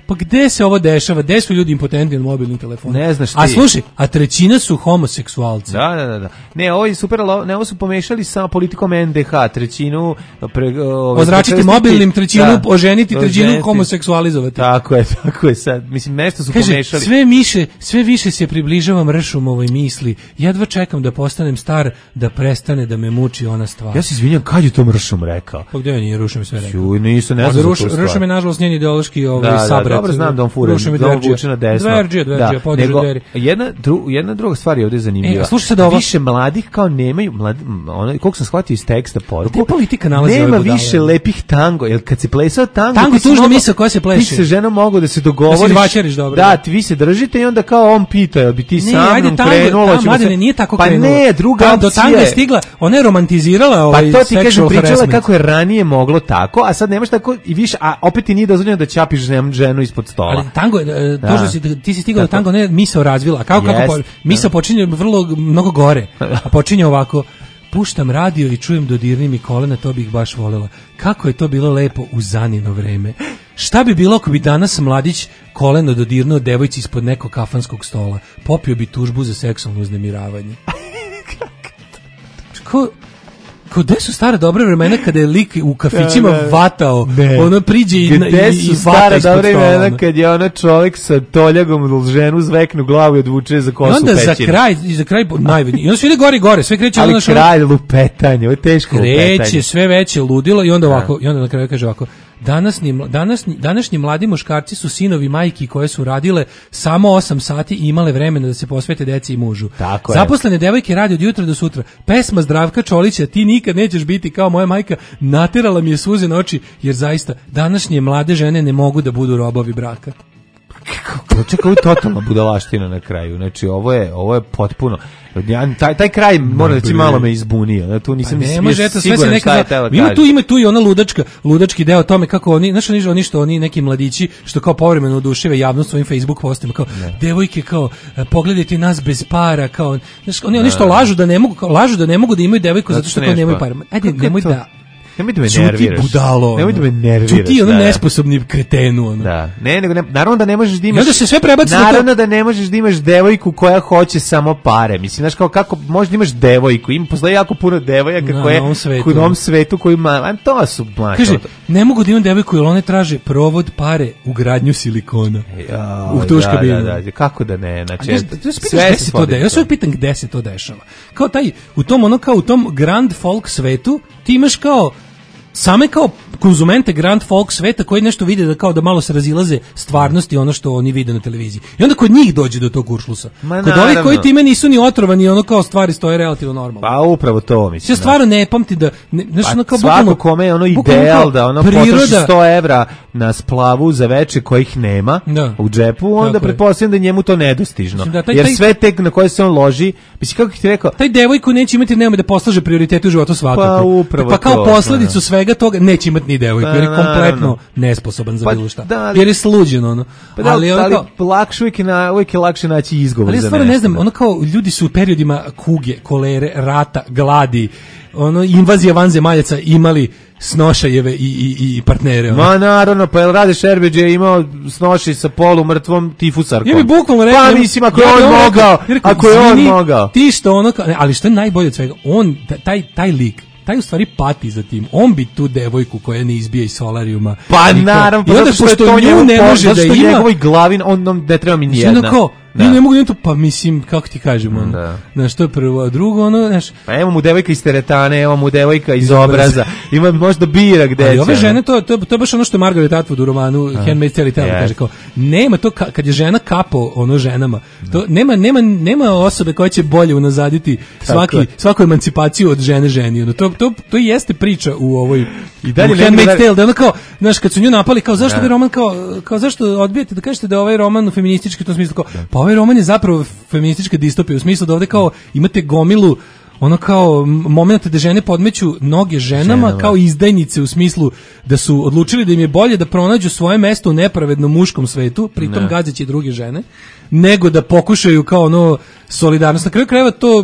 Pa gde se ovo dešava? Gde su ljudi impotentni na mobilnim telefonima? Ne znaš ti. A slušaj, a trećina su homoseksualci. Da. Ne, ovo je super, ne, ovo su pomešali sa politikom NDH, trećinu ozračiti mobilnim, trećinu oženiti, trećinu homoseksualizovati. Tako je sad. Mislim, nešto su pomešali. Sve više se približavam Ršumovoj misli. Jedva čekam da postanem star, da prestane da me muči ona stvar. Ja se izvinjam, kad je to Ršum rekao? Pa gde nije Ršum sve rekao? Ju, nisu, ne znam za tu stvar. Ršum je nažalost njen ideološki sabrat. Da, dobro znam da on fura, da on vuče na desno. Dverđija, podiže dveri. Jedna druga stvar je ovdje zanimljiva. Slušaj sad ovo. Više mladih kao nemaju, koliko sam shvatio iz teksta poruku, politika nalazi nema više lepih tango, jer kad se plesao tango tužna misao koja se pleše. Ti se ženom mogu da se dogovoriš. Da se vaćeriš dobro. Da, vi se držite i onda kao on pita, jel bi ti sa mnom krenulo? Mladine, nije tako krenulo. Pa ne, druga opcija. Do tanga je stigla, ona je romantizirala ovaj pa to ti sexual pričala harassment. Kako je ranije moglo tako, a sad nemaš tako i više, a opet ti nije dozvoljeno da ćapiš ženu ispod stola. Ali tango, ti si stigao da tango ne misao razvila, kako misao počinje vrlo mnogo gore, a počinje ovako: puštam radio i čujem dodirni mi kolena, to bih baš volela. Kako je to bilo lepo u Zanino vreme. Šta bi bilo ako bi danas mladić koleno dodirnuo devojci ispod nekog kafanskog stola? Popio bi tužbu za seksualno uznemiravanje. Gde su stara dobra vremena kada je lik u kafićima vatao, ono priđe i vata ispod stola. Gde su stara dobra vremena kad je ona čovjek sa toljagom ženu zveknu glavu i odvuče za kosu pećinu. I onda za kraj najvedniji. I onda sve ide gore i gore, sve kreće. Ali kraj lupetanje, ovo je teško lupetanje. Kreće sve veće ludilo i onda ovako, i onda na kraju kaže ovako: Današnji mladi muškarci su sinovi majki koje su radile samo 8 sati i imale vremena da se posvete deci i mužu. Zaposlene devojke rade od jutra do sutra. Pesma Zdravka Čolića "Ti nikad nećeš biti kao moja majka" naterala mi je suze na oči, jer zaista današnje mlade žene ne mogu da budu robovi braka. Čekaj, ovo je totalna budalaština na kraju. Znači, ovo je potpuno... Taj kraj, moram reći, malo me izbunio. Tu nisam siguran šta je tela kaži. Ima tu i ona ludački deo tome kako oni, znaš oni neki mladići, što kao povremeno oduševe javnost svojim Facebook postima, kao devojke, kao pogledajte nas bez para, kao, znaš, oni što lažu da ne mogu da imaju devojku zato što kao nemaju para. Ajde, nemoj da... Nemoj da me nerviraš. Čuti budalo. Nemoj da me nerviraš. Čuti ono nesposobni kretenu. Ono. Da. Naravno da ne možeš da imaš... I onda se sve prebaci naravno da ne možeš da imaš devojku koja hoće samo pare. Mislim, znaš kako možeš da imaš devojku. Postoji jako puno devojaka koje u novom svetu koji ima... To su mlače. Kaže, ne mogu da imam devojku jer one traže provod, pare, ugradnju silikona. U tuš kabinu. Da. Kako da ne? Znači, ja se pitam gde se to dešava. Kao u tom grand folk svetu ti imaš kao same kao konzumente grand folk sveta koji nešto vide da malo se razilaze stvarnosti ono što oni vide na televiziji. I onda kod njih dođe do tog kuršlusa. Kod ovih koji time nisu ni otrovani, ono kao stvari stoje relativno normalno. Pa upravo to mislim. Ja stvarno ne pamti da svako kome je ono ideal da ono potroši 100 evra na splavu za veče kojih nema u džepu, onda pretpostavljam da njemu to nedostižno. Jer sve tek na koje se on loži, mislim kako ti rekao, taj devojku neće imati nema da poslaže prioritete u životu svakako. Pa kao posledicu svega toga neće imati ni devojku, jer je kompletno nesposoban za bilo šta. Jer je sluđen ono. Ali uvijek je lakše naći izgovor za nešto. Ali ja stvarno ne znam, ono kao ljudi su u periodima kuge, kolere, rata, gladi, ono invazija vanzemaljaca imali snošajeve i partnere. Ma naravno, pa jel Rade Šerbeđ je imao snošaj sa polumrtvom tifusarkom. Ja bi bukvalno rekao, pa mislim, ako je on mogao. Ti što ono, ali što je najbolje od svega, on, taj lik, taj u stvari pati za tim. On bi tu devojku koja ne izbija iz solarijuma. Pa naravno, i onda pošto nju ne može da ima... njegovoj glavi, on ne treba mi nijedna. Ne mogu to, pa mislim, kako ti kažemo, znaš, to je prvo, a drugo, ono, znaš... Pa evo mu devojka iz teretane, evo mu devojka iz obraza, ima možda bira gde će. Ali ove žene, to je baš ono što je Margaret Atwood u romanu Handmaid's Tale kaže, kao, nema to, kad je žena kapo, ono, ženama, to, nema osobe koja će bolje unazaditi svaku emancipaciju od ženi, ono, to jeste priča u ovoj Handmaid's Tale, da ono kao, znaš, kad su nju napali, kao, zašto ovaj roman, kao, zašto odbijate da kažete da je ovaj roman feministički, u tom smislu, kao, pa ovaj roman je zapravo feministička distopija u smislu da ovdje kao imate gomilu ono kao momenta da žene podmeću noge ženama kao izdajnice u smislu da su odlučili da im je bolje da pronađu svoje mesto u nepravednom muškom svetu, pritom gazeći druge žene, nego da pokušaju kao ono solidarnost. Na kraju krajeva to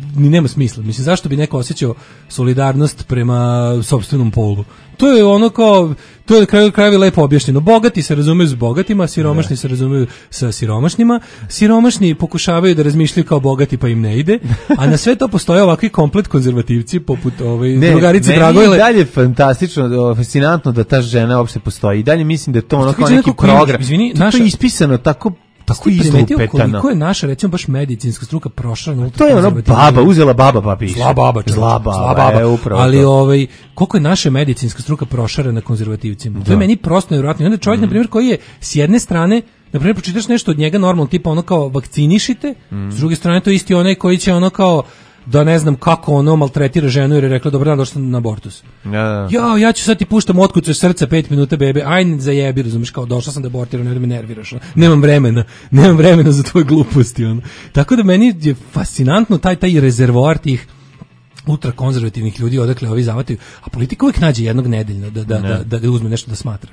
ni nema smisla. Mislim, zašto bi neko osjećao solidarnost prema sopstvenom polu? To je ono kao, to je na kraju krajeva lepo objašnjeno. Bogati se razumeju s bogatima, siromašni se razumeju sa siromašnima, siromašni pokušavaju da razmišljaju kao bogati pa im ne ide, a na sve to postoje ovakvi komplet konzervativci poput drugarice Dragojle. Ne, dalje je fantastično, fascinantno da ta žena uopšte postoji. I dalje mislim da je to ono kao neki program. Izvini, to je ispisano tako izlupetano. Koliko je naša, recimo, baš medicinska struka prošla? To je ono baba, uzela baba pa piše. Zla baba. Ali koliko je naša medicinska struka prošarena konzervativcima? To je meni prosto nevjerojatno. I onda čovjek, na primjer, koji je s jedne strane, na primjer, pročitaš nešto od njega normalno, tipa ono kao vakcinišite, s druge strane to je isti onaj koji će ono kao da ne znam kako ono maltretira ženu jer je rekla dobro dan, došla na abortus. Ja ću sad ti puštam otkucaš srca 5 minuta bebe, ajde zajebi, razumiješ, kao došla sam da abortiram, ne da me nerviraš. Nemam vremena za tvoje gluposti. Ono. Tako da meni je fascinantno taj rezervoar tih ultrakonzervativnih ljudi odakle ovi zavataju, a politika uvijek nađe jednog nedeljno da uzme nešto da smatra.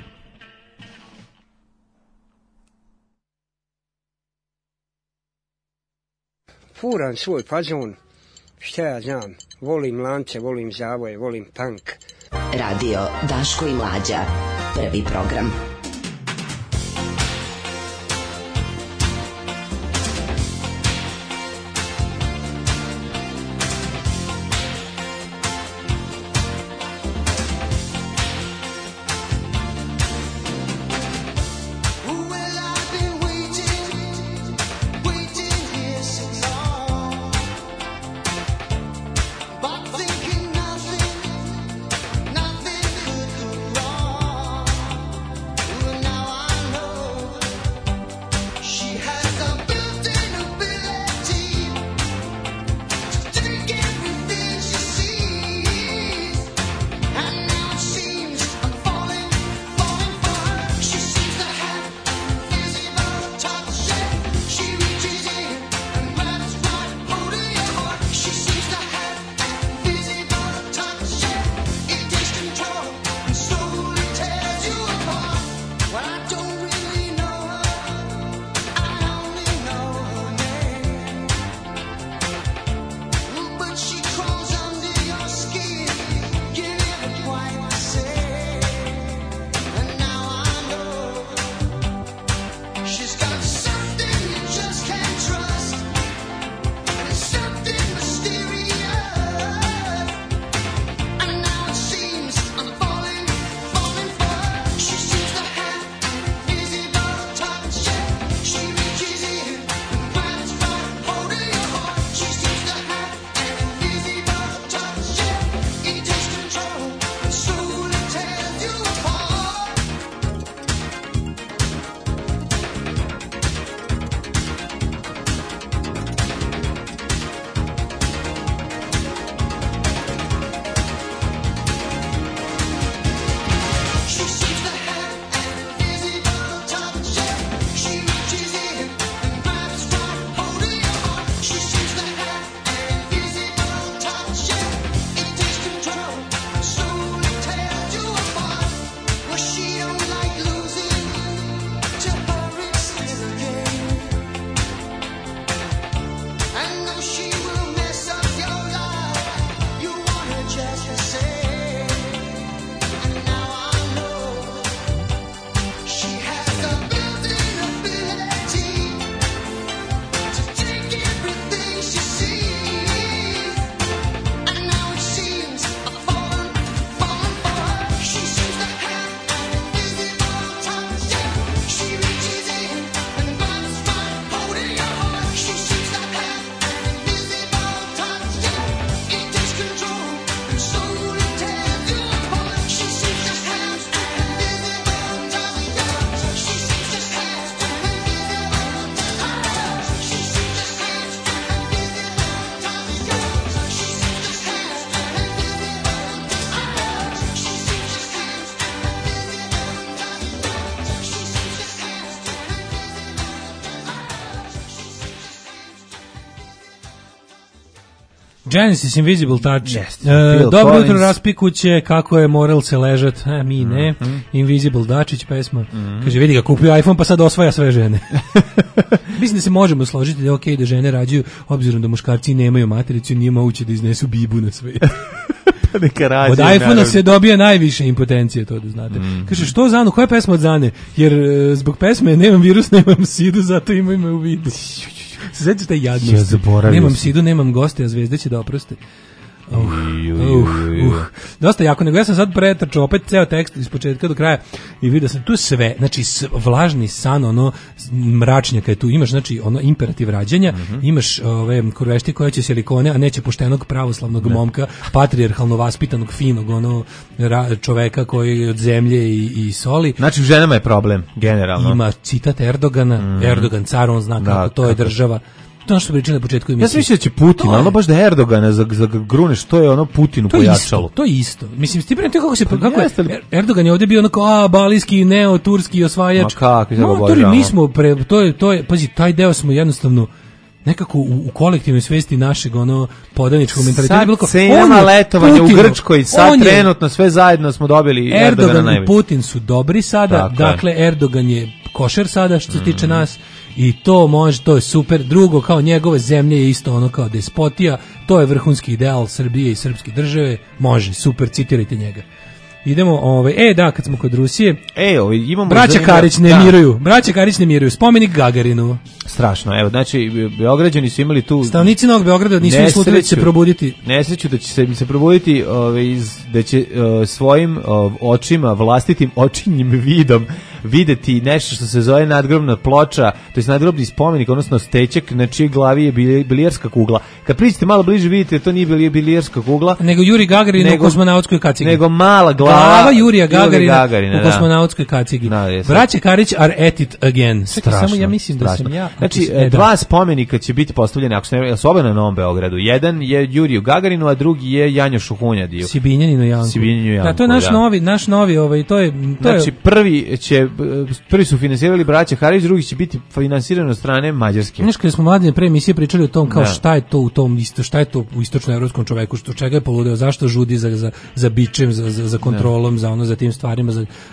Furan svoj fazon, šta ja znam, volim lance, volim zavoje, volim punk. Radio Daško i Mlađa, prvi program. Genesis Invisible Touch. Dobro jutro, raspikuće, kako je moral se ležat, mi ne. Invisible Dačić pesma. Kaže, vidi ga, kupio iPhone pa sad osvaja sve žene. mislim da se možemo složiti da je okej da žene rađaju, obzirom da muškarci nemaju matericu, nije moguće da iznesu bibu na svet. Od iPhone-a se dobija najviše impotencije, to da znate. Kaže, što Zanu, koja je pesma od Zane? Jer zbog pesme nemam virus, nemam sidu, zato imaj me u vidu. Se sjećaš taj jadnosti? Nemam sidu, nemam goste, a zvezde će da oproste. Dosta jako, nego ja sam sad pretrčao opet ceo tekst iz početka do kraja i vidio sam tu sve, znači vlažni san, ono mračnjaka je tu, imaš znači ono imperativ rađanja, imaš ove kurvešti koja će silikone, a neće poštenog pravoslavnog momka, patrijarhalno vaspitanog, finog ono čoveka koji je od zemlje i soli. Znači u ženama je problem, generalno. Ima citat Erdogana, Erdogan car, on zna kako to je država. To je ono što pričali na početku emisije. Ja sam mislio da će Putin, ono baš da Erdogana za grune, što je ono Putinu pojačalo. To je isto. Mislim, ti prema kako se... Kako je, Erdogan je ovdje bio onako, balijski, neoturski osvajač. Ma kako, mi smo, to je, pazi, taj deo smo jednostavno nekako u kolektivnoj svesti našeg ono podaničkog mentaliteta. Sad cenama letovanja u Grčkoj, sad trenutno sve zajedno smo dobili Erdogan i Putin su dobri sada, dakle Erdogan je košer sada što se tiče nas. I to može, to je super. Drugo, kao njegove zemlje je isto ono kao despotija, to je vrhunski ideal Srbije i srpske države. Može, super, citirajte njega. Idemo, da, kad smo kod Rusije. Imamo Braća Karić ne miruju. Braća Karić ne miruju. Spomenik Gagarinu. Strašno. Evo, znači Beograđani su imali tu stanovnici Novog Beograda nisu mislili da će se probuditi. Nesreću da će se probuditi, da će svojim očima, vlastitim očinjim vidom videti nešto što se zove nadgrobna ploča, to je nadgrobni spomenik, odnosno steček na čijoj glavi je bilijarska kugla. Kad priđete malo bliže vidite, to nije bilijarska kugla, nego Juri Gagarin u kosmonautskoj kacigi. Nego mala glava Jurija Gagarina u kosmonautskoj kacigi. Braća Karić are at it again. Strašno, samo ja mislim da sam ja. Znači, dva spomenika će biti postavljeni, ako se ne oba na Novom Beogradu. Jedan je Juriju Gagarinu, a drugi je Janjošu Hunjadiju. Sibinjaninu Janku. Da, to je naš novi, to je znači prvi su finansirali braća Karić, drugi će biti finansirani od strane Mađarske. Znaš, kada smo mladine pre emisije pričali o tom kao šta je to u tom šta je to u istočnoevropskom čoveku, što čega je poludeo, zašto žudi za bičem, za kontrolom, za tim stvarima,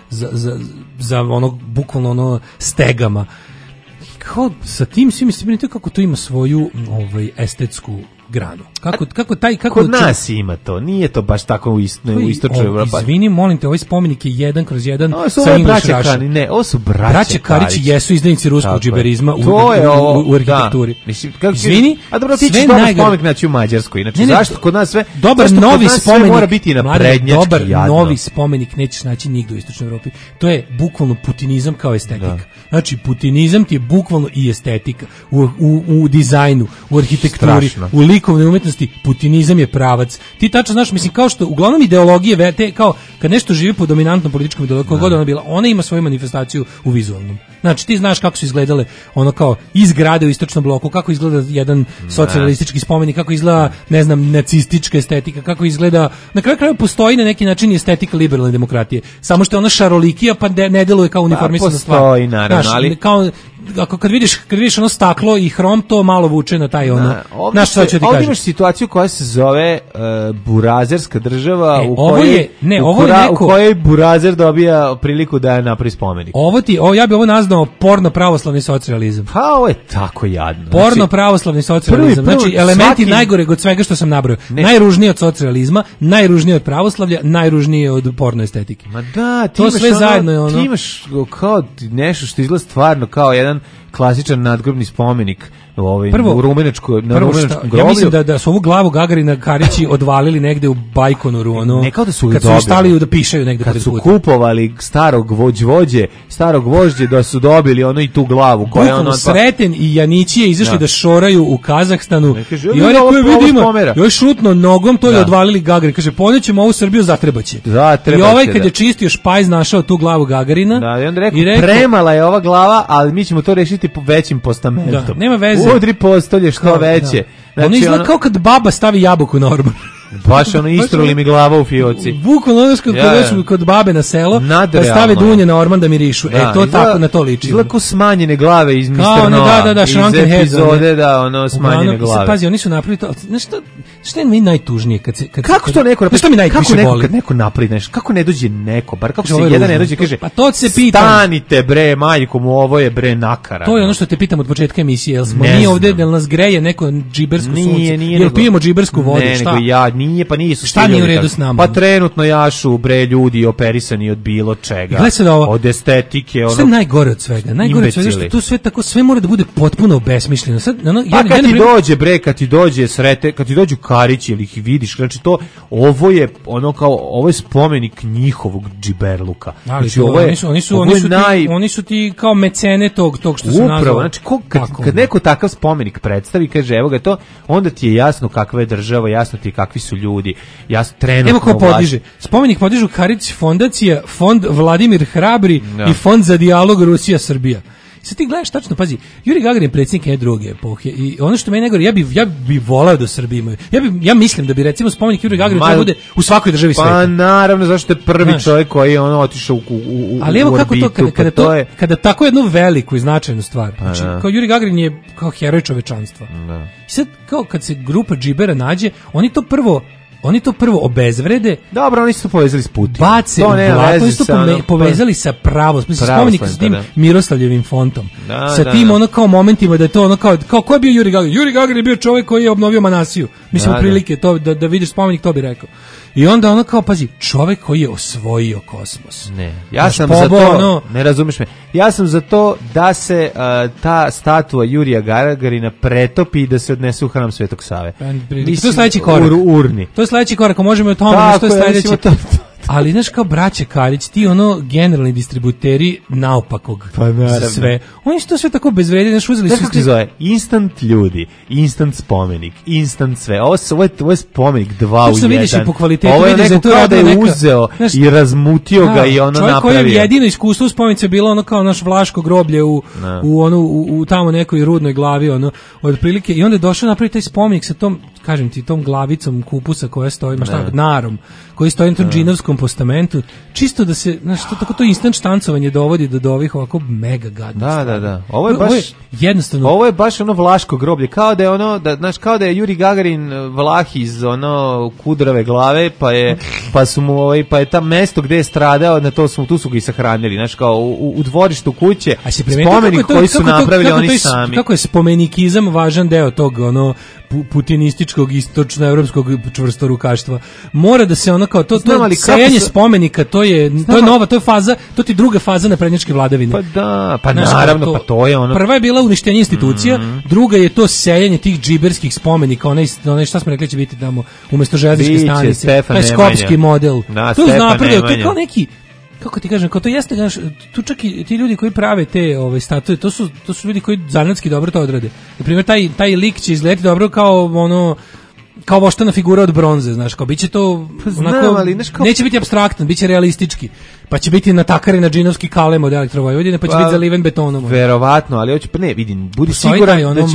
za ono bukvalno ono stegama. Kao sa tim svi mislim kako to ima svoju estetsku granu. Kod nas ima to, nije to baš tako u istočnoj Evropi. Izvini, molim te, ovaj spomenik je 1/1 sa English Russian. Ne, ovo su braća Karić jesu izdajnici ruskog džiberizma u arhitekturi. Izvini, a dobro, ti ćeš dobar spomenik naći u Mađarskoj. Znači, zašto kod nas sve... Dobar novi spomenik mora biti naprednjački. Dobar novi spomenik nećeš naći nigde u istočnoj Evropi. To je bukvalno putinizam kao estetika. Znači, putinizam ti je bukvalno i estetika. U dizajnu, u arhitekturi, u likovnoj umetnosti, putinizam je pravac. Ti tačno znaš, mislim, kao što uglavnom ideologije, kao kad nešto živi po dominantnom političkom ideologiju, god ona bila, ona ima svoju manifestaciju u vizualnom. Znači, ti znaš kako su izgledale ono kao izgrade u istočnom bloku, kako izgleda jedan socijalistički spomenik, kako izgleda, ne znam, nacistička estetika, kako izgleda, na kraju krajeva postoji na neki način estetika liberalne demokratije. Samo što je ona šarolikija, pa ne deluje kao uniformisana stvar. Postoji, naravno, ali... Kao, kad vidiš ono staklo i hrom, to malo vuče na taj ono. Ovdje imaš situaciju koja se zove burazerska država u kojoj burazer dobija priliku da je napravi spomenik. Ja bi ovo nazvao porno pravoslavni socijalizam. Pa ovo je tako jadno. Porno pravoslavni socijalizam. Znači elementi najgoreg od svega što sam nabrojao. Najružnije od socijalizma, najružnije od pravoslavlja, najružnije od porno estetike. Ma da, to sve zajedno je ono. Ti imaš kao nešto što izgleda stvarno kao jedan klasičan nadgrobni spomenik u rumenačkom groblju. Ja mislim da su ovu glavu Gagarina Karići odvalili negde u Bajkonoru, ono, kad su stali da pišaju negde kad su kupovali starog vođe da su dobili ono i tu glavu. Sreten i Janićije izašli da šoraju u Kazahstanu i on rekao, vidimo, još šutno nogom to je odvalili Gagarin. Kaže, ponećemo ovu Srbiju, zatrebaće. I ovaj kad je čistio špajz našao tu glavu Gagarina i on rekao, premala je ova glava, ali mi ćemo to rešiti po većim postamentom. Nema veze. Udri postolje što veće. Znači, ono izgleda kao kad baba stavi jabuku na orman. Baš ono istruli mi glava u fioci. Bukvalno ono kod babe na selo, pa stave dunje na orman da mirišu. To tako na to liči. Izgleda kao smanjene glave iz Mr. Noah. Iz epizode, smanjene glave. Pazi, oni su napravili to. Znaš što, Što je mi najtužnije kako to neko što mi najviše boli kad neko napravi nešto, kako ne dođe neko, bar kako se jedan ne dođe kaže pa to se pitam, stanite bre majko mu, ovo je bre nakara. To je ono što te pitam od početka emisije, jel smo mi ovde da nas greje neko džibersko sunce, jel pijemo džibersku vodu, šta? Nije, pa nisu. Šta nije u redu s nama? Pa trenutno jašu bre ljudi operisani od bilo čega, od estetike, ono. Sve najgore od svega, što tu sve tako, sve mora da bude potpuno obesmišljeno. Sad kad ti dođe bre, kad ti dođu Karići ili ih vidiš, znači to, ovo je ono kao, ovo je spomenik njihovog džiberluka. Znači oni su ti kao mecene tog što se nazvao. Upravo, znači kad neko takav spomenik predstavi, kaže evo ga to, onda ti je jasno kakva je država, jasno ti kakvi su ljudi, jasno trenutno. Evo ko podiže. Spomenik podižu Karić fondacija, fond Vladimir Hrabri i fond za dijalog Rusija-Srbija. Sad ti gledaš tačno, pazi, Juri Gagarin predsjednik jedne druge epohe i ono što meni najgore, ja bi volao da Srbiji imaju. Ja mislim da bi recimo spomenik Juri Gagarin treba bude u svakoj državi sveta. Pa naravno, zašto je prvi čovjek koji je ono otišao u ali evo kako to, kada tako jednu veliku i značajnu stvar, znači kao Juri Gagarin je kao heroj čovečanstva. I sad kao kad se grupa džibera nađe, oni to prvo obezvrede. Dobro, oni su to povezali s Putinom. Bace u blato, oni su to povezali sa pravom. Spomenik sa tim Miroslavljevim fontom. Sa tim ono kao momentima da je to ono kao ko je bio Juri Gagarin? Juri Gagarin je bio čovjek koji je obnovio Manasiju. Mislim, prilike to, da vidiš spomenik, to bi rekao. I onda ono kao, pazi, čovjek koji je osvojio kosmos. Ne, ja sam za to, ne razumiješ me, ja sam za to da se ta statua Jurija Gagarina pretopi i da se odnese u hram Svetog Save. To je sledeći korak. Urni. To je sledeći korak, ako možemo o tome, što je sledeći. Ali znaš kao braće Karić, ti ono generalni distributeri naopakog za sve. Oni su to sve tako bezvredni, znaš, uzeli su... Kako se zove? Instant ljudi, instant spomenik, instant sve. Ovo je spomenik 2 u 1. Što vidiš i po kvalitetu, ovo je neko kao da je uzeo i razmutio ga i ono napravio. Čovjek koji je jedino iskustvo u spomenicu je bilo ono kao naš Vlaško groblje u tamo nekoj rudnoj glavi, ono, otprilike. I onda je došao napraviti taj spomenik sa tom, kažem ti, tom glavicom kupusa koja stoji, narom, koji stoji na tom džinovskom postamentu, čisto da se, znaš, tako to instant štancovanje dovodi do ovih ovako mega gadnih. Da. Ovo je baš jednostavno. Ovo je baš ono Vlaško groblje, kao da je ono, znaš, kao da je Juri Gagarin Vlah iz ono kudrave glave, pa je tam mesto gde je stradao, tu su ga i sahranili, znaš, kao u dvorištu kuće, spomenik koji su napravili oni sami. Kako je spomenikizam važan deo tog ono putinističkog istočnoevropskog čvrstorukaštva. Mora da se ono kao to sejanje spomenika, to je nova, to je faza, to ti druga faza naprednjačke vladavine. Naravno, to je ono. Prva je bila uništenje institucija, druga je to sejanje tih džiberskih spomenika, onaj šta smo rekli će biti tamo umesto železničke stanice, taj skopski model. To je napredio, to je kao neki, kako ti kažem, kao to jeste, tu čak i ti ljudi koji prave te statue, to su ljudi koji zanatski dobro to odrade. Na primjer, taj lik će izgledati dobro kao voštana figura od bronze, znaš, kao biće to neće biti apstraktan, biće realistički. Pa će biti natakari na džinovski kalem od Elektrovojvodine, pa će biti zaliven betonom. Verovatno, ali hoće, pa ne, vidim, budi siguran da će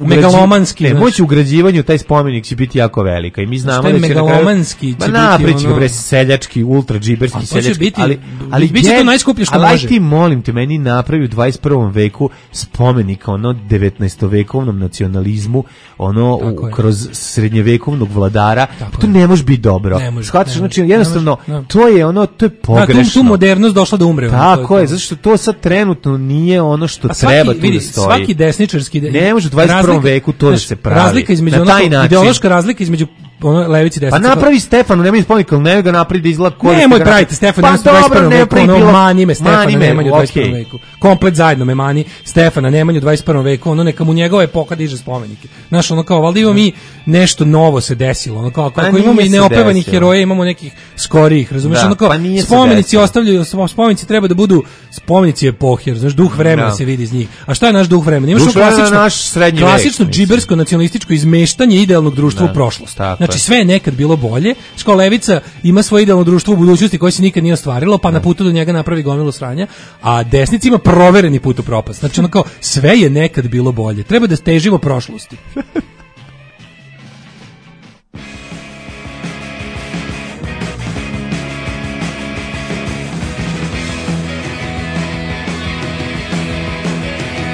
moć ugrađivanju taj spomenik će biti jako velika i mi znamo da će megalomanski će biti ono seljački, ultra džiberski seljački, ali biće to najskuplje što može. Ali ti molim te, meni napravi u 21. veku spomenika ono 19-vekovnom nacionalizmu, ono kroz srednjevekovnog vladara, to ne može biti dobro. Shvataš, znači jednostavno to je pogrešno. Modernost došla da umre. Tako je, zato što to sad trenutno nije ono što treba tu da stoji. Svaki desničarski... Ne može u 21. veku to da se pravi. Razlika između ideološka razlika između levici i desnici. Pa napravi Stefanu, nemoj spomenik, ali ne ga napravi da izgleda koji... Nemoj praviti Stefanu, u 21. veku, mani me Stefana Nemanju u 21. veku. Komplet zajedno me mani Stefana Nemanju u 21. veku, ono neka mu njegova epoka diže spomenike. Znaš, ono kao, valjda imamo mi nešto novo se desilo, ono kao, ako imamo i neopevanih heroja, imamo nekih skorijih, razumiješ, ono kao, spomenici ostavljaju, spomenici treba da budu spomenici epohe, znaš, duh vremena se vidi iz njih. A šta je naš duh vremena? Imaš klasično džibersko nacionalističko izmeštanje idealnog društva u prošlost. Znači sve je nekad bilo bolje, škola levica ima svoje idealno društvo u budućnosti koje se nikad nije ostvarilo, pa na putu do njega napravi gomilu sranja, a desnica ima provereni put u propast. Znači ono kao, sve je nekad bilo bolje. Treba da težimo prošlosti.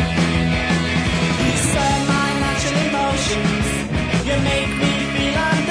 You make me feel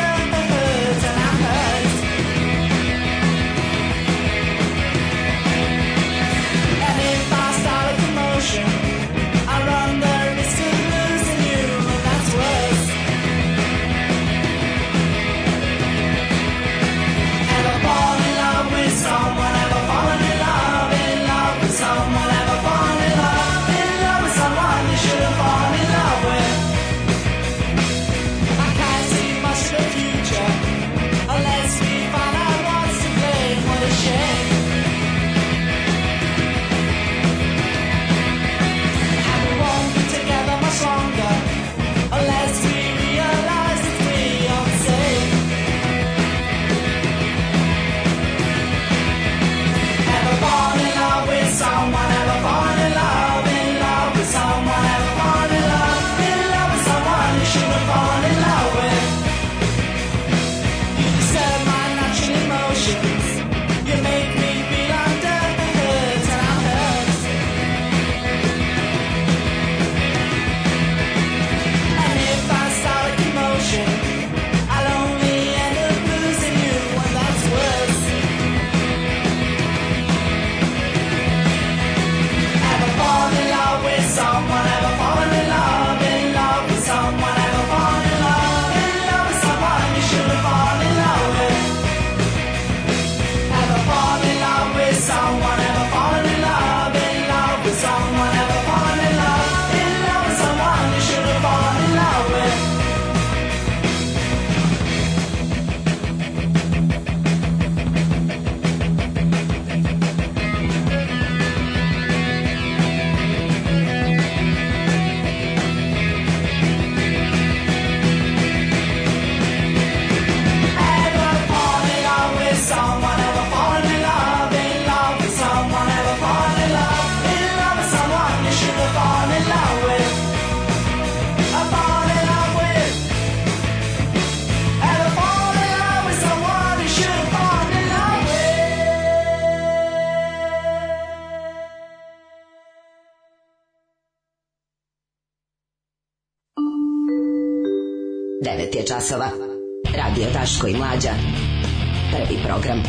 9 je časova. Radio Daško i Mlađa. Prvi program.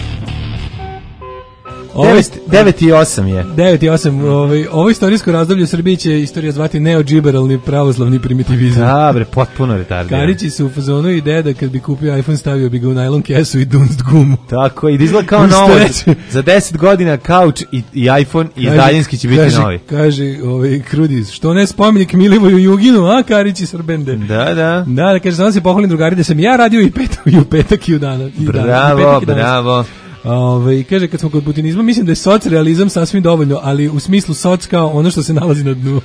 9:08 je. 9:08. Ovo istorijsko razdoblje u Srbiji će istorija zvati neodžiberalni pravoslavni primitivizam. Da, bre, potpuno retardiran. Karići su u fazonu ideje da kad bi kupio iPhone stavio bi ga u najlon kesu i dunst gumu. Tako, i da izgleda kao novo. Za 10 godina kauč i iPhone i daljinski će biti novi. Kaže Krudis, što ne spomenik Milivoju Juginu, a Karići Srbende. Da. Da, kaže, samo se pohvalim drugari da sam ja radio i u petak i u dana. Bravo. Kaže, kad smo kod putinizma, mislim da je socrealizam sasvim dovoljno, ali u smislu soc kao ono što se nalazi na dnu.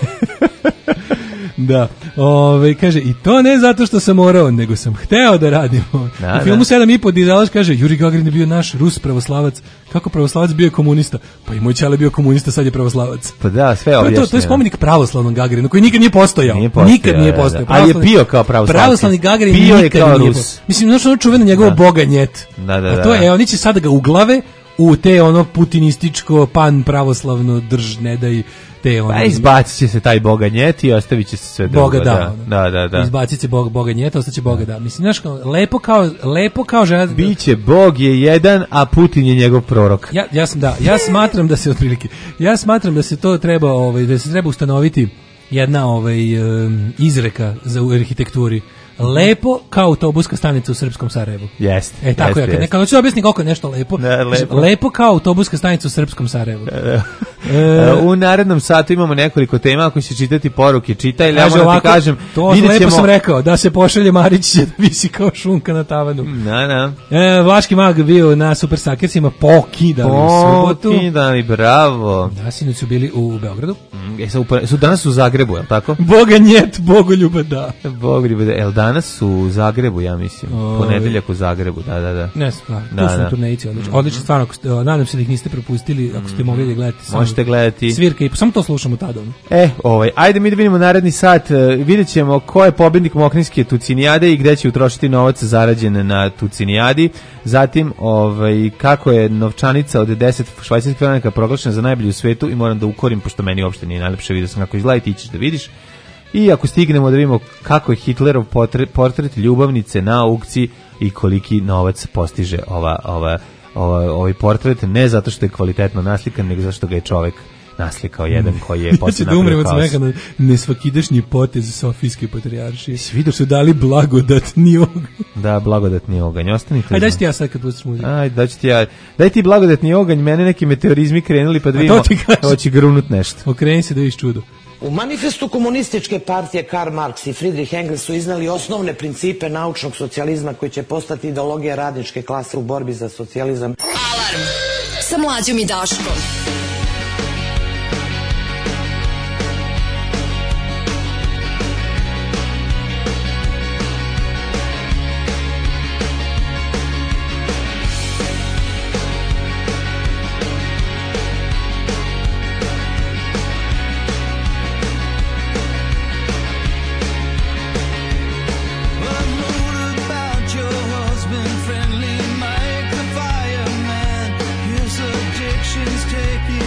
Da. Kaže, i to ne zato što sam morao, nego sam hteo da radimo. U filmu 7,5 dizalaš kaže, Juri Gagarin je bio naš Rus pravoslavac. Kako pravoslavac bio je komunista? Pa i moj ćale bio komunista, sad je pravoslavac. Pa da, sve objašnjeno. To je spomenik pravoslavnom Gagarinu, koji nikad nije postojao. Nikad nije postojao. Ali je pio kao pravoslavac. Pravoslavni Gagarin pio nikad je kao nije Rus. postojao. Mislim, znaš ono čuveno njegovo boga njet. Da. To je, oni će sada ga uglave u te ono putinističko, pan pravoslavno drž, ne daj te ono. Pa izbacit će se taj boga njet i ostavit će se sve drugo. Boga da. Da. Izbacit će boga njet, ostaće boga da. Mislim, znaš, lepo kao žena. Biće Bog je jedan, a Putin je njegov prorok. Ja smatram da se otprilike, da se to treba, da se treba ustanoviti jedna izreka za u arhitekturi. Lepo kao autobuska stanica u srpskom Sarajevu. Jeste. Tako ja, kad hoću da objasnim kako je nešto lepo. Lepo kao autobuska stanica u srpskom Sarajevu. U narednom satu imamo nekoliko tema, ako će čitati poruke, čitaj, ja moram ti kažem, to lepo sam rekao, da se pošalje Marić će da visi kao šunka na tavanu. Da. Vlaški mag bio na Super Sakersima, pokidali u subotu. Pokidali, bravo. Da, sinoć su bili u Beogradu. Su danas u Zagrebu, je li tako? Boga njet, Bogoljuba da. Bogoljuba da, jel danas su u Zagrebu, ja mislim. Ponedeljak u Zagrebu, da. Ne, tu su turnejici, odlično, stvarno, nadam se da ih niste propustili, ako ste mogli da gledate. Možete gledati. Svirke i samo to slušamo tada. Ajde mi da vidimo naredni sat, vidjet ćemo ko je pobednik Mokrinjske tucinijade i gde će utrošiti novac zarađen na tucinijadi. Zatim, kako je novčanica od 10 švajcarskih franaka proglašena za najbolju u svetu i moram da ukorim, pošto meni uopšte nije najlepše, vidio sam kako izgleda i ti ćeš da vidiš. I ako stignemo da vidimo kako je Hitlerov portret ljubavnice na aukciji i koliki novac postiže ovaj portret, ne zato što je kvalitetno naslikan, nego zato što ga je čovek naslikao jedan koji je posle napravio kaos. Ja ću da umrem od smeka na nesvakidašnji potez Sofijske patrijaršije. Vidio su dali blagodatni oganj. Da, blagodatni oganj. Ostanite. Ajde, daj ti ja sad kad pustiš muziku. Ajde, daću ti ja. Daj ti blagodatni oganj, mene neki meteorizmi krenuli pa da vidimo. Hoće grunut nešto. Okreni se da vidiš čudo. U manifestu komunističke partije Karl Marx i Friedrich Engels su iznali osnovne principe naučnog socijalizma koji će postati ideologija radničke klase u borbi za socijalizam. Alarm sa Mlađom i Daškom. Friendly Mike the fireman, his addictions take you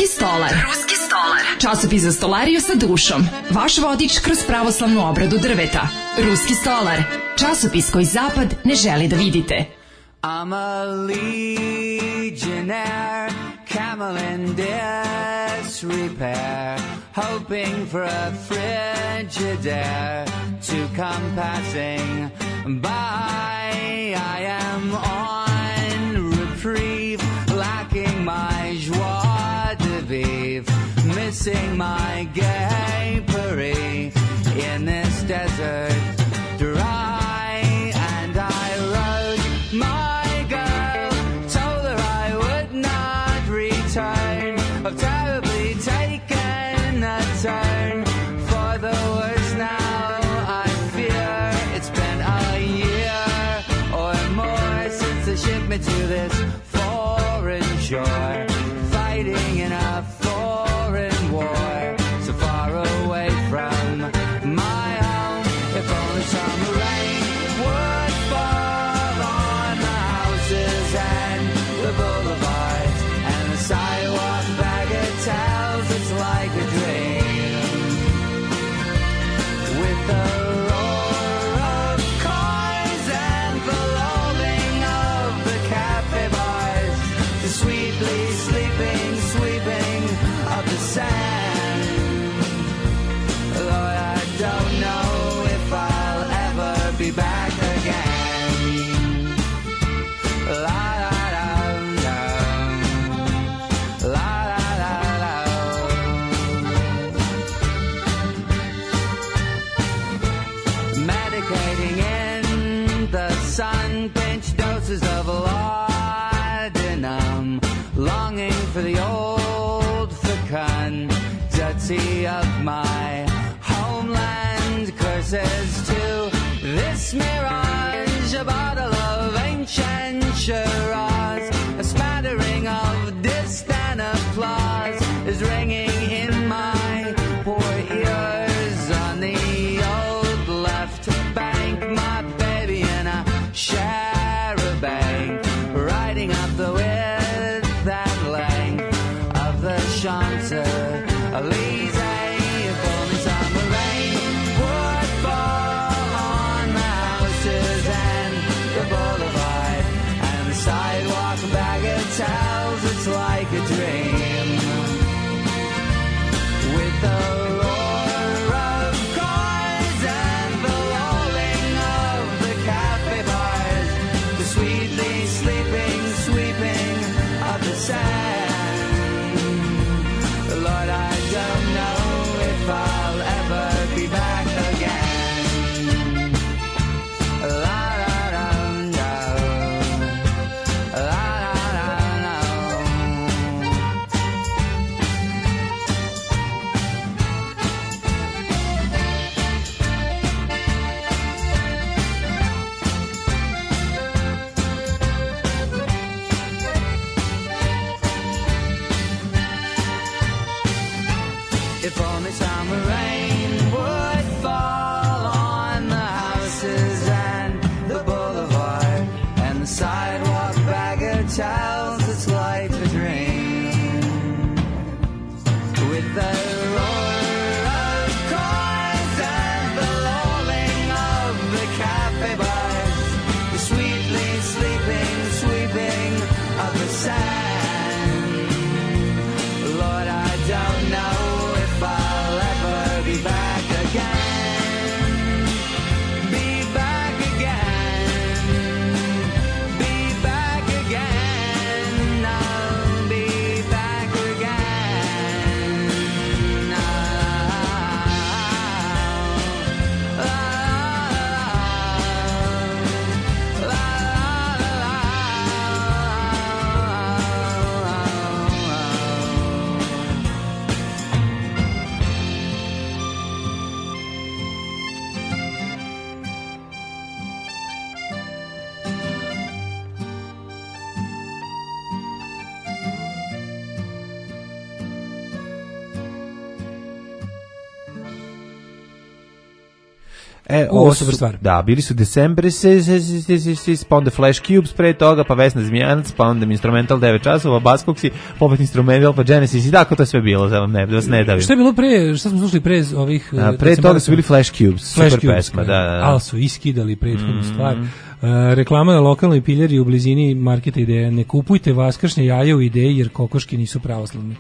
Ruski stolar. Ruski stolar. Časopis za stolariju sa dušom. Vaš vodič kroz pravoslavnu obradu drveta. Ruski stolar. Časopis koji zapad ne želi da vidite. I'm a legionnaire, camel in disrepair, hoping for a Frigidaire to come passing by. I am on reprieve, lacking my joie de vivre, missing my gapery in this desert dry. And I rode my girl, told her I would not return. I've terribly taken a turn for the worse now. I fear it's been a year or more since they shipped me to this foreign shore, fighting in a foreign war, so far away from my home. If only summer rain would fall on the houses and the boulevards and the sidewalk bagatelles, it's like a dream. With the roar of cars and the lolling of the cafe bars, the sweetly sleeping, sweeping of the sand. Lord, I don't know if I'll ever be back again. La la la la, la la la la. Medicating in the sun, pinch doses of laudanum, longing for the old fecundity of my homeland. Curses to this mirage, a bottle of ancient Shiraz, a smattering of distant applause is ringing in my poor ears. On the old left bank, my baby in a charabanc, riding up the width and length of the Champs-Elysees. If only summer rain would fall on the houses and the boulevard and the sidewalk bagatelles, it's like a dream. With the roar of cars and the lolling of the cafe bars, the sweetly sleeping, sweeping of the sand. Lord, I don't know if I'll ever be back again. La la la la, la la la la. If only summer rain would fall on the houses and the boulevard and the sidewalk bagatelles, it's like a dream. With the roar of cars and the lolling of the cafe bars, the sweetly sleeping, sweeping of the sand. Lord, I don't know if I'll ever be back again. Be back again. Be back again. Ovo super stvar. Da, bili su December, pa onda Flash Cubes pre toga, pa Vesna Zmijanac, pa onda Instrumental 9 časova, Baskoksi, Popet Instrumental, pa Genesis i tako to je sve bilo, da vas ne davim. Šta je bilo pre, šta smo slušali pre ovih... Pre toga su bili Flash Cubes, super pesma, da. Ali su iskidali prethodnu stvar. Reklama na lokalnoj piljari u blizini marketa Ideja. Ne kupujte vaskršnje jaje u Ideji jer kokoški nisu pravoslavni.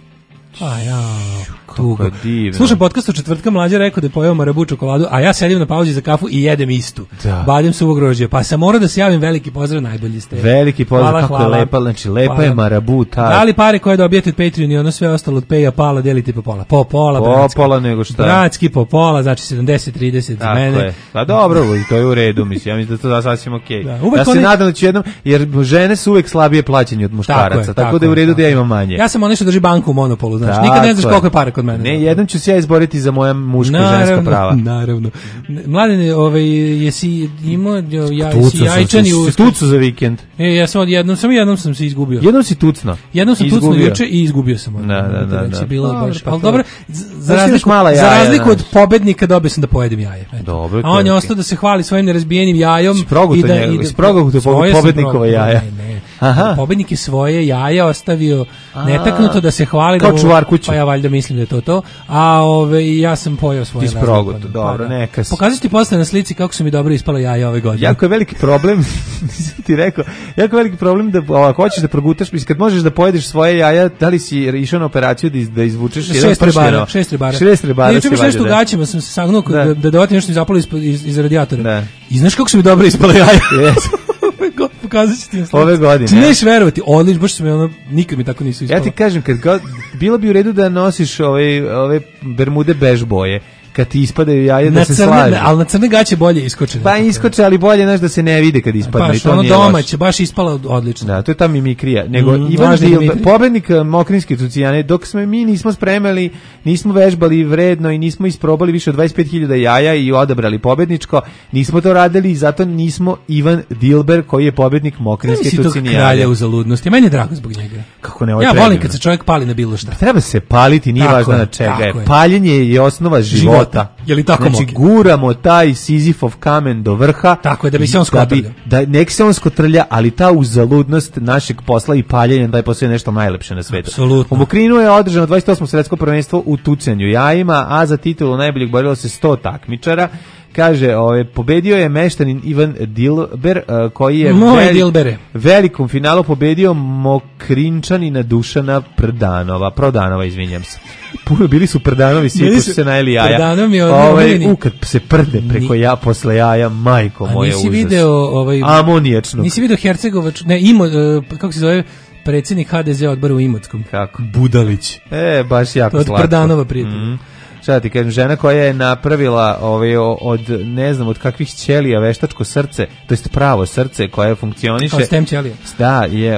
Kako divno. Slušam podcast od četvrtka, Mlađa rekao da je pojeo marabu čokoladu, a ja sedim na pauzi za kafu i jedem istu. Badem suvog grožđa, pa sam morao da se javim, veliki pozdrav, najbolji ste. Veliki pozdrav, kako je lepa, znači lepa je marabu. Da li pare koje dobijete od Patreon i ono sve ostalo od Pay-a Pala delite po pola? Po pola, nego šta? Bratski po pola, znači 70-30 za mene. Je. Pa dobro, to je u redu, mislim, ja mislim da to sasvim okej. Ja se nadam da ću jednom, jer žene su uvek slabije plaćene od muškaraca, tako da je u redu da ja imam manje. Ja sam ono što drži banku u monopolu, znači nikad ne znaš koliko je para kod mene. Ne, jednom ću se ja izboriti za moja muška i ženska prava. Naravno. Mladene, jesi imao jajčani u tucu za vikend? Ja sam jednom sam se izgubio. Jednom si tucno. Jednom sam tucno juče i izgubio sam. Da. Bilo baš. Al dobro, za razliku od pobednika dobio sam da pojedem jaje. Dobro. A on je ostao da se hvali svojim nerazbijenim jajom i da proguto pobednikova jaja. Aha. Pobednik je svoje jaja ostavio netaknuto da se hvali kao čuvar kuće. Pa ja valjda mislim da je to. A ja sam pojeo svoje jaja. Isproguto, dobro, neka si. Pokazati ti posle na slici kako su mi dobro ispala jaja ove godine. Jako je veliki problem, nisam ti rekao, jako je veliki problem da ako hoćeš da progutaš, kad možeš da pojedeš svoje jaja, da li si išao na operaciju da izvučeš jedan pršljeno? 6 rebara. Juče mi nešto u gaćima sam se sagnuo da dovati nešto mi zapalo iz radijatora. I znaš kako su mi dobro ispala jaja? Pokazat ću ti na slici. Ove godine. Ti neš verovati, odlično, baš sam nikad mi tako nisu ispala. Ja ti kažem, bilo bi u redu da nosiš ove bermude bež boje, kad ti ispadaju jaja da se slaže. Ali na crne gaće bolje iskoče. Pa iskoče, ali bolje, znaš, da se ne vide kad ispadne. Baš, ono domaće, baš ispala odlično. Da, to je ta mimikrija. Nego Ivan Dilber, pobednik Mokrinske tucijane, dok mi nismo spremali, nismo vežbali vredno i nismo isprobali više od 25.000 jaja i odabrali pobedničko, nismo to radili i zato nismo Ivan Dilber, koji je pobednik Mokrinske tucijane. Nisi tog kralja u zaludnosti. Meni je drago zbog njega. Kako ne, ja volim kad se čovjek pali na bilo šta. Treba se paliti, nije važno na čega je. Paljenje je osnova života. Je li tako znači, guramo taj Sizifov kamen do vrha. Tako je, da bi se on skotrljao. Nek se on skotrlja, ali ta uzaludnost našeg posla i paljenja da je postoje nešto najlepše na svetu. Apsolutno. U Mokrinu je održano 28. svetsko prvenstvo u tucanju jajima, a za titulu najboljeg borilo se 100 takmičara. Kaže, pobedio je meštanin Ivan Dilber, koji je velikom finalu pobedio Mokrinčanina Dušana Prodanova, izvinjam se. Puno bili su Prdanovi, svi su se najeli jaja. Prodanom je kad se prde preko posle jaja, majko moje užas. A nisi video amonijačnog. Nisi video Hercegovač, kako se zove, predsjednik HDZ odbora u Imotskom. Kako? Budalić. Baš jako slatko. To od Prdanova prijatelja. Šta ti kažem, žena koja je napravila od ne znam od kakvih ćelija veštačko srce, to jest pravo srce koje funkcioniše. Kao stem ćelija. Da, je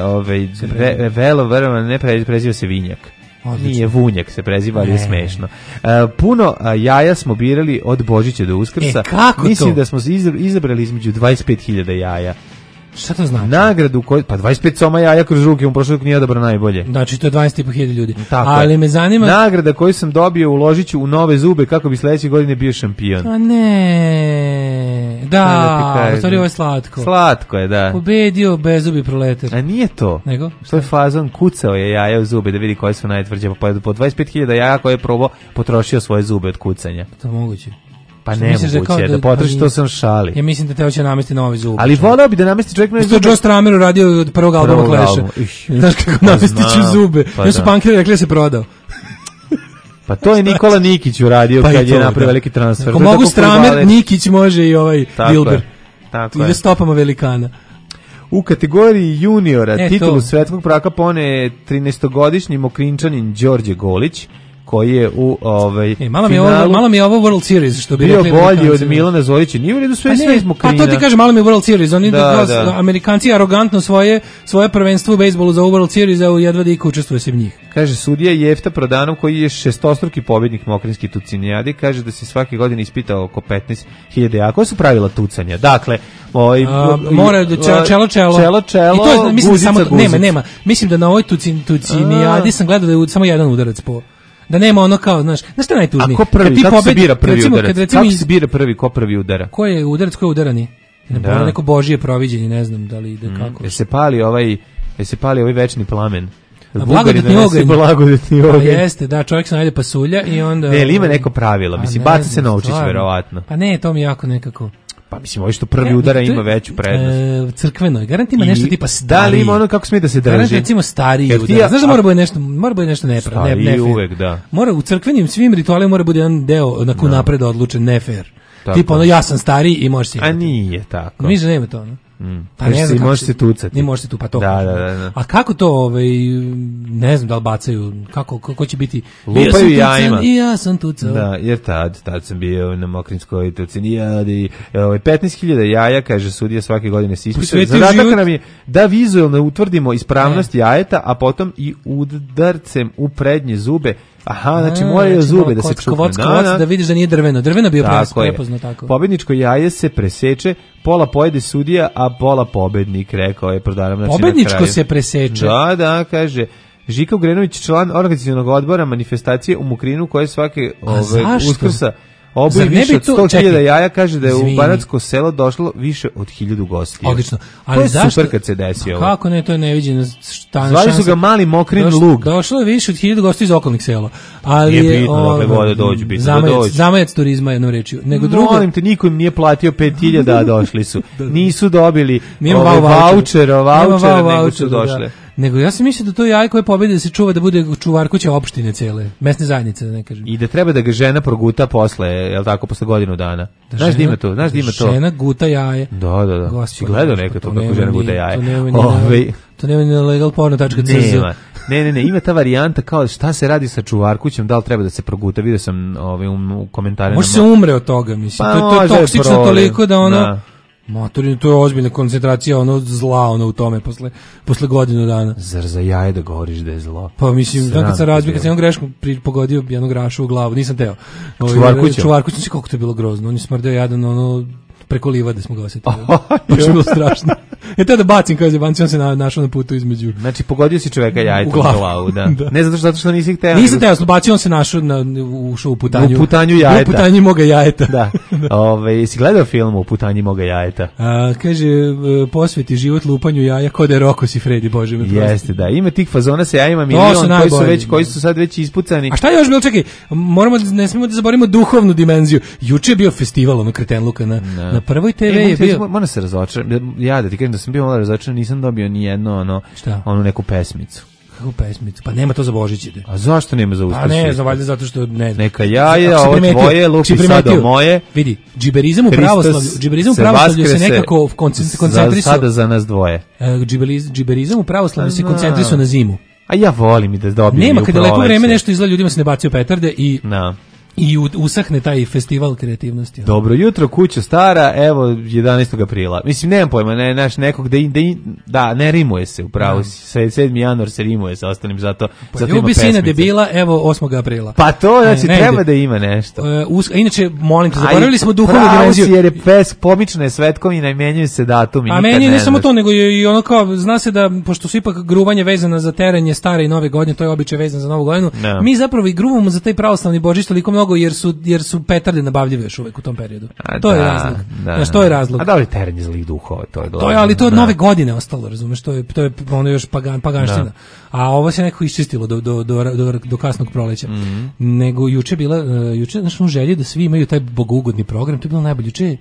ne preziva se vinjak. Odlično. Nije vunjak se preziva, ali je smešno. Puno jaja smo birali od Božića do Uskrsa. Kako mislim da smo izabrali između 25.000 jaja. Šta to znači? Nagradu koju, pa 25 soma jaja kroz ruke, prošlo nije odabrao najbolje. Znači to je 12.500 ljudi. Tako ali je. Me zanima... Nagrada koju sam dobio uložit ću u nove zube kako bi sledeće godine bio šampion. A ne. Da, stvari ovo je slatko. Slatko je, da. Pobedio bezubi proletar. A nije to. Nego? To je fazon, kucao je jaja u zube da vidi koje su najtvrđe. Po 25.000 jaja koje je probao, potrošio svoje zube od kucanja. To moguće. Pa nemoguće da potroši, to sam šali. Ja mislim da te hoće namesti novi zub. Ali voleo bi da namesti čovjek novi zube. To je Joe Stramer uradio od prvog albuma Clash. Znaš kako namesti ću zube. Ja su punkeri rekli da se prodao. Pa to je Nikola Nikić uradio kad je napravio veliki transfer. Ako mogu Stramer, Nikić može i Dilber. Tako je. Ide stopama velikana. U kategoriji juniora titulu svetskog prvaka pone 13-godišnji Mokrinčanin Đorđe Golić, koji je u malo mi je ovo World Series što bi bio bolji od Milana Zorića. Nije u redu sve iz Mokrina. Pa to ti kaže, malo mi je World Series. Oni Amerikanci arogantno svoje prvenstvo u bejsbolu za World Series, a jedva da iko učestvuje se v njih. Kaže sudija Jefta Prodanov, koji je šestostruki pobjednik Mokrinske tucinijade, kaže da se svake godine ispitao oko 15.000 jaja. Koje su pravila tucanja? Dakle, mora čelo. I to je, mislim, guzica. Nema. Mislim da na ovoj tucinijadi sam gledao da je samo jedan udarac po... Da nema ono kao, znaš šta je najtužnije? A ko prvi, kako se bira prvi udarac? Kako se bira prvi, ko prvi udara? Ko je udarac, ko je udarani? Neko božije proviđenje, ne znam da li ide kako. Je se pali ovaj večni plamen. Blagodatni oganj. Blagodatni oganj. Jeste, da, čovjek se najde pasulja i onda... Ne, ili ima neko pravilo, mislim, baca se novčić, verovatno. Pa ne, to mi jako nekako... Pa mislim, ovo što prvi udara ima veću prednost. Crkveno, garant ima nešto tipa stariji. Da li ima ono kako smije da se drži? Garant recimo stariji udar. Znaš da mora bude nešto nefair. Stariji uvek, da. Mora u crkvenim svim ritualima mora bude jedan deo onako napred odlučen, nefair. Tipa ono, ja sam stariji i možeš si. A nije tako. Mi že nema to, no? Pa ne znam, može se tucati. Ne može se tu, pa to. Da. A kako to, ne znam da li bacaju, kako će biti? Lupaju jajima. I ja sam tucao. Da, jer tad sam bio na Mokrinskoj tucinijadi. 15.000 jaja, kaže sudija, svake godine se ispituje. Zadatak nam je da vizualno utvrdimo ispravnost jajeta, a potom i udarcem u prednje zube. Aha, znači moraju zube da se čupne. Da vidiš da nije drveno. Drveno bio prepoznao tako. Pobedničko jaje se preseče, pola pojede sudija, a pola pobednik, rekao je Prodaram. Znači, pobedničko se preseče? Da, kaže. Žika Ugrenović, član organizacionog odbora manifestacije u Mukrinu, koje svake Uskrsa oboji više od 100.000 jaja, kaže da je u Banatsko selo došlo više od 1000 gostiju. Odlično. Ali to je zašto? Super kad se desi ovo. Kako ne, to je neviđeno. Zvali su ga Mali Mokrin Lug. Došlo je više od 1000 gostiju iz okolnih sela. Ali nije bitno dokle vode dođu, bitno da dođu. Zamajac turizma, jednom rečju. Nego drugo... Molim te, niko im nije platio 5.000, a došli su. Nisu dobili voucher, nego su došle. Nego ja sam mislio da to jaje koje pobedi da se čuva da bude čuvar kuće opštine cele, mesne zajednice, da ne kažem. I da treba da ga žena proguta posle, je l' tako, posle godinu dana. Znaš da ima to? Žena guta jaje. Da. Si gledao nekad to kako žena guta jaje? To nema ni na legalporno.cz. Ne, ima ta varijanta kao šta se radi sa čuvar kućom, da li treba da se proguta, vidio sam u komentarima. Može se umre od toga, mislim. To je toksično toliko da ono... Motorino, to je ozbiljna koncentracija zla u tome posle godinu dana. Zar za jaje da govoriš da je zlo? Pa mislim, kad sam razbio, kad sam jednom greškom pogodio jednog grašu u glavu, nisam teo. Čuvar kućom, kako to je bilo grozno. On je smrdeo jadan, preko livade smo ga osjetili. Baš je bilo strašno. Ja te da bacim kao zebanci, on se našao na putu između. Znači, pogodio si čoveka jajetom u glavu, da. Ne zato što nisi hteo. Nisam hteo, bacio, on se našao, ušao u putanju. U putanju jajeta. U putanju moga jajeta. Da. Si gledao film u putanju moga jajeta? Kaže, posveti život lupanju jaja, kod je Roko si Fredi, Bože me prosti. Jeste, da. Ima tih fazona sa jajima milion koji su sad već ispucani. A šta je još bilo? Čekaj, ne smemo da zaboravimo duhovnu dimenziju. Juče je bio festival, kretenluka na prvoj TV je bio. Moram se razočaram. Ja da ti kažem da sam bio malo razočaran, nisam dobio ni jedno neku pesmicu. Kakvu pesmicu? Pa nema to za Božić ide. A zašto nema za Uskrs? Pa ne, valjda zato što ne znam. Neka jaja, ovo tvoje, lupi sada moje. Vidi, džiberizam u pravoslavlju se nekako koncentrisao. Sada za nas dvoje. Džiberizam u pravoslavlju se koncentrisao na zimu. A ja volim i da dobijem. Nema, kad je lepo vreme nešto izgleda, ljudima se ne bacaju petarde i usahne taj festival kreativnosti. Dobro jutro, kuća stara, evo 11. aprila. Mislim, nemam pojma, nekog da ne rimuje se upravo. 7. januar se rimuje sa ostalim, zato ljubi sina debila, evo 8. aprila. Pa to, znači, treba da ima nešto. Inače, molim te, zaboravili smo duhovnu dimenziju. Jer je pomična je svetkovina i menjaju se datumi. A meni ne samo to, nego i ono kao, zna se da, pošto su ipak gruvanje vezana za terenje stare i nove godine, to je običaj vezan za novu godinu, mi zapravo i gruvamo za taj pravoslavni Božić toliko mnogo jer su petarde nabavljive još uvek u tom periodu. To je razlog. Znaš, to je razlog. A da li terenje zlih duhova, to je glavno. Ali to od nove godine ostalo, razumeš, to je ono još paganština. A ovo se nekako iščistilo do kasnog proleća. Nego juče znaš, želje da svi imaju taj bogougodni program, to je bilo najbolje. Juče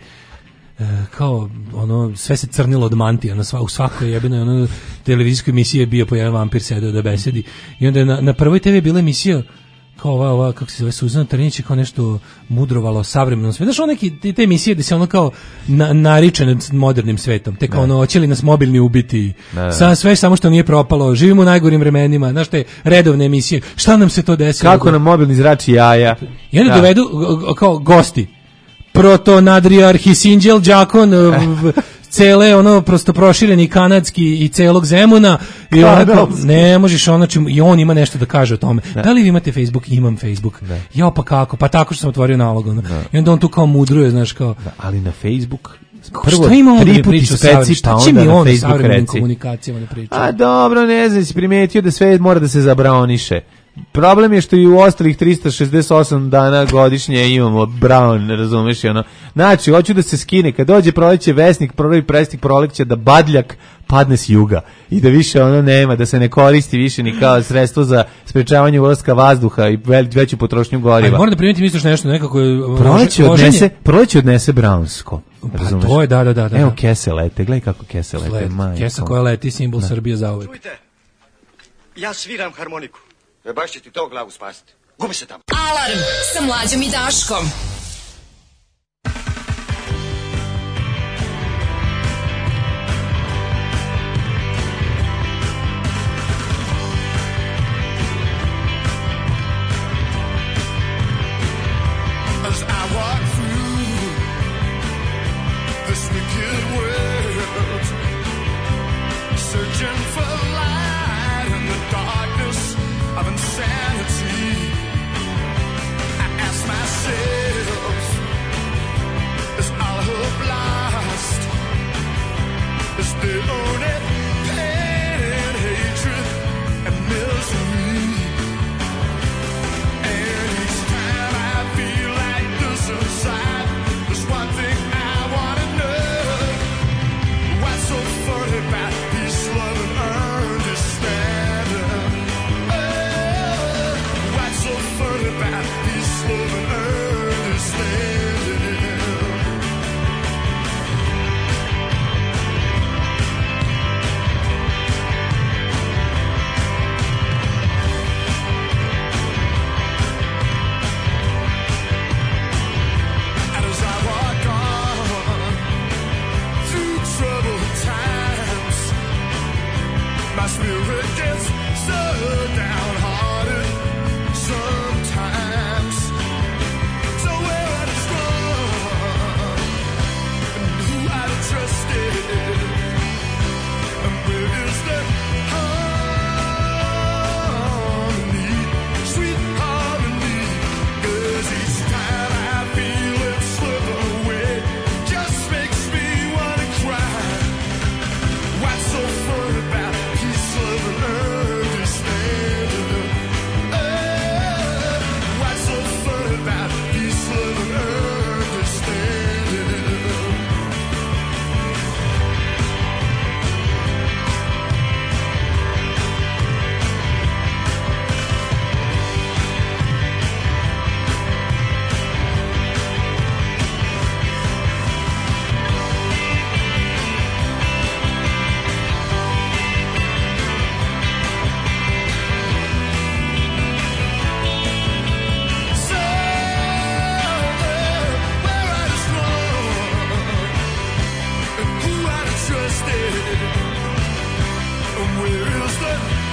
kao sve se crnilo od mantija u svakoj jebenoj televizijskoj emisiji je bio po jedan vampir sedeo da besedi i onda je na prvoj TV bila emisija kao ova kako se zove, Suzana Trnjić, kao nešto mudrovalo o savremenom svetu. Znaš, neki te emisije gde se ono kao nariče nad modernim svetom, te kao hoće li nas mobilni ubiti, sve samo što nije propalo, živimo u najgorim vremenima, znaš, te redovne emisije, šta nam se to desilo? Kako nam mobilni zrači jaja? I onda dovedu kao gosti, protonadrijarhi Sinđel Đakon, cele prosto prošireni kanadski i celog Zemuna i onako ne možeš i on ima nešto da kaže o tome. Da li vi imate Facebook? Imam Facebook. Ja pa kako? Pa tako što sam otvorio nalog. I onda on tu kao mudruje, znaš kao. Ali na Facebook prvo 3 puta speci, pa onda na Facebook reci. Komunikacijama da priča. A dobro, ne znam, si primetio da sve mora da se zabraoniše. Problem je što i u ostalih 368 dana godišnje imamo Brown, razumeš, ono. Znači, hoću da se skine, kad dođe proleće Vesnik, prvi presnik proleće, da Badljak padne s juga i da više ono nema, da se ne koristi više ni kao sredstvo za sprečavanje ulaska vazduha i veću potrošnju goriva. Moram da primetim isto nešto, nekako je... Proleće odnese Brownsko. Pa to je, da. Evo kese lete, gledaj kako kese lete. Kesa koja leti, simbol Srbije za uvek. Čujte, ja sviram harmoniku. Baš će ti to glavu spasiti. Gubi se tamo. Alarm sa Mlađom i Daškom. As I walk through this wicked world, searching for light in the darkness of insanity, I ask myself, is all hope lost? Is there only pain and hatred and misery? And each time I feel like this inside, there's one thing I wanna know. What's so funny about peace, love, and understanding? Oh, what's so funny about peace, love, and understanding? And as I walk on through troubled times, my spirit gets so downhearted sometimes. So where I'd have gone, and who I'd have trusted, and where is the harmony, sweet harmony? 'Cause each time I feel it slip away, just makes me wanna cry. What's so fun about peace, love, and understanding? Oh, what's so fun about peace, love, and understanding? So, where I'd have gone, and who I'd have trusted, and where is the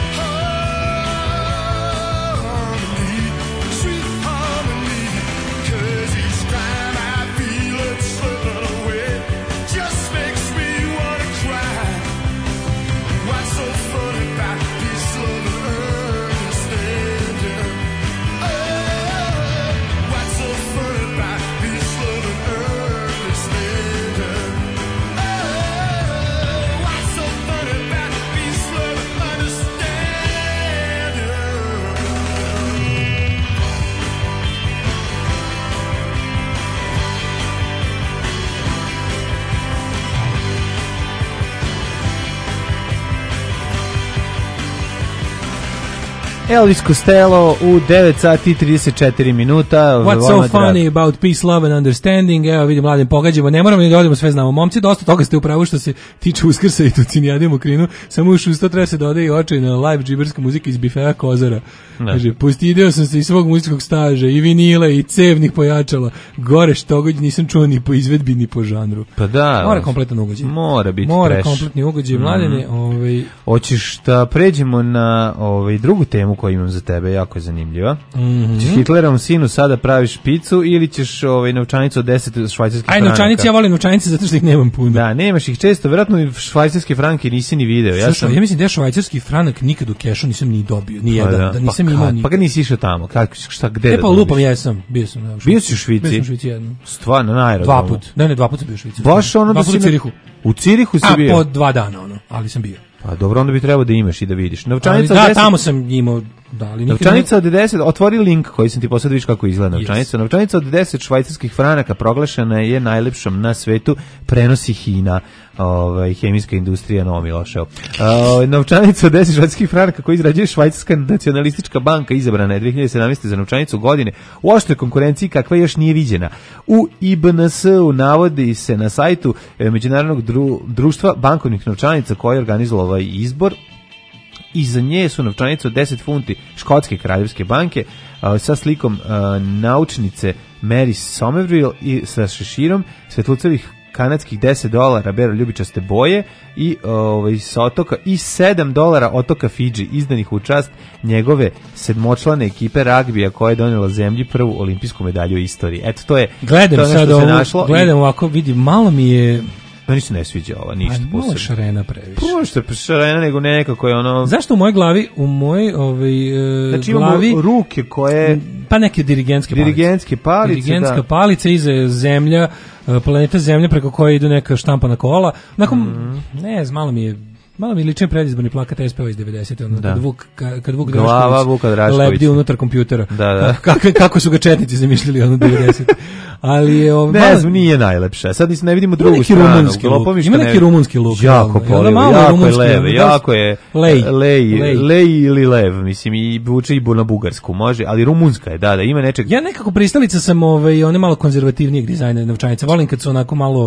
harmony, sweet harmony? 'Cause each time I feel it slipping away, just makes me wanna cry. What's so funny about peace, love, and understanding? Oh, what's so funny about peace, love, and understanding? Oh, what's so funny about peace, love, and understanding? Elvis Costello u 9 sati i 34 minuta. What's so funny about peace, love and understanding? Evo vidim, mladim, pogađamo. Ne moramo ni da odemo, sve znamo. Momci, dosta toga ste upravo što se tiče Uskrsa i Tucinijade Mokrinu. Samo još uz to treba se dodaje i očajna live džiberska muzika iz bifea Kozara. Kaže, postideo sam se i svog muzičkog staža, i vinila, i cevnih pojačala. Gore štogođ nisam čuo ni po izvedbi, ni po žanru. Pa da. Mora kompletan ugođaj. Mora biti Mora kompletni ugođaj. Mladene, Hoćeš da pređemo na drugu temu koju imam za tebe, jako je zanimljiva. Ćeš Hitlerovom sinu sada praviš picu ili ćeš novčanicu od 10 švajcarskih franaka? Novčanice, ja volim novčanice zato što ih nemam puno. Da, nemaš ih često, verovatno i švajcarske franke nisi ni video. Ja mislim da švajcarski franak nikad u kešu nisam ni dobio, ni jedan, da nisam imao ni. Pa ga nisi išao tamo, šta, gde? Pa lupam, jesam, bio sam. Bio si u Švici? Bio sam u Švici jednom. Stvarno, na aerodromu? 2 put, ne, 2 puta sam bio u Švici. Baš ono da si... U Cirihu. U Cirihu si bio? Po 2 dana, ali sam bio. Pa dobro, onda bi trebao da imaš i da vidiš. Da, tamo sam imao Novčanica od 10, otvori link koji sam ti poslao da vidiš kako izgleda novčanica. Novčanica od 10 švajcarskih franaka proglašena je najlepšom na svetu, prenosi HINA, hemijska industrija Novo Miloševo. Novčanica od 10 švajcarskih franaka koju izrađuje Švajcarska nacionalistička banka, izabrana je 2017. za novčanicu godine u oštroj konkurenciji kakva još nije viđena. U IBNS-u navodi se na sajtu Međunarodnog društva bankovnih novčanica koji je organizovalo ovaj izbor. Iza nje su novčanice od 10 funti Škotske kraljevske banke sa slikom naučnice Mary Somerville i sa šeširom svetlucevih kanadskih $10 bero ljubičaste boje i sa otoka i $7 otoka Fidži izdanih u čast njegove sedmočlane ekipe ragbija koja je donijela zemlji prvu olimpijsku medalju u istoriji. Eto, to je gledam sad ovo, gledam ovako, vidim, malo mi je meni se ne sviđa ova ništa posebno. Malo šarena previše. Puno što je šarena, nego nekako je ono... Zašto u mojoj glavi, znači glavi... imamo ruke koje... Pa neke dirigentske palice. Dirigentska palica, iza zemlja, planeta Zemlja preko koje idu neka štampana kola. Onako, ne znam, malo mi liči predizborni plakat SPO iz 90. Ono, kad Vuk Drašković lebdi unutar kompjutera. Da. Kako su ga četnici zamišljali ono 90. Ali je ne znam, nije najlepše. Sad ne vidimo drugu stranu. Ima neki rumunski luk. Jako polivo, jako je leve, jako je lej ili lev, mislim, i buče i na bugarsku, može, ali rumunska je, da, ima nečeg. Ja nekako pristalica sam one malo konzervativnijeg dizajna novčanica. Volim kad su onako malo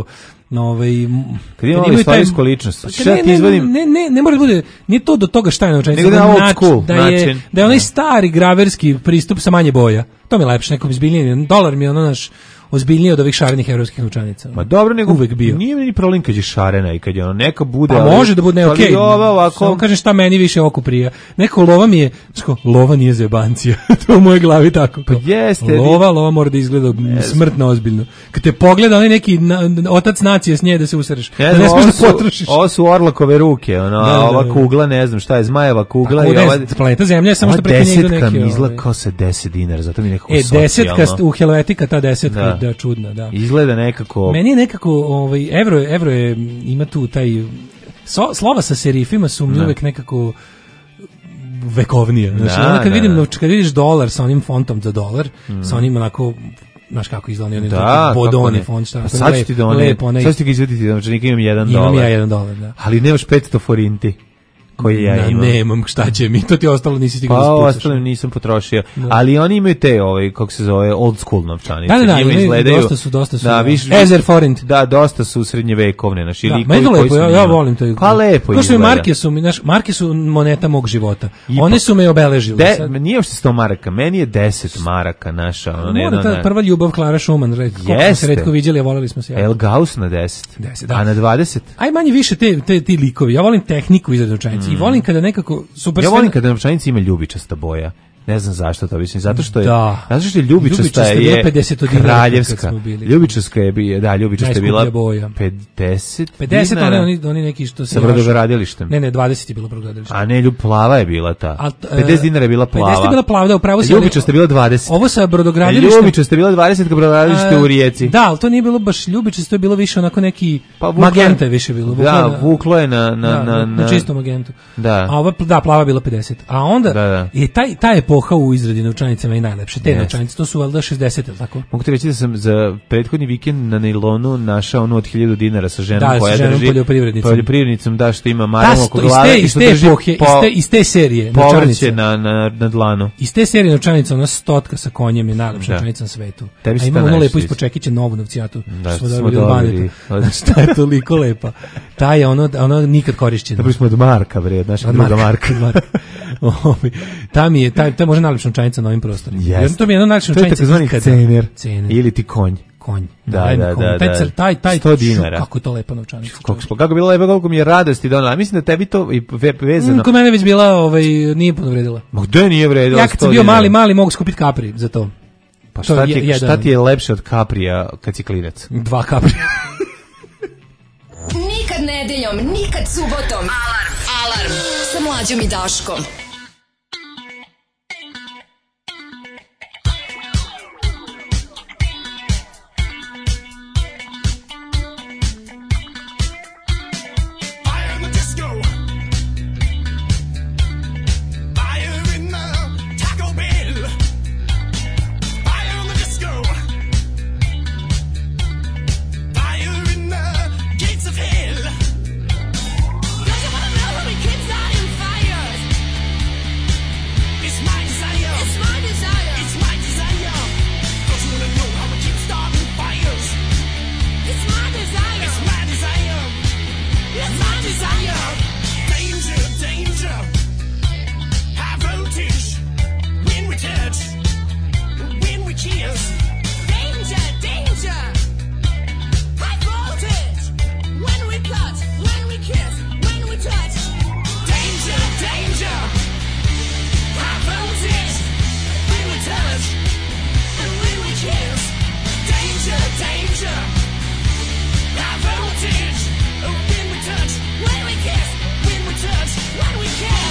kad imamo istorijsku ličnost. Ne mora da bude, nije to do toga šta je novčanica, da je onaj stari graverski pristup sa manje boja. To mi je lepše, nekom izbiljnije. Dolar mi je ono naš ozbiljnije od ovih šarenih evropskih novčanica. Ma dobro, nego uvek bio. Nije mi ni problem kad je šarena i kad je ono neka bude. Pa može da bude okej. Samo kažem šta meni više oko prija. Neko lova mi je, lova nije zebancija. To u mojoj glavi tako. Pa jeste. Lova mora da izgleda smrtno ozbiljno. Kad te pogleda onaj neki otac nacije s nje da se usreš. Da ne smiješ da potrošiš. Ovo su Orlakove ruke, ova kugla, ne znam šta je, zmajeva kugla i ova planeta Zemlja, samo što preko nje idu neki. Desetka mi izgleda kao sa $10, zato mi nekako socijalno. Desetka u Helvetika, ta desetka. Da, čudna, da. Izgleda nekako... Meni je nekako, evro je, ima tu taj... Slova sa serifima su mi uvek nekako vekovnije. Znači, kad vidiš dolar sa onim fontom za dolar, sa onim onako... Znaš kako izgleda onim bodoni font, šta? Sad ću ti da sad ću ti ga izvediti, znači imam $1. Imam ja $1, da. Ali nemaš 500 forinti. Koji ja imam. Nemam, šta će mi, to ti ostalo nisi stigao da spucaš. Pa ostalo nisam potrošio, ali oni imaju te, kako se zove, old school novčanice. Da, dosta su. Ezer forint. Da, dosta su srednjevekovne, naši likovi. Meni lepo, ja volim to. Pa lepo izgleda. Marke su moneta mog života. One su me obeležile. Nije uopšte 100 maraka, meni je 10 maraka naša. Mora ta prva ljubav Klara Schumann, koliko se retko viđali, a voleli smo se. El Gauss na 10, a na 20? Aj manje više ti likovi, ja volim tehniku izrade novčanice. I volim kada nekako super. Ja volim kada novčanica ima ljubičasta boja. Ne znam zašto to, mislim, zato što je ljubičasta je kraljevska. Ljubičasta je bila, ljubičasta je bila 50, oni neki što se sa brodogradilištem. Ne, 20 je bilo brodogradilište. A ne, plava je bila ta. $50 je bila plava. 50 je bila plava, da, upravo se. Ljubičasta je bila 20. Ovo sa brodogradilištem. Ljubičasta je bila 20 kad brodogradilište u Rijeci. Da, al to nije bilo baš ljubičasto, je bilo više onako neki magenta je više bilo. Da, vuklo je na čisto magentu. Da. A ova plava bila 50. A onda je taj epoha u izradi novčanica i najlepše. Te novčanice, to su valjda 60, ili tako? Mogu ti reći da sam za prethodni vikend na nailonu našao onu od $1000 sa ženom koja drži poljoprivrednicom, da, što ima maram oko glave i što drži iz te serije povrće na dlanu. Iz te serije novčanica, ona stotka sa konjem je najlepša novčanica na svetu. A ima ono lepo ispod čekića novu novcijatu. Da, smo dobili. Šta je toliko lepa. Ta je ono nikad korišćena. Dobili smo od Marka, vred, naša druga Marka. Ta može najlepša novčanica na ovim prostorima. Yes. To mi je jedna najlepša novčanica. To je takozvani cener. Ili ti konj. Da. Taj $100. Kako je to lepa novčanica. Kako je bilo lepo, koliko mi je radosti donela. Mislim da tebi to i vezano. Kod mene već bila, nije puno vredila. Ma gde nije vredila? Ja kad sam bio mali mogu skupiti kapri za to. Pa šta ti je lepše od kaprija kad si klinac? 2 kaprija. Nikad nedeljom, nikad subotom. Alarm sa Mlađom i Daškom. Fire in the cheers. Danger, danger. High voltage. When we cut, when we kiss, when we touch. Danger, danger. High voltage. When we touch, and when we kiss. Danger, danger. High voltage. When we touch, when we kiss, when we touch, when we kiss.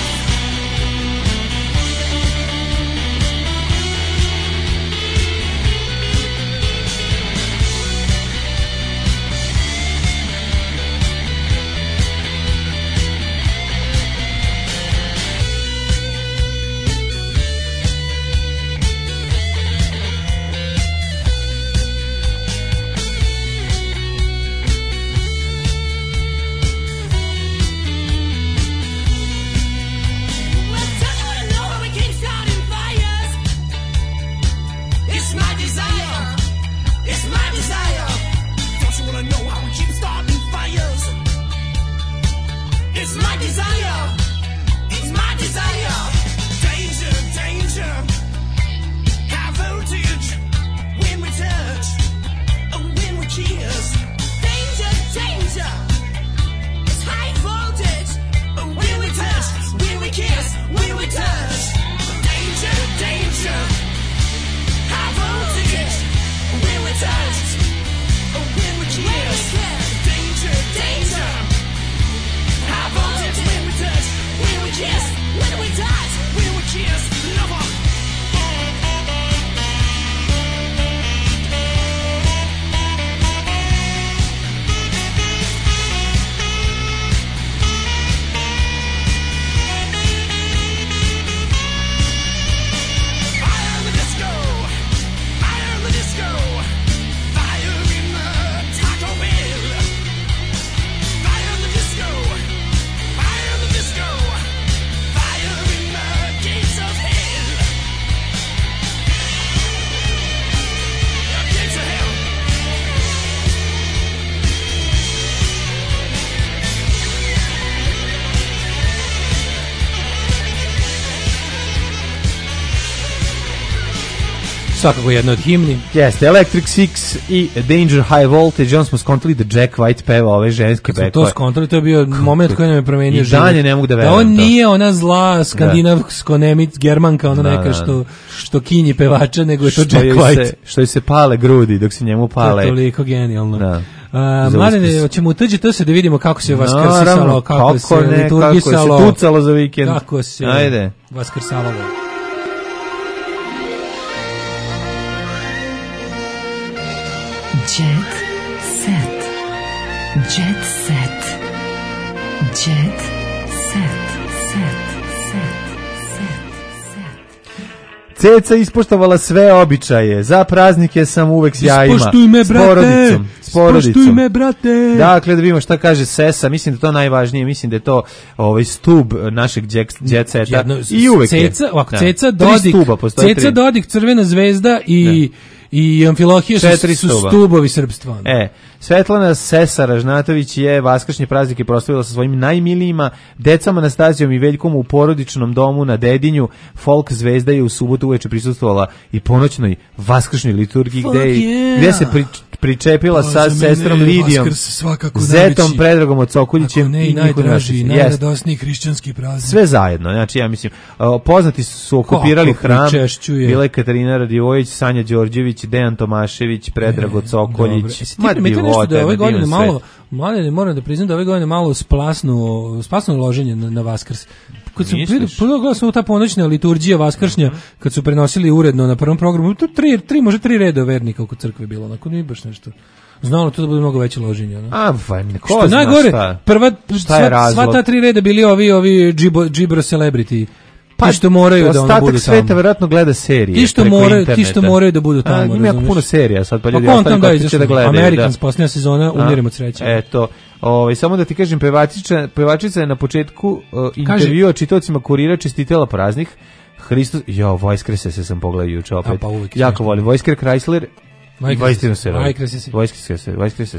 Svakako jedna od himni. Jeste, Electric Six i Danger High Voltage, on smo skontali da Jack White peva ove ženske bekove. Kad smo to skontali, to je bio moment koji nam je promenio život. I dalje ne mogu da verujem. Da on nije ona zla skandinavsko-nemic germanka, ona neka što kinji pevača, nego je to Jack White. Što joj se pale grudi dok se njemu pale. To je toliko genijalno. Da. Mladene, hoćemo uteđi to se da vidimo kako se vaskrsisalo, kako se liturgisalo. Kako se tucalo za vikend. Kako se vaskrsalo. Jet set. Jet set. Jet set. Ceca ispoštovala sve običaje. Za praznike sam uvek s jajima. Ispoštuj me, brate. S porodicom. Ispoštuj me, brate. Dakle, da vidimo šta kaže Sesa. Mislim da to najvažnije. Mislim da je to stub našeg jet seta. I uvek Ceca, ovako, Ceca Dodik, Crvena zvezda i Amfilohije su stubovi srpstva. Svetlana Sesa Ražnatović je vaskršnje praznike proslavila sa svojim najmilijima, decama Anastazijom i Veljkom u porodičnom domu na Dedinju. Folk zvezda je u subotu uveče prisustvovala i ponoćnoj vaskršnjoj liturgiji gde se pričepila sa sestrom Lidijom, zetom Predragom od Sokoljićem i najdraži, najradosniji hrišćanski praznik. Sve zajedno, znači ja mislim, poznati su okupirali hram, bila je Katarina Radivojević, Sanja Đorđević, Dejan Tomašević, Predrag od Sokoljić. Da ove godine malo, mlade moram da priznam da ove godine malo splasno loženje na Vaskrs. Kad sam pogledao ta ponoćna liturgija vaskršnja, kad su prenosili uredno na prvom programu, to može tri reda vernika oko crkve bilo, onako nije baš nešto. Znalo to da bude mnogo veće loženje. Što najgore, sva ta tri reda bili ovi Gibro Celebrity. Pa što moraju da ono budu tamo. Sveta verovatno gleda serije. Ti što moraju da budu tamo. Ima jako puno serija sad, pa ljudi ostali koji će da gledaju. Americans, posljednja sezona, umirimo od sreće. Eto, samo da ti kažem, pevačica je na početku intervjua čitaocima Kurira čestitela praznik. Hristos, Vojskrese se sam pogledao juče opet. Jako volim. Vojsker Chrysler. Vojskrese se.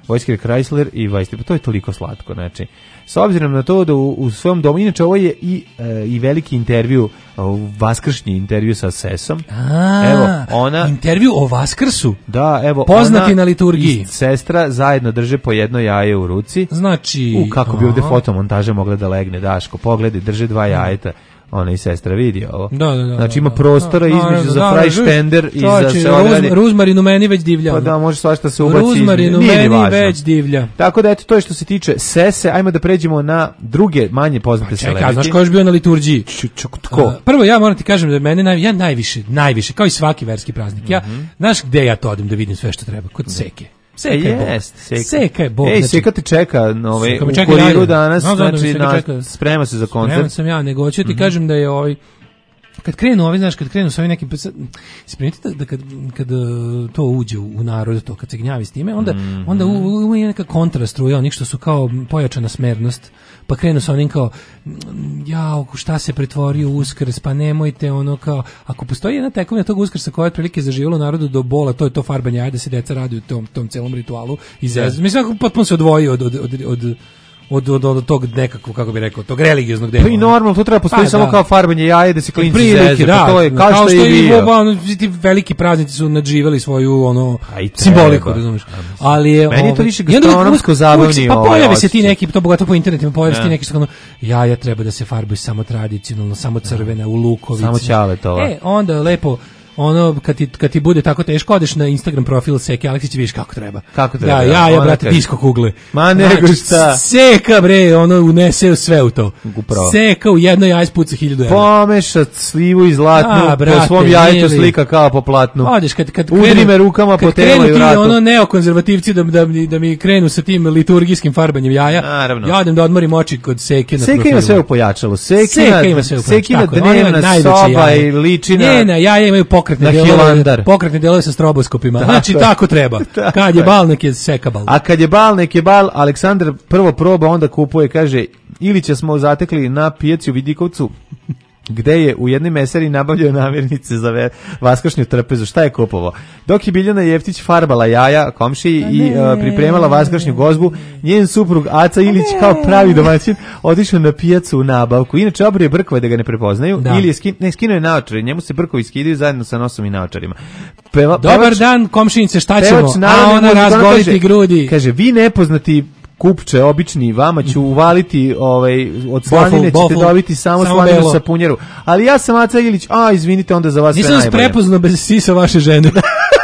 Vojske Chrysler i Vice, pa to je toliko slatko, znači. S obzirom na to da u svom domu, inače ovo je i veliki intervju, vaskršnji intervju sa Sesom. Evo, ona intervju o Vaskrsu. Da, evo, poznati na liturgiji. I sestra zajedno drže po jedno jaje u ruci. Znači, kako bi ovde fotomontaža mogla da legne, Daško, pogledaj, drže 2 jajeta. Ona i sestra vidi ovo. Da. Znači ima prostora između za frajštender i za se odradi. Ruzmarin u meni već divlja. Pa da, može svašta se ubaci. Ruzmarin u meni već divlja. Tako da eto, to je što se tiče Sese. Ajmo da pređemo na druge manje poznate celebrity. Čekaj, znaš ko je bio na liturgiji? Tko? Prvo ja moram ti kažem da mene ja najviše, kao i svaki verski praznik. Ja, znaš gde ja to odem da vidim sve što treba? Kod Seke. Seka je Bog. Seka je Bog. Ej, Seka te čeka u kuriru danas, znači sprema se za koncert. Spreman sam ja, nego hoću ti kažem da je kad krenu sa ovim nekim, ispričajte da kad to uđe u narod, to kad se gnjavi s time, onda je neka kontrastruja, onih što su kao pojačana smernost, pa krenu sa onim kao, jao, šta se pretvorio Uskrs, pa nemojte ono kao, ako postoji jedna tekovina tog Uskrsa koja je otprilike zaživjela u narodu do bola, to je to farbanje jaja, da se deca raduju tom celom ritualu. Mislim, potpuno se odvojio od tog nekakvog, kako bi rekao, tog religioznog dela. Pa i normalno, to treba postoji samo kao farbanje jaje, da se klinci zezu. To je kao što je bio. Ti veliki praznici su nadživeli svoju simboliku, razumiješ. Ali je meni je to više gastronomsko zabavnije. Pa pojave se ti neki, to bogato po internetima, pojave se ti neki što jaja treba da se farbuju samo tradicionalno, samo crvena, u lukovici. Samo ćaletova. Onda lepo kad ti bude tako teško, odeš na Instagram profil Seke Aleksić i vidiš kako treba. Ja brate, disko kugle. Ma nego šta. Seka bre, unese sve u to. Upravo. Seka u jedno jaje spuca 1000 €. Pomeša slivu i zlatnu, po svom jajetu slika kao po platnu. Odeš kad udri me rukama po telu i vratu. Kad neokonzervativci da mi krenu sa tim liturgijskim farbanjem jaja, ja odem da odmorim oči kod Seke na profilu. Seka ima sve u pojačalu. Sekina dnevna soba i ličina. Ne, jaja imaju pokretne delove sa stroboskopima. Znači tako treba. Kad je bal, nek je Seka bal. A kad je bal, nek je bal. Aleksandar prvo proba, onda kupuje, kaže, Ilića smo zatekli na pijaci u Vidikovcu, gde je u jednoj mesari nabavljao namirnice za vaskršnju trpezu. Šta je kupovao? Dok je Biljana Jeftić farbala jaja komšiji i pripremala vaskršnju gozbu, njen suprug Aca Ilić kao pravi domaćin otišao na pijacu u nabavku. Inače obrije brkove da ga ne prepoznaju, ili je skinuo je naočare, njemu se brkovi skidaju zajedno sa nosom i naočarima. Dobar dan komšinice, šta ćemo? A ona razgoliti grudi. Kaže, vi nepoznati kupče, obični, vama ću uvaliti od slanine, ćete dobiti samo slaninu sa punjeru. Ali ja sam Aca Ilić, izvinite, onda za vas sve najbolje. Nisam prepoznao bez sisa vaše žene.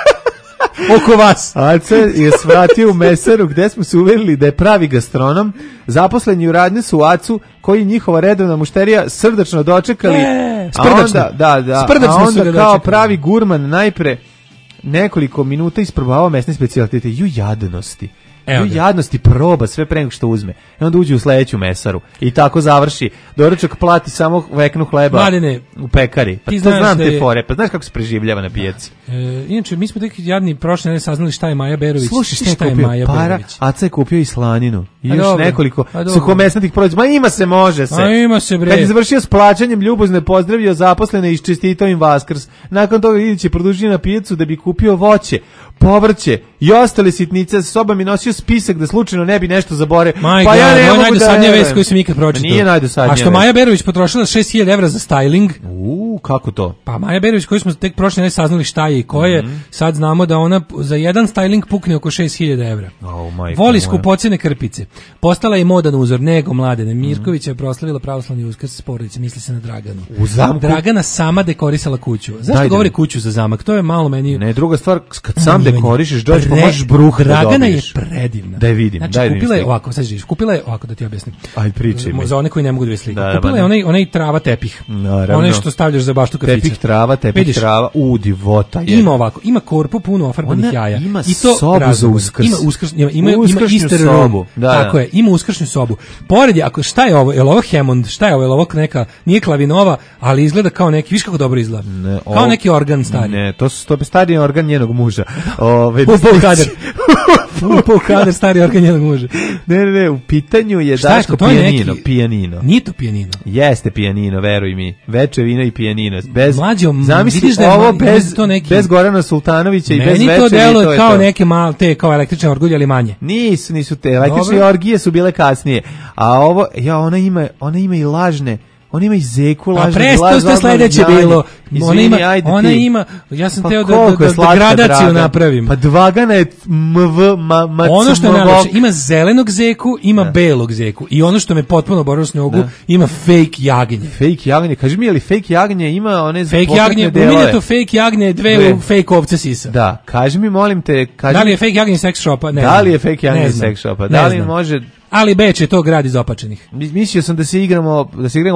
Oko vas. Aca je svratio u mesaru gde smo se uverili da je pravi gastronom. Zaposleni u radnje su Acu, koji njihova redovna mušterija srdačno dočekali. Sprdačno. A onda kao pravi gurman najpre nekoliko minuta isprobavao mesne specijalitete. Jadnosti. Jadnosti proba sve pre nego što uzme. I onda uđe u sledeću mesaru. I tako završi. Doručak plati samo veknu hleba. Mladine, u pekari. Pa to znam te fore. Pa znaš kako se preživljava na pijaci. Inače, mi smo tek jadni prošle ne saznali šta je Maja Berović. Slušaj, šta je kupio? Para, Aca je kupio i slaninu. I još nekoliko suhomesnatih proizvoda. Ma ima se, može se. Ima se, bre. Kad je završio s plaćanjem, ljubazno je pozdravio zaposlene i čestitao im Vaskrs. Nakon toga Ilić je produžio na pijacu da bi kupio voće, povrće i ostale sitnice. Sa sobom je nosio spisak da slučajno ne bi nešto zaboravio. Pa ja ne mogu najdosadnija vest koju sam ikad pročitao. Nije najdosadnija. A što Maja Berović potrošila 6.000 € za styling. Kako to? Pa Maja Berović, koju smo tek prošle ne saznali šta je i ko je, sad znamo da ona za jedan styling pukne oko 6.000 €. Voli skupocene krpice. Postala je modan uzor, nego Mladene Mirković je proslavila pravoslavni Uskrs s porodicom, misli se na Draganu. Dragana sama dekorisala kuću. Zašto govori kuću za zamak? To je malo meni. Ne, druga stvar, kad sam dekorišeš, dođeš pa možeš bruha da dobiješ. Dragana je predivna. Da je vidim. Znači, kupila je ovako, sad živiš, kupila je ovako da ti objasnim. Aj, pričaj mi. Za one koji ne mogu da ve slike. Kupila je onaj trava tepih. Onaj što stavljaš za baštu kafića. Tepih trava, divota je. Ima ovako, ima korpu puno ofarbanih jaja. Ima sobu za Uskrs. Ima Easter sobu. Tako je, ima uskršnju sobu. Pored je, ako šta je ovo? Je li ovo Hammond? Šta je ovo? Je li ovo neka, nije klavinova, ali izgleda kao neki, viš kako dobro izgleda. Kao neki organ stari. Ne, to je stari organ njenog muža. upao kadar stari organ njenog muža. Ne, u pitanju je Daško pijanino. Nije to pijanino. Jeste pijanino, veruj mi. Veče vino i pijanino. Zamisli ovo bez Gorana Sultanovića i bez veče. Meni to delo kao neke male, te kao električne orgulje, ali manje. Nisu te. Električne orgije su bile kasnije. A ovo, ona ima i lažne. Ona ima i zeku lažne. A presto što sledeće bilo. Ona ima, ja sam teo da gradaciju napravim. Pa Dvagana je ono što je najlepše, ima zelenog zeku, ima belog zeku. I ono što me potpuno borilo s njogu, ima fake jagnje. Fake jagnje, kaži mi, ali fake jagnje ima one fake jagnje, umiljeto fake jagnje, dve u fake ovce sisa. Da, kaži mi, molim te. Da li je fake jagnje sex shopa? Ne. Da li je fake jagnje sex shopa? Da li može... Ali Beč je to grad iz opačenih. Mislio sam da se igramo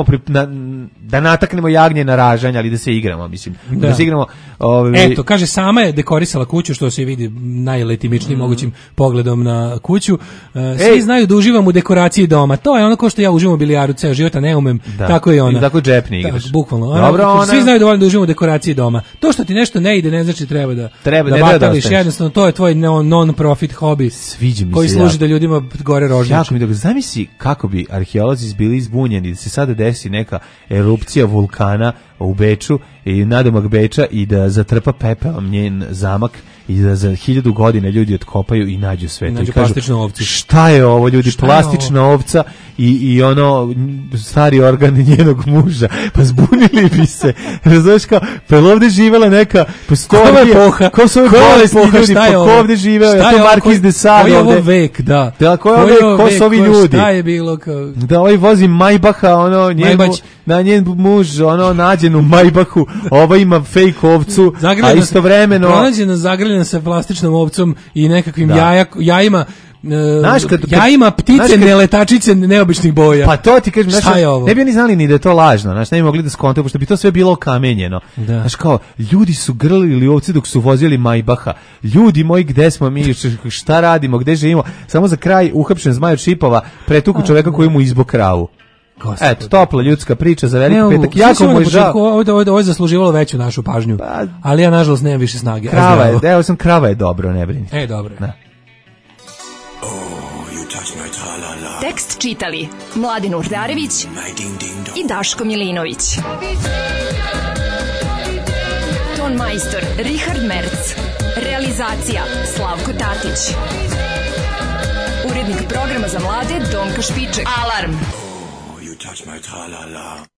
da nataknemo jagnje na ražanje, ali da se igramo, mislim. Da se igramo... Eto, kaže, sama je dekorisala kuću, što se vidi najletimičnijim mogućim pogledom na kuću. Svi znaju da uživam u dekoraciji doma. To je ono ko što ja uživam u bilijaru ceo život, a ne umem. Tako je ona. I tako džepni igraš. Bukvalno. Svi znaju da volim da uživam u dekoraciji doma. To što ti nešto ne ide, ne znači treba da batališ. Jednostavno, to je tvoj non-profit hobi koji služi da ljudima gore rožnjače. Jako mi dobro, zamisli kako bi arheolozi bili izbunjeni da se sada desi neka erupcija vulkana u Beču i nadomak Beča i da zatrpa pepelom njen zamak i da za 1000 godina ljudi otkopaju i nađu sve to. Nađu plastičnu ovcu. Šta je ovo, ljudi? Plastična ovca i ono stari organ njenog muža. Pa zbunili bi se. Razumeš kao, pa je ovdje živela neka epoha? Ko su ove bolesti ljudi? Pa ko ovdje živeo? Je to Markiz de Sade? Koji je ovo vek, da? Ko su ovi ljudi? Šta je bilo kao... Da, ovaj vozi Majbaha, na njen muž, nađen u Majbahu, ova ima fake ovcu, a istovremeno... Pronađena zagrljena sa plastičnom ovcom i nekakvim jajima, jajima ptice neletačice neobičnih boja. Pa to ti kažem, ne bi oni znali ni da je to lažno, ne bi mogli da skontaju, pošto bi to sve bilo okamenjeno. Znaš kao, ljudi su grlili ovce dok su vozili Majbaha. Ljudi moji, gde smo mi, šta radimo, gde živimo? Samo za kraj uhapšen Zmaj od Šipova pretuku čoveka koji mu izbo kravu. Eto, topla ljudska priča za veliki petak. Jako moj žao. Ovo je zasluživalo veću našu pažnju, ali ja nažalost nemam više snage. Krava je dobro, ne brinite. Dobro. Tekst čitali Mladin Urdarević i Daško Milinović. Ton majstor Richard Merc. Realizacija Slavko Tatić. Urednik programa za mlade Donka Špiček. Alarm!